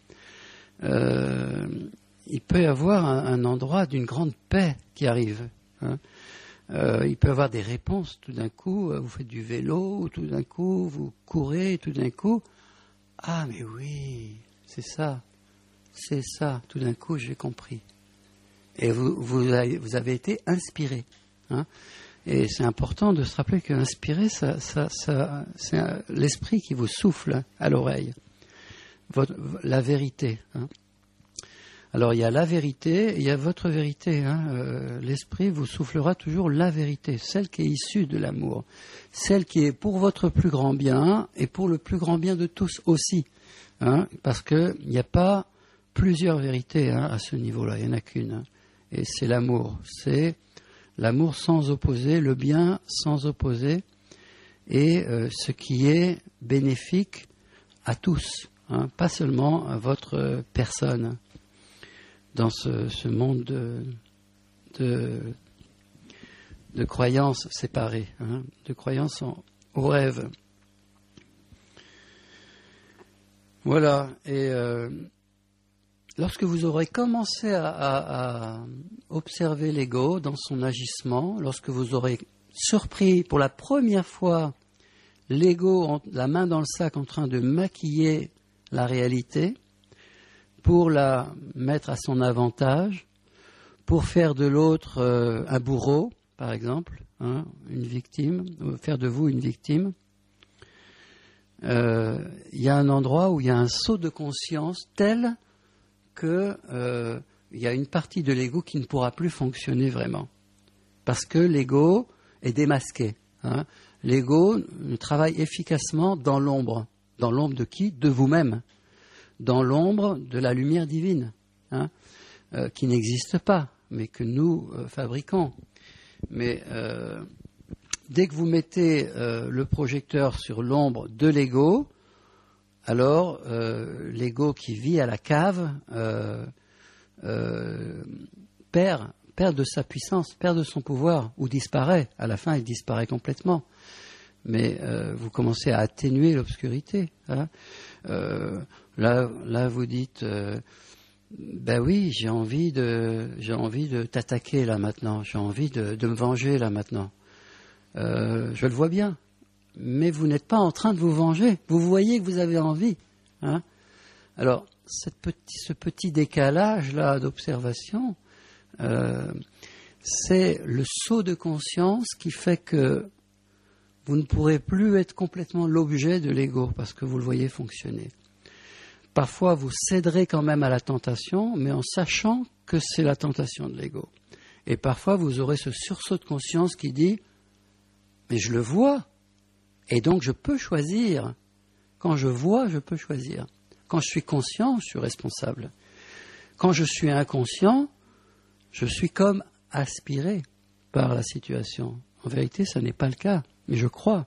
euh, il peut y avoir un, un endroit d'une grande paix qui arrive. Hein. Euh, il peut y avoir des réponses. Tout d'un coup, vous faites du vélo, tout d'un coup, vous courez, tout d'un coup, ah mais oui, c'est ça, c'est ça. Tout d'un coup, j'ai compris. Et vous, vous, avez, vous avez été inspiré. Hein. Et c'est important de se rappeler qu'inspirer, ça, ça, ça, c'est un, l'esprit qui vous souffle à l'oreille. Votre, la vérité. Hein. Alors il y a la vérité, il y a votre vérité. Hein. Euh, l'esprit vous soufflera toujours la vérité, celle qui est issue de l'amour, celle qui est pour votre plus grand bien et pour le plus grand bien de tous aussi. Hein, parce qu'il n'y a pas plusieurs vérités hein, à ce niveau-là, il n'y en a qu'une. Hein. Et c'est l'amour, c'est l'amour sans opposer, le bien sans opposer, et euh, ce qui est bénéfique à tous, hein, pas seulement à votre personne. Dans ce, ce monde de, de, de croyances séparées, hein, de croyances en, au rêve. Voilà, et euh, lorsque vous aurez commencé à, à, à observer l'ego dans son agissement, lorsque vous aurez surpris pour la première fois l'ego, la main dans le sac, en train de maquiller la réalité, pour la mettre à son avantage, pour faire de l'autre euh, un bourreau, par exemple, hein, une victime, faire de vous une victime. Euh, il y a un endroit où il y a un saut de conscience tel que euh, il y a une partie de l'ego qui ne pourra plus fonctionner vraiment, parce que l'ego est démasqué. Hein. L'ego travaille efficacement dans l'ombre. Dans l'ombre de qui ? De vous-même. Dans l'ombre de la lumière divine, hein, euh, qui n'existe pas, mais que nous euh, fabriquons. Mais euh, dès que vous mettez euh, le projecteur sur l'ombre de l'ego, alors euh, l'ego qui vit à la cave euh, euh, perd, perd de sa puissance, perd de son pouvoir, ou disparaît. À la fin, il disparaît complètement. Mais euh, vous commencez à atténuer l'obscurité. Hein. Euh, là, là, vous dites, euh, ben oui, j'ai envie de, j'ai envie de t'attaquer là maintenant, j'ai envie de, de me venger là maintenant. Euh, je le vois bien, mais vous n'êtes pas en train de vous venger. Vous voyez que vous avez envie. Hein. Alors, cette petit, ce petit décalage là d'observation, euh, c'est le saut de conscience qui fait que vous ne pourrez plus être complètement l'objet de l'ego parce que vous le voyez fonctionner. Parfois, vous céderez quand même à la tentation, mais en sachant que c'est la tentation de l'ego. Et parfois, vous aurez ce sursaut de conscience qui dit « mais je le vois, et donc je peux choisir. Quand je vois, je peux choisir. Quand je suis conscient, je suis responsable. Quand je suis inconscient, je suis comme aspiré par la situation. En vérité, ça n'est pas le cas. Mais je crois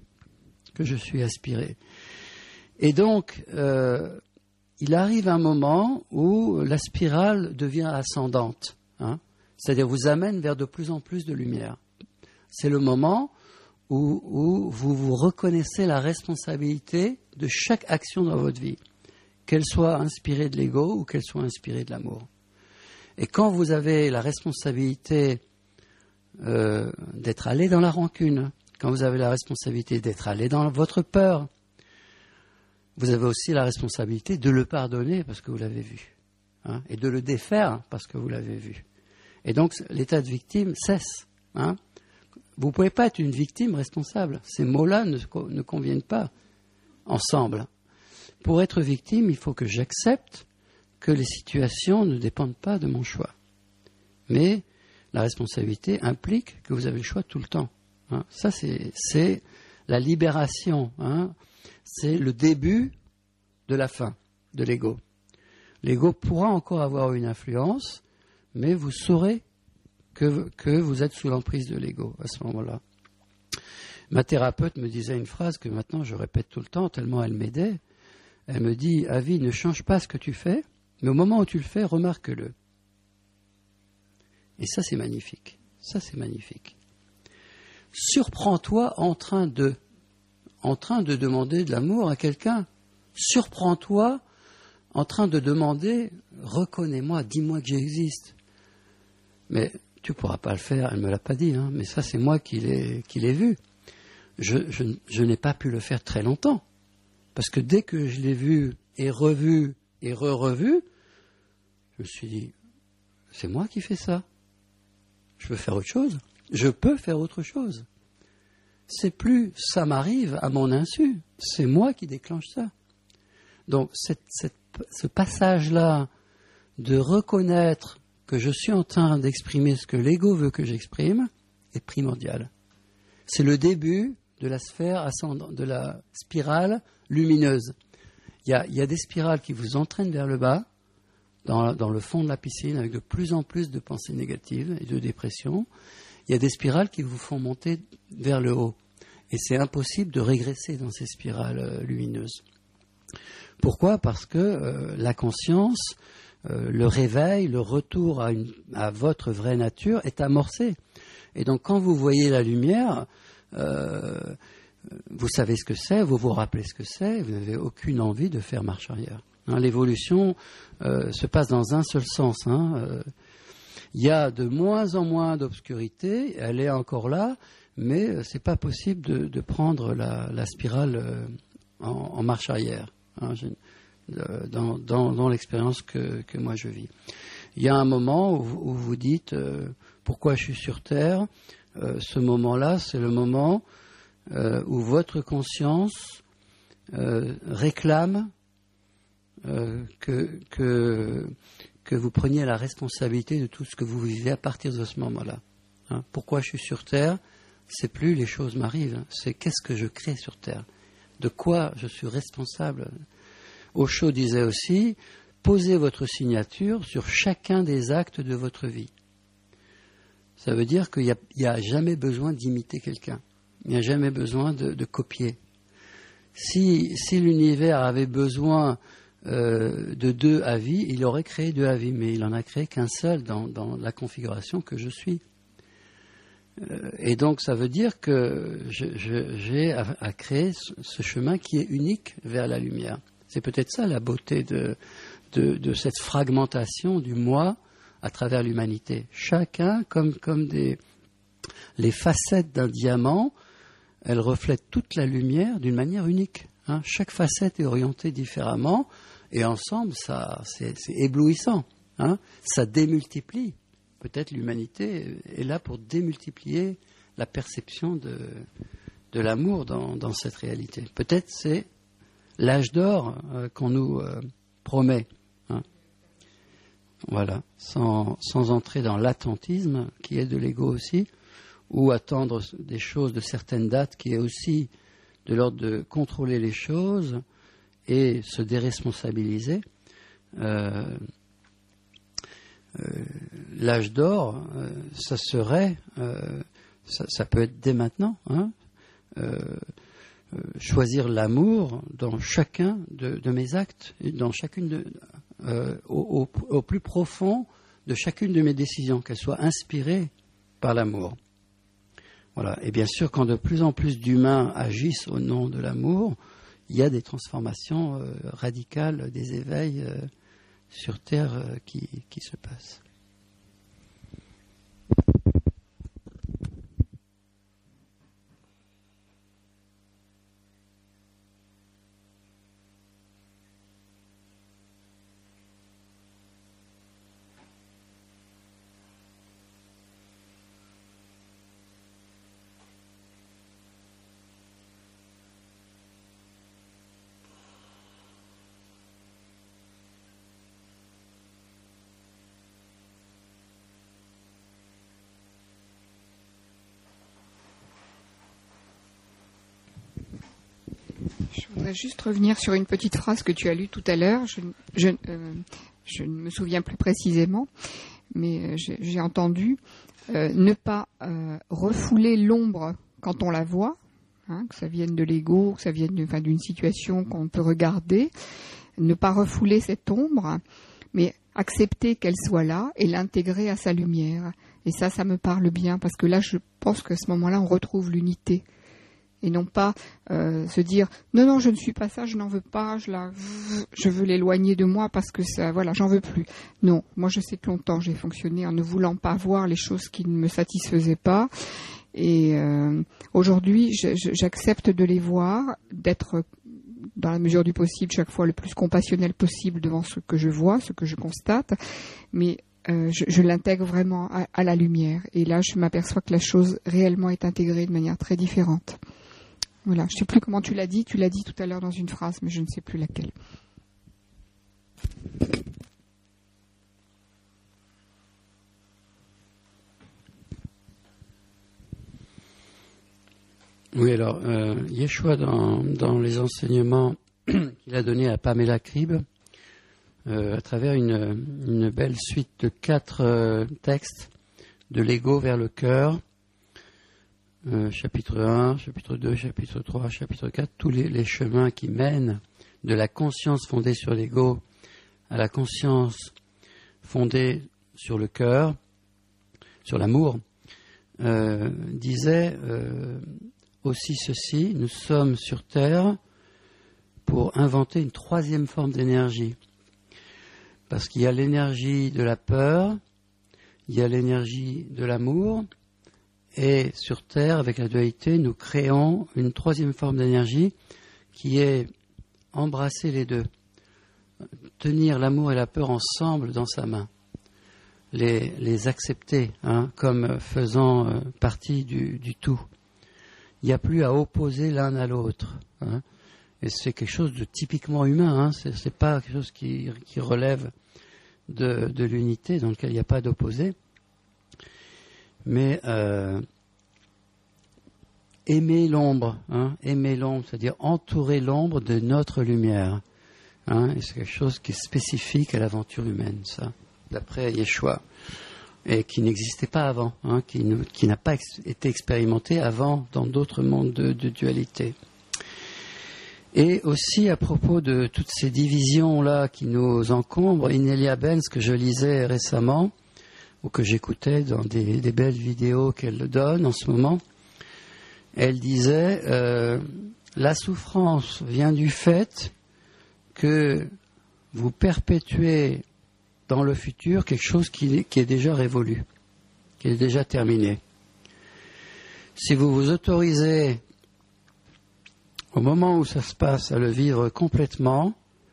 que je suis aspiré. Et donc, euh, il arrive un moment où la spirale devient ascendante. Hein, c'est-à-dire vous amène vers de plus en plus de lumière. C'est le moment où, où vous vous reconnaissez la responsabilité de chaque action dans votre vie, qu'elle soit inspirée de l'ego ou qu'elle soit inspirée de l'amour. Et quand vous avez la responsabilité euh, d'être allé dans la rancune, quand vous avez la responsabilité d'être allé dans votre peur, vous avez aussi la responsabilité de le pardonner parce que vous l'avez vu, hein, et de le défaire parce que vous l'avez vu. Et donc, l'état de victime cesse. Hein. Vous ne pouvez pas être une victime responsable. Ces mots-là ne, ne conviennent pas ensemble. Pour être victime, il faut que j'accepte que les situations ne dépendent pas de mon choix. Mais la responsabilité implique que vous avez le choix tout le temps. Hein. Ça, c'est, c'est la libération. Hein. C'est le début de la fin de l'ego. L'ego pourra encore avoir une influence, mais vous saurez que, que vous êtes sous l'emprise de l'ego à ce moment-là. Ma thérapeute me disait une phrase que maintenant je répète tout le temps, tellement elle m'aidait. Elle me dit, Avi, ne change pas ce que tu fais, mais au moment où tu le fais, remarque-le. Et ça, c'est magnifique. Ça, c'est magnifique. Surprends-toi en train de, en train de demander de l'amour à quelqu'un. Surprends-toi en train de demander, reconnais-moi, dis-moi que j'existe. Mais tu ne pourras pas le faire, elle ne me l'a pas dit, hein, mais ça, c'est moi qui l'ai, qui l'ai vu. Je, je, je n'ai pas pu le faire très longtemps. Parce que dès que je l'ai vu et revu et re-revu, je me suis dit, c'est moi qui fais ça. Je veux faire autre chose. Je peux faire autre chose. C'est plus ça m'arrive à mon insu. C'est moi qui déclenche ça. Donc cette, cette, ce passage-là de reconnaître que je suis en train d'exprimer ce que l'ego veut que j'exprime est primordial. C'est le début de la sphère ascendante, de la spirale lumineuse. Il y a, il y a des spirales qui vous entraînent vers le bas, dans, dans le fond de la piscine, avec de plus en plus de pensées négatives et de dépression. Il y a des spirales qui vous font monter vers le haut. Et c'est impossible de régresser dans ces spirales euh, lumineuses. Pourquoi ? Parce que euh, la conscience, euh, le réveil, le retour à, une, à votre vraie nature est amorcé. Et donc quand vous voyez la lumière, euh, vous savez ce que c'est, vous vous rappelez ce que c'est, vous n'avez aucune envie de faire marche arrière. Hein, l'évolution euh, se passe dans un seul sens. Hein, euh, il y a de moins en moins d'obscurité, elle est encore là, mais ce n'est pas possible de, de prendre la, la spirale euh, en, en marche arrière, hein, je, euh, dans, dans, dans l'expérience que, que moi je vis. Il y a un moment où, où vous dites euh, pourquoi je suis sur Terre. Euh, ce moment-là, c'est le moment euh, où votre conscience euh, réclame euh, que, que, que vous preniez la responsabilité de tout ce que vous vivez à partir de ce moment-là. Hein, pourquoi je suis sur Terre ? C'est plus les choses m'arrivent, c'est qu'est-ce que je crée sur Terre ? De quoi je suis responsable ? Osho disait aussi, posez votre signature sur chacun des actes de votre vie. Ça veut dire qu'il n'y a, a jamais besoin d'imiter quelqu'un. Il n'y a jamais besoin de, de copier. Si, si l'univers avait besoin euh, de deux avis, il aurait créé deux avis, mais il n'en a créé qu'un seul dans, dans la configuration que je suis. Euh, et donc ça veut dire que je, je, j'ai à, à créer ce, ce chemin qui est unique vers la lumière. C'est peut-être ça la beauté de, de, de cette fragmentation du moi à travers l'humanité. Chacun, comme, comme des, les facettes d'un diamant, elles reflètent toute la lumière d'une manière unique. Hein. Chaque facette est orientée différemment et ensemble, ça, c'est, c'est éblouissant. Hein. Ça démultiplie. Peut-être l'humanité est là pour démultiplier la perception de, de l'amour dans, dans cette réalité. Peut-être c'est l'âge d'or euh, qu'on nous euh, promet. Hein. Voilà, sans, sans entrer dans l'attentisme qui est de l'ego aussi, ou attendre des choses de certaines dates qui est aussi de l'ordre de contrôler les choses et se déresponsabiliser. Euh, euh, l'âge d'or, euh, ça serait, euh, ça, ça peut être dès maintenant, hein, euh, euh, choisir l'amour dans chacun de, de mes actes, dans chacune de, euh, au, au, au plus profond de chacune de mes décisions, qu'elles soient inspirées par l'amour. Voilà. Et bien sûr, quand de plus en plus d'humains agissent au nom de l'amour, il y a des transformations euh, radicales, des éveils euh, sur Terre euh, qui, qui se passent. Je voudrais juste revenir sur une petite phrase que tu as lue tout à l'heure. Je, je, euh, je ne me souviens plus précisément, mais j'ai, j'ai entendu euh, ne pas euh, refouler l'ombre quand on la voit, hein, que ça vienne de l'ego, que ça vienne de, enfin, d'une situation qu'on peut regarder, ne pas refouler cette ombre, mais accepter qu'elle soit là et l'intégrer à sa lumière. Et ça, ça me parle bien, parce que là, je pense qu'à ce moment-là, on retrouve l'unité. Et non pas euh, se dire non non je ne suis pas ça, je n'en veux pas, je la je veux l'éloigner de moi parce que ça voilà j'en veux plus. Non, moi je sais que longtemps j'ai fonctionné en ne voulant pas voir les choses qui ne me satisfaisaient pas. Et euh, aujourd'hui je, je, j'accepte de les voir, d'être dans la mesure du possible chaque fois le plus compassionnel possible devant ce que je vois, ce que je constate, mais euh, je, je l'intègre vraiment à, à la lumière. Et là je m'aperçois que la chose réellement est intégrée de manière très différente. Voilà, je ne sais plus comment tu l'as dit, tu l'as dit tout à l'heure dans une phrase, mais je ne sais plus laquelle. Oui, alors, euh, Yeshua, dans, dans les enseignements qu'il a donnés à Pamela Cribb, euh, à travers une, une belle suite de quatre euh, textes, de l'ego vers le cœur, Euh, chapitre un, chapitre deux, chapitre trois, chapitre quatre, tous les, les chemins qui mènent de la conscience fondée sur l'ego à la conscience fondée sur le cœur, sur l'amour, euh, disait euh, aussi ceci: nous sommes sur Terre pour inventer une troisième forme d'énergie. Parce qu'il y a l'énergie de la peur, il y a l'énergie de l'amour, et sur Terre, avec la dualité, nous créons une troisième forme d'énergie qui est embrasser les deux, tenir l'amour et la peur ensemble dans sa main, les, les accepter hein, comme faisant euh, partie du, du tout. Il n'y a plus à opposer l'un à l'autre. Hein, et c'est quelque chose de typiquement humain, hein, c'est, c'est pas quelque chose qui, qui relève de, de l'unité dans lequel il n'y a pas d'opposé. Mais euh, aimer l'ombre, hein, aimer l'ombre, c'est-à-dire entourer l'ombre de notre lumière. Hein, et c'est quelque chose qui est spécifique à l'aventure humaine, ça, d'après Yeshua, et qui n'existait pas avant, hein, qui, ne, qui n'a pas ex- été expérimenté avant dans d'autres mondes de, de dualité. Et aussi à propos de toutes ces divisions-là qui nous encombrent, Inelia Benz, que je lisais récemment, ou que j'écoutais dans des, des belles vidéos qu'elle donne en ce moment, elle disait euh, la souffrance vient du fait que vous perpétuez dans le futur quelque chose qui, qui est déjà révolu, qui est déjà terminé. Si vous vous autorisez au moment où ça se passe à le vivre complètement,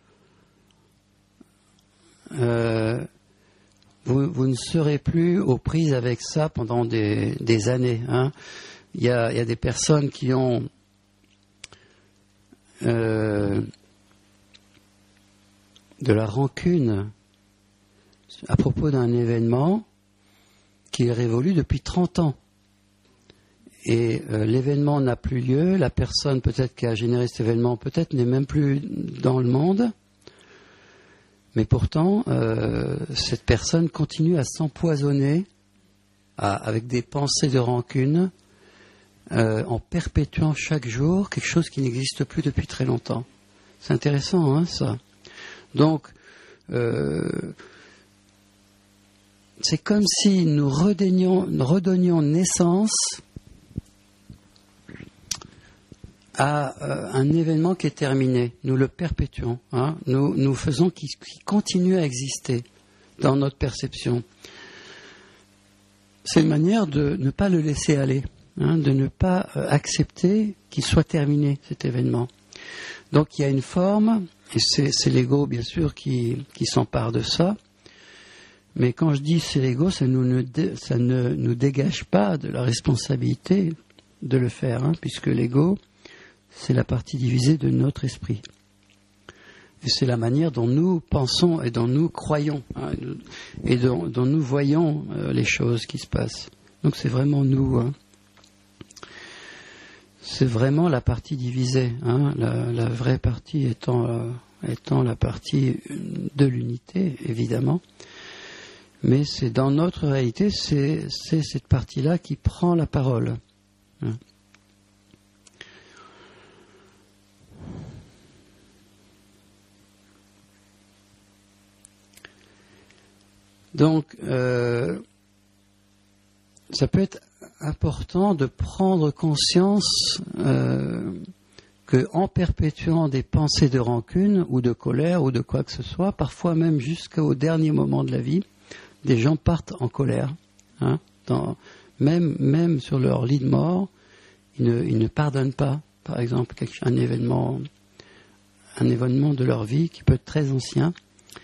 euh, Vous, vous ne serez plus aux prises avec ça pendant des, des années. Hein. Il y a, il y a des personnes qui ont euh, de la rancune à propos d'un événement qui est révolu depuis trente ans. Et euh, l'événement n'a plus lieu, la personne peut-être qui a généré cet événement peut-être n'est même plus dans le monde. Mais pourtant, euh, cette personne continue à s'empoisonner à, avec des pensées de rancune euh, en perpétuant chaque jour quelque chose qui n'existe plus depuis très longtemps. C'est intéressant, hein, ça. Donc, euh, c'est comme si nous redonnions, redonnions naissance à euh, un événement qui est terminé. Nous le perpétuons. Hein. Nous, nous faisons qu'il, qu'il continue à exister dans notre perception. C'est une manière de ne pas le laisser aller, hein, de ne pas euh, accepter qu'il soit terminé, cet événement. Donc il y a une forme, et c'est, c'est l'ego bien sûr qui, qui s'empare de ça, mais quand je dis c'est l'ego, ça, nous ne, ça ne nous dégage pas de la responsabilité de le faire, hein, puisque l'ego, c'est la partie divisée de notre esprit. Et c'est la manière dont nous pensons et dont nous croyons, hein, et dont, dont nous voyons euh, les choses qui se passent. Donc c'est vraiment nous. Hein. c'est vraiment la partie divisée, hein, la, la vraie partie étant, euh, étant la partie de l'unité, évidemment. Mais c'est dans notre réalité, c'est, c'est cette partie-là qui prend la parole. Hein. Donc, euh, ça peut être important de prendre conscience euh, que en perpétuant des pensées de rancune ou de colère ou de quoi que ce soit, parfois même jusqu'au dernier moment de la vie, des gens partent en colère. Hein, dans, même, même sur leur lit de mort, ils ne, ils ne pardonnent pas. Par exemple, un événement, un événement de leur vie qui peut être très ancien.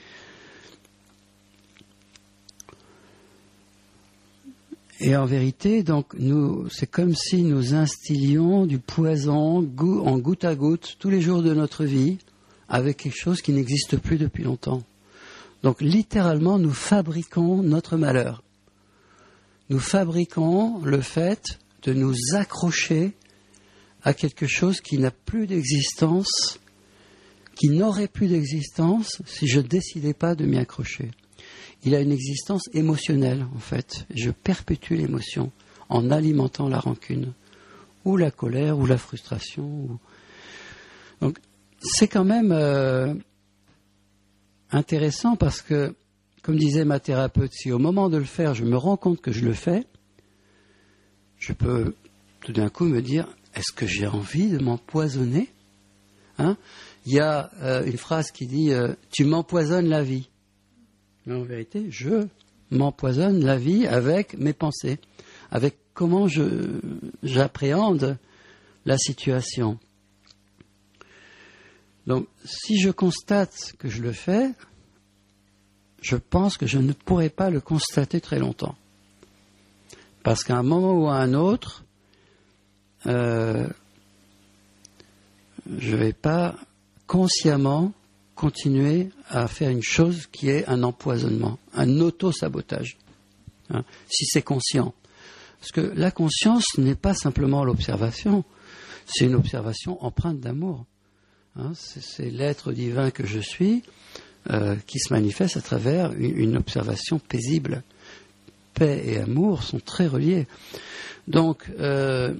Et en vérité, donc, nous, c'est comme si nous instillions du poison goût, en goutte à goutte tous les jours de notre vie avec quelque chose qui n'existe plus depuis longtemps. Donc, littéralement, nous fabriquons notre malheur. Nous fabriquons le fait de nous accrocher à quelque chose qui n'a plus d'existence, qui n'aurait plus d'existence si je ne décidais pas de m'y accrocher. Il a une existence émotionnelle, en fait. Je perpétue l'émotion en alimentant la rancune, ou la colère, ou la frustration. Ou... Donc, c'est quand même euh, intéressant parce que, comme disait ma thérapeute, si au moment de le faire, je me rends compte que je le fais, je peux tout d'un coup me dire, est-ce que j'ai envie de m'empoisonner, hein? Il y a euh, une phrase qui dit euh, « tu m'empoisonnes la vie ». Mais en vérité, je m'empoisonne la vie avec mes pensées, avec comment je, j'appréhende la situation. Donc, si je constate que je le fais, je pense que je ne pourrai pas le constater très longtemps. Parce qu'à un moment ou à un autre, euh, je ne vais pas consciemment continuer à faire une chose qui est un empoisonnement, un auto-sabotage, hein, si c'est conscient. Parce que la conscience n'est pas simplement l'observation, c'est une observation empreinte d'amour. Hein, c'est, c'est l'être divin que je suis euh, qui se manifeste à travers une, une observation paisible. Paix et amour sont très reliés. Donc, euh,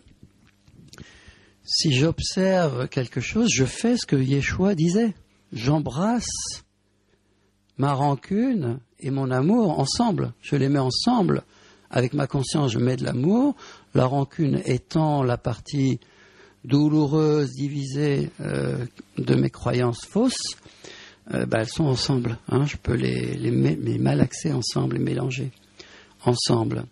si j'observe quelque chose, je fais ce que Yeshua disait. J'embrasse ma rancune et mon amour ensemble. Je les mets ensemble. Avec ma conscience, je mets de l'amour. La rancune étant la partie douloureuse, divisée euh, de mes croyances fausses, euh, bah, elles sont ensemble. Hein. Je peux les, les, les malaxer ensemble, les mélanger ensemble.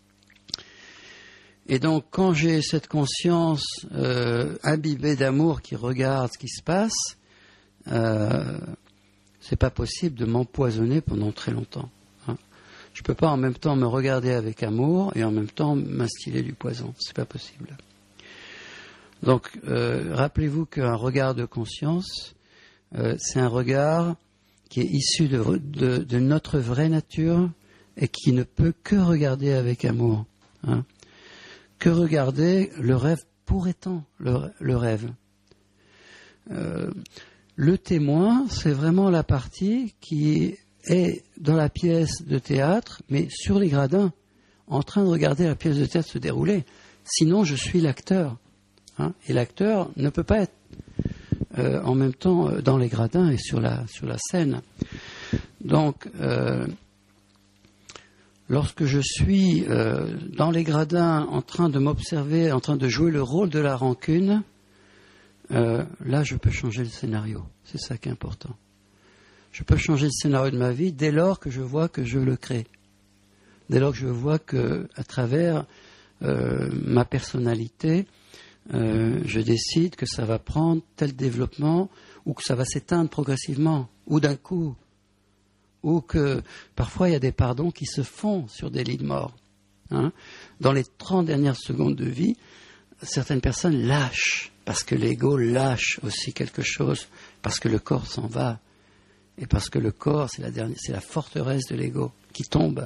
Et donc, quand j'ai cette conscience euh, imbibée d'amour qui regarde ce qui se passe, Euh, c'est pas possible de m'empoisonner pendant très longtemps. Hein. Je peux pas en même temps me regarder avec amour et en même temps m'instiller du poison. C'est pas possible. Donc, euh, rappelez-vous qu'un regard de conscience, euh, c'est un regard qui est issu de, de, de notre vraie nature et qui ne peut que regarder avec amour. Hein. Que regarder le rêve pour étant le, le rêve. Euh, Le témoin, c'est vraiment la partie qui est dans la pièce de théâtre, mais sur les gradins, en train de regarder la pièce de théâtre se dérouler. Sinon, je suis l'acteur. Hein, et l'acteur ne peut pas être euh, en même temps dans les gradins et sur la, sur la scène. Donc, euh, lorsque je suis euh, dans les gradins en train de m'observer, en train de jouer le rôle de la rancune, Euh, là, je peux changer le scénario. C'est ça qui est important. Je peux changer le scénario de ma vie dès lors que je vois que je le crée. Dès lors que je vois que, à travers euh, ma personnalité, euh, je décide que ça va prendre tel développement ou que ça va s'éteindre progressivement ou d'un coup. Ou que parfois il y a des pardons qui se font sur des lits de mort. Hein. Dans les trente dernières secondes de vie, certaines personnes lâchent. Parce que l'ego lâche aussi quelque chose, parce que le corps s'en va, et parce que le corps, c'est la, dernière, c'est la forteresse de l'ego qui tombe.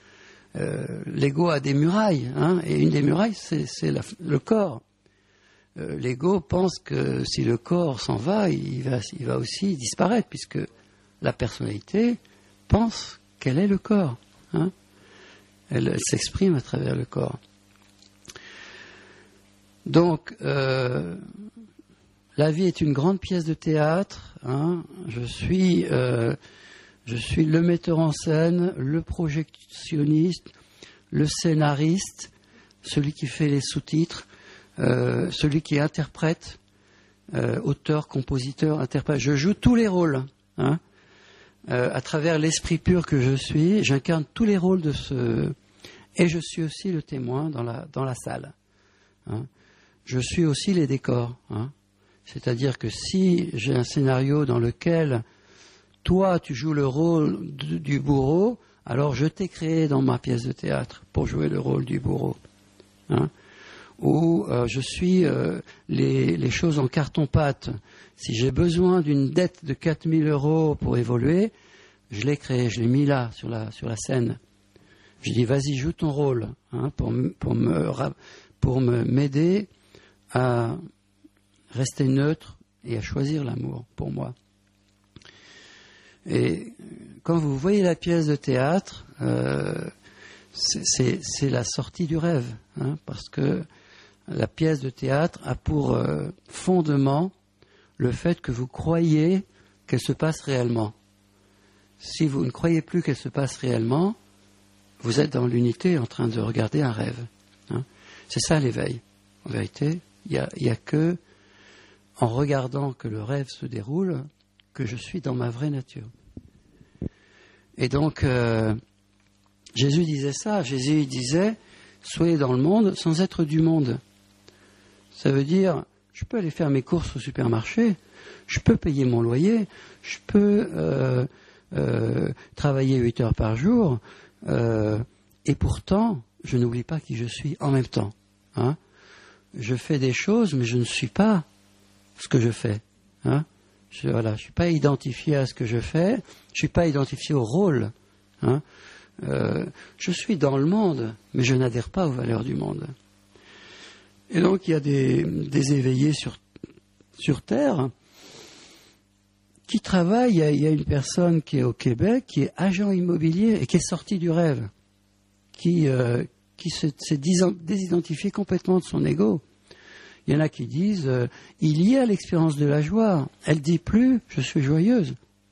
Euh, l'ego a des murailles, hein, et une des murailles, c'est, c'est la, le corps. euh, l'ego pense que si le corps s'en va, il va, il va aussi disparaître, puisque la personnalité pense qu'elle est le corps. Hein. Elle, elle s'exprime à travers le corps. Donc, euh, la vie est une grande pièce de théâtre. Hein. Je suis, euh, je suis le metteur en scène, le projectionniste, le scénariste, celui qui fait les sous-titres, euh, celui qui interprète, euh, auteur, compositeur, interprète. Je joue tous les rôles. Hein. Euh, à travers l'esprit pur que je suis, j'incarne tous les rôles de ce... Et je suis aussi le témoin dans la, dans la salle. Hein. Je suis aussi les décors. Hein. C'est-à-dire que si j'ai un scénario dans lequel toi, tu joues le rôle du, du bourreau, alors je t'ai créé dans ma pièce de théâtre pour jouer le rôle du bourreau. Hein. Ou euh, je suis euh, les, les choses en carton-pâte. Si j'ai besoin d'une dette de quatre mille euros pour évoluer, je l'ai créé, je l'ai mis là, sur la, sur la scène. Je dis, vas-y, joue ton rôle, hein, pour, pour, me, pour me, m'aider à rester neutre et à choisir l'amour pour moi. Et quand vous voyez la pièce de théâtre, euh, c'est, c'est, c'est la sortie du rêve, hein, parce que la pièce de théâtre a pour euh, fondement le fait que vous croyez qu'elle se passe réellement. Si vous ne croyez plus qu'elle se passe réellement, vous êtes dans l'unité en train de regarder un rêve. Hein. C'est ça l'éveil. En vérité, il n'y a, y a que en regardant que le rêve se déroule que je suis dans ma vraie nature. Et donc, euh, Jésus disait ça. Jésus disait, soyez dans le monde sans être du monde. Ça veut dire, je peux aller faire mes courses au supermarché, je peux payer mon loyer, je peux euh, euh, travailler huit heures par jour, euh, et pourtant, je n'oublie pas qui je suis en même temps. Hein. Je fais des choses, mais je ne suis pas ce que je fais. Hein. Je voilà, je suis pas identifié à ce que je fais, je suis pas identifié au rôle. Hein. Euh, je suis dans le monde, mais je n'adhère pas aux valeurs du monde. Et donc il y a des, des éveillés sur, sur Terre qui travaillent. Il y, a, il y a une personne qui est au Québec, qui est agent immobilier et qui est sortie du rêve, qui, euh, qui se, s'est désidentifié complètement de son ego. Il y en a qui disent, euh, il y a l'expérience de la joie. Elle dit plus, je suis joyeuse.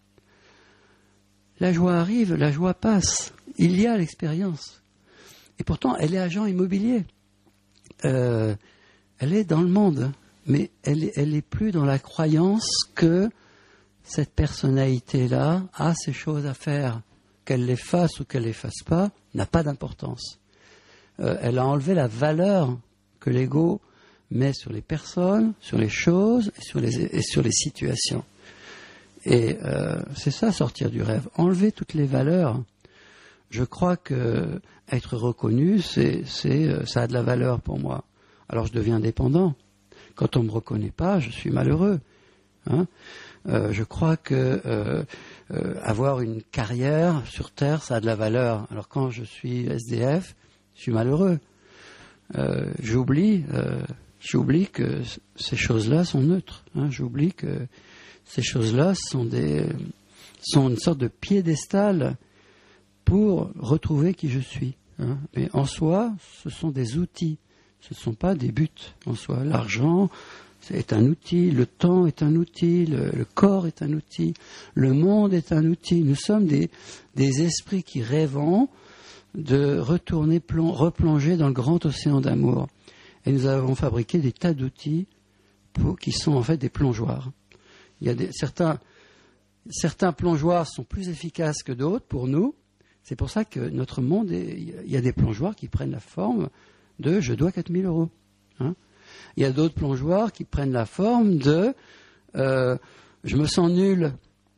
La joie arrive, la joie passe. Il y a l'expérience. Et pourtant, elle est agent immobilier. Euh, elle est dans le monde, mais elle, elle est plus dans la croyance que cette personnalité-là a ces choses à faire. Qu'elle les fasse ou qu'elle les fasse pas, n'a pas d'importance. Euh, elle a enlevé la valeur que l'ego met sur les personnes, sur les choses et sur les, et sur les situations. Et euh, c'est ça, sortir du rêve, enlever toutes les valeurs. Je crois que être reconnu, c'est, c'est, ça a de la valeur pour moi. Alors je deviens dépendant. Quand on ne me reconnaît pas, je suis malheureux. Hein. Euh, je crois que euh, euh, avoir une carrière sur Terre, ça a de la valeur. Alors quand je suis S D F, je suis malheureux. Euh, j'oublie, euh, j'oublie que c- ces choses-là sont neutres. Hein. J'oublie que ces choses-là sont des, sont une sorte de piédestal pour retrouver qui je suis. Hein. Mais en soi, ce sont des outils. Ce ne sont pas des buts en soi. L'argent est un outil, le temps est un outil, le, le corps est un outil, le monde est un outil. Nous sommes des, des esprits qui rêvons de retourner, plong, replonger dans le grand océan d'amour. Et nous avons fabriqué des tas d'outils pour, qui sont en fait des plongeoires. Il y a des, certains, certains plongeoires sont plus efficaces que d'autres pour nous. C'est pour ça que notre monde, est, il y a des plongeoires qui prennent la forme de « je dois quatre mille euros hein ». Il y a d'autres plongeoires qui prennent la forme de euh, « je me sens nul ».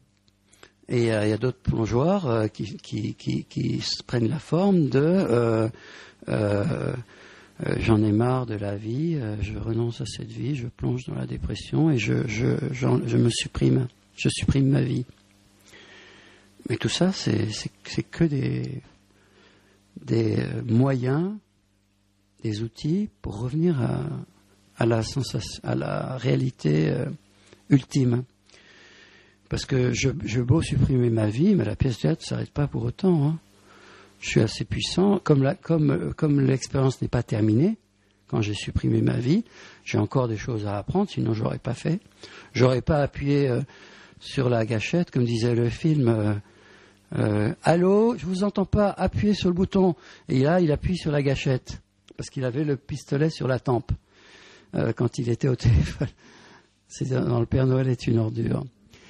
Et euh, il y a d'autres plongeoires euh, qui, qui, qui, qui prennent la forme de euh, euh, euh, « j'en ai marre de la vie, euh, je renonce à cette vie, je plonge dans la dépression et je, je, je me supprime, je supprime ma vie ». Mais tout ça, c'est, c'est, c'est que des, des moyens, des outils pour revenir à, à la sensation, à la réalité euh, ultime. Parce que je, je veux beau supprimer ma vie, mais la pièce de théâtre ne s'arrête pas pour autant. Hein. Je suis assez puissant. Comme, la, comme, comme l'expérience n'est pas terminée, quand j'ai supprimé ma vie, j'ai encore des choses à apprendre, sinon je n'aurais pas fait. Je n'aurais pas appuyé euh, sur la gâchette, comme disait le film. Euh, euh, Allô, je ne vous entends pas, appuyez sur le bouton. Et là, il appuie sur la gâchette, parce qu'il avait le pistolet sur la tempe, euh, quand il était au téléphone. C'est dans Le Père Noël est une ordure.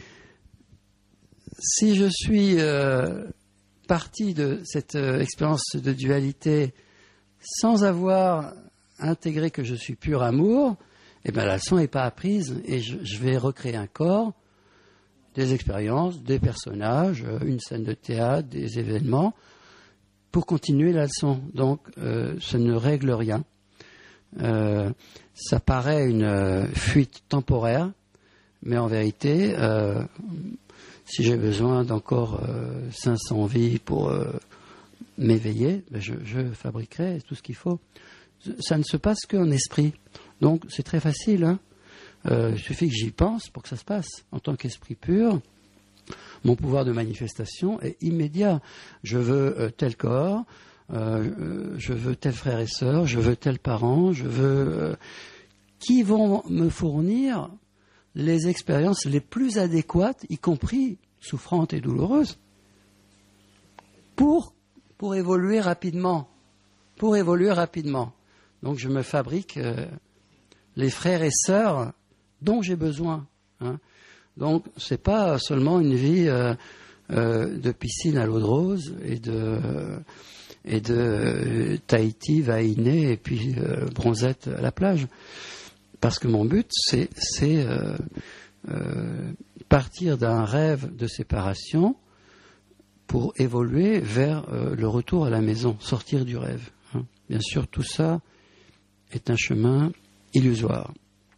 Si je suis euh, parti de cette euh, expérience de dualité sans avoir intégré que je suis pur amour, eh bien la leçon n'est pas apprise et je, je vais recréer un corps, des expériences, des personnages, une scène de théâtre, des événements, pour continuer la leçon. Donc euh, ça ne règle rien. Euh, ça paraît une euh, fuite temporaire, mais en vérité... Euh, Si j'ai besoin d'encore euh, cinq cents vies pour euh, m'éveiller, ben je, je fabriquerai tout ce qu'il faut. Ça ne se passe qu'en esprit. Donc c'est très facile. Hein. Euh, il suffit que j'y pense pour que ça se passe. En tant qu'esprit pur, mon pouvoir de manifestation est immédiat. Je veux euh, tel corps, euh, je veux tel frère et sœur, je veux tel parent, je veux... Euh, qui vont me fournir les expériences les plus adéquates, y compris souffrantes et douloureuses, pour, pour évoluer rapidement. Pour évoluer rapidement. Donc je me fabrique euh, les frères et sœurs dont j'ai besoin. Hein. Donc c'est pas seulement une vie euh, euh, de piscine à l'eau de rose et de, euh, et de euh, Tahiti, Vahiné et puis euh, bronzette à la plage. Parce que mon but, c'est, c'est euh, euh, partir d'un rêve de séparation pour évoluer vers euh, le retour à la maison, sortir du rêve. Hein. Bien sûr, tout ça est un chemin illusoire.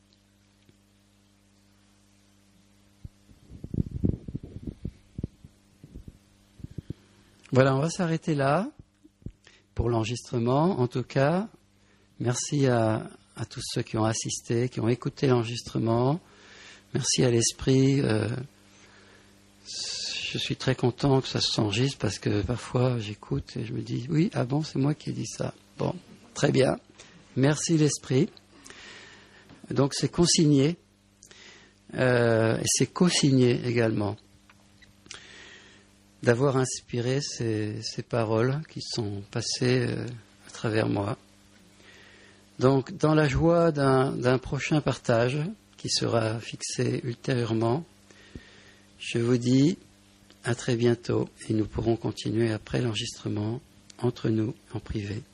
Voilà, on va s'arrêter là pour l'enregistrement. En tout cas, merci à... à tous ceux qui ont assisté, qui ont écouté l'enregistrement. Merci à l'esprit. Euh, je suis très content que ça s'enregistre parce que parfois j'écoute et je me dis, oui, ah bon, c'est moi qui ai dit ça. Bon, très bien. Merci l'esprit. Donc c'est consigné euh, et c'est co-signé également d'avoir inspiré ces, ces paroles qui sont passées euh, à travers moi. Donc, dans la joie d'un, d'un prochain partage qui sera fixé ultérieurement, je vous dis à très bientôt et nous pourrons continuer après l'enregistrement entre nous en privé.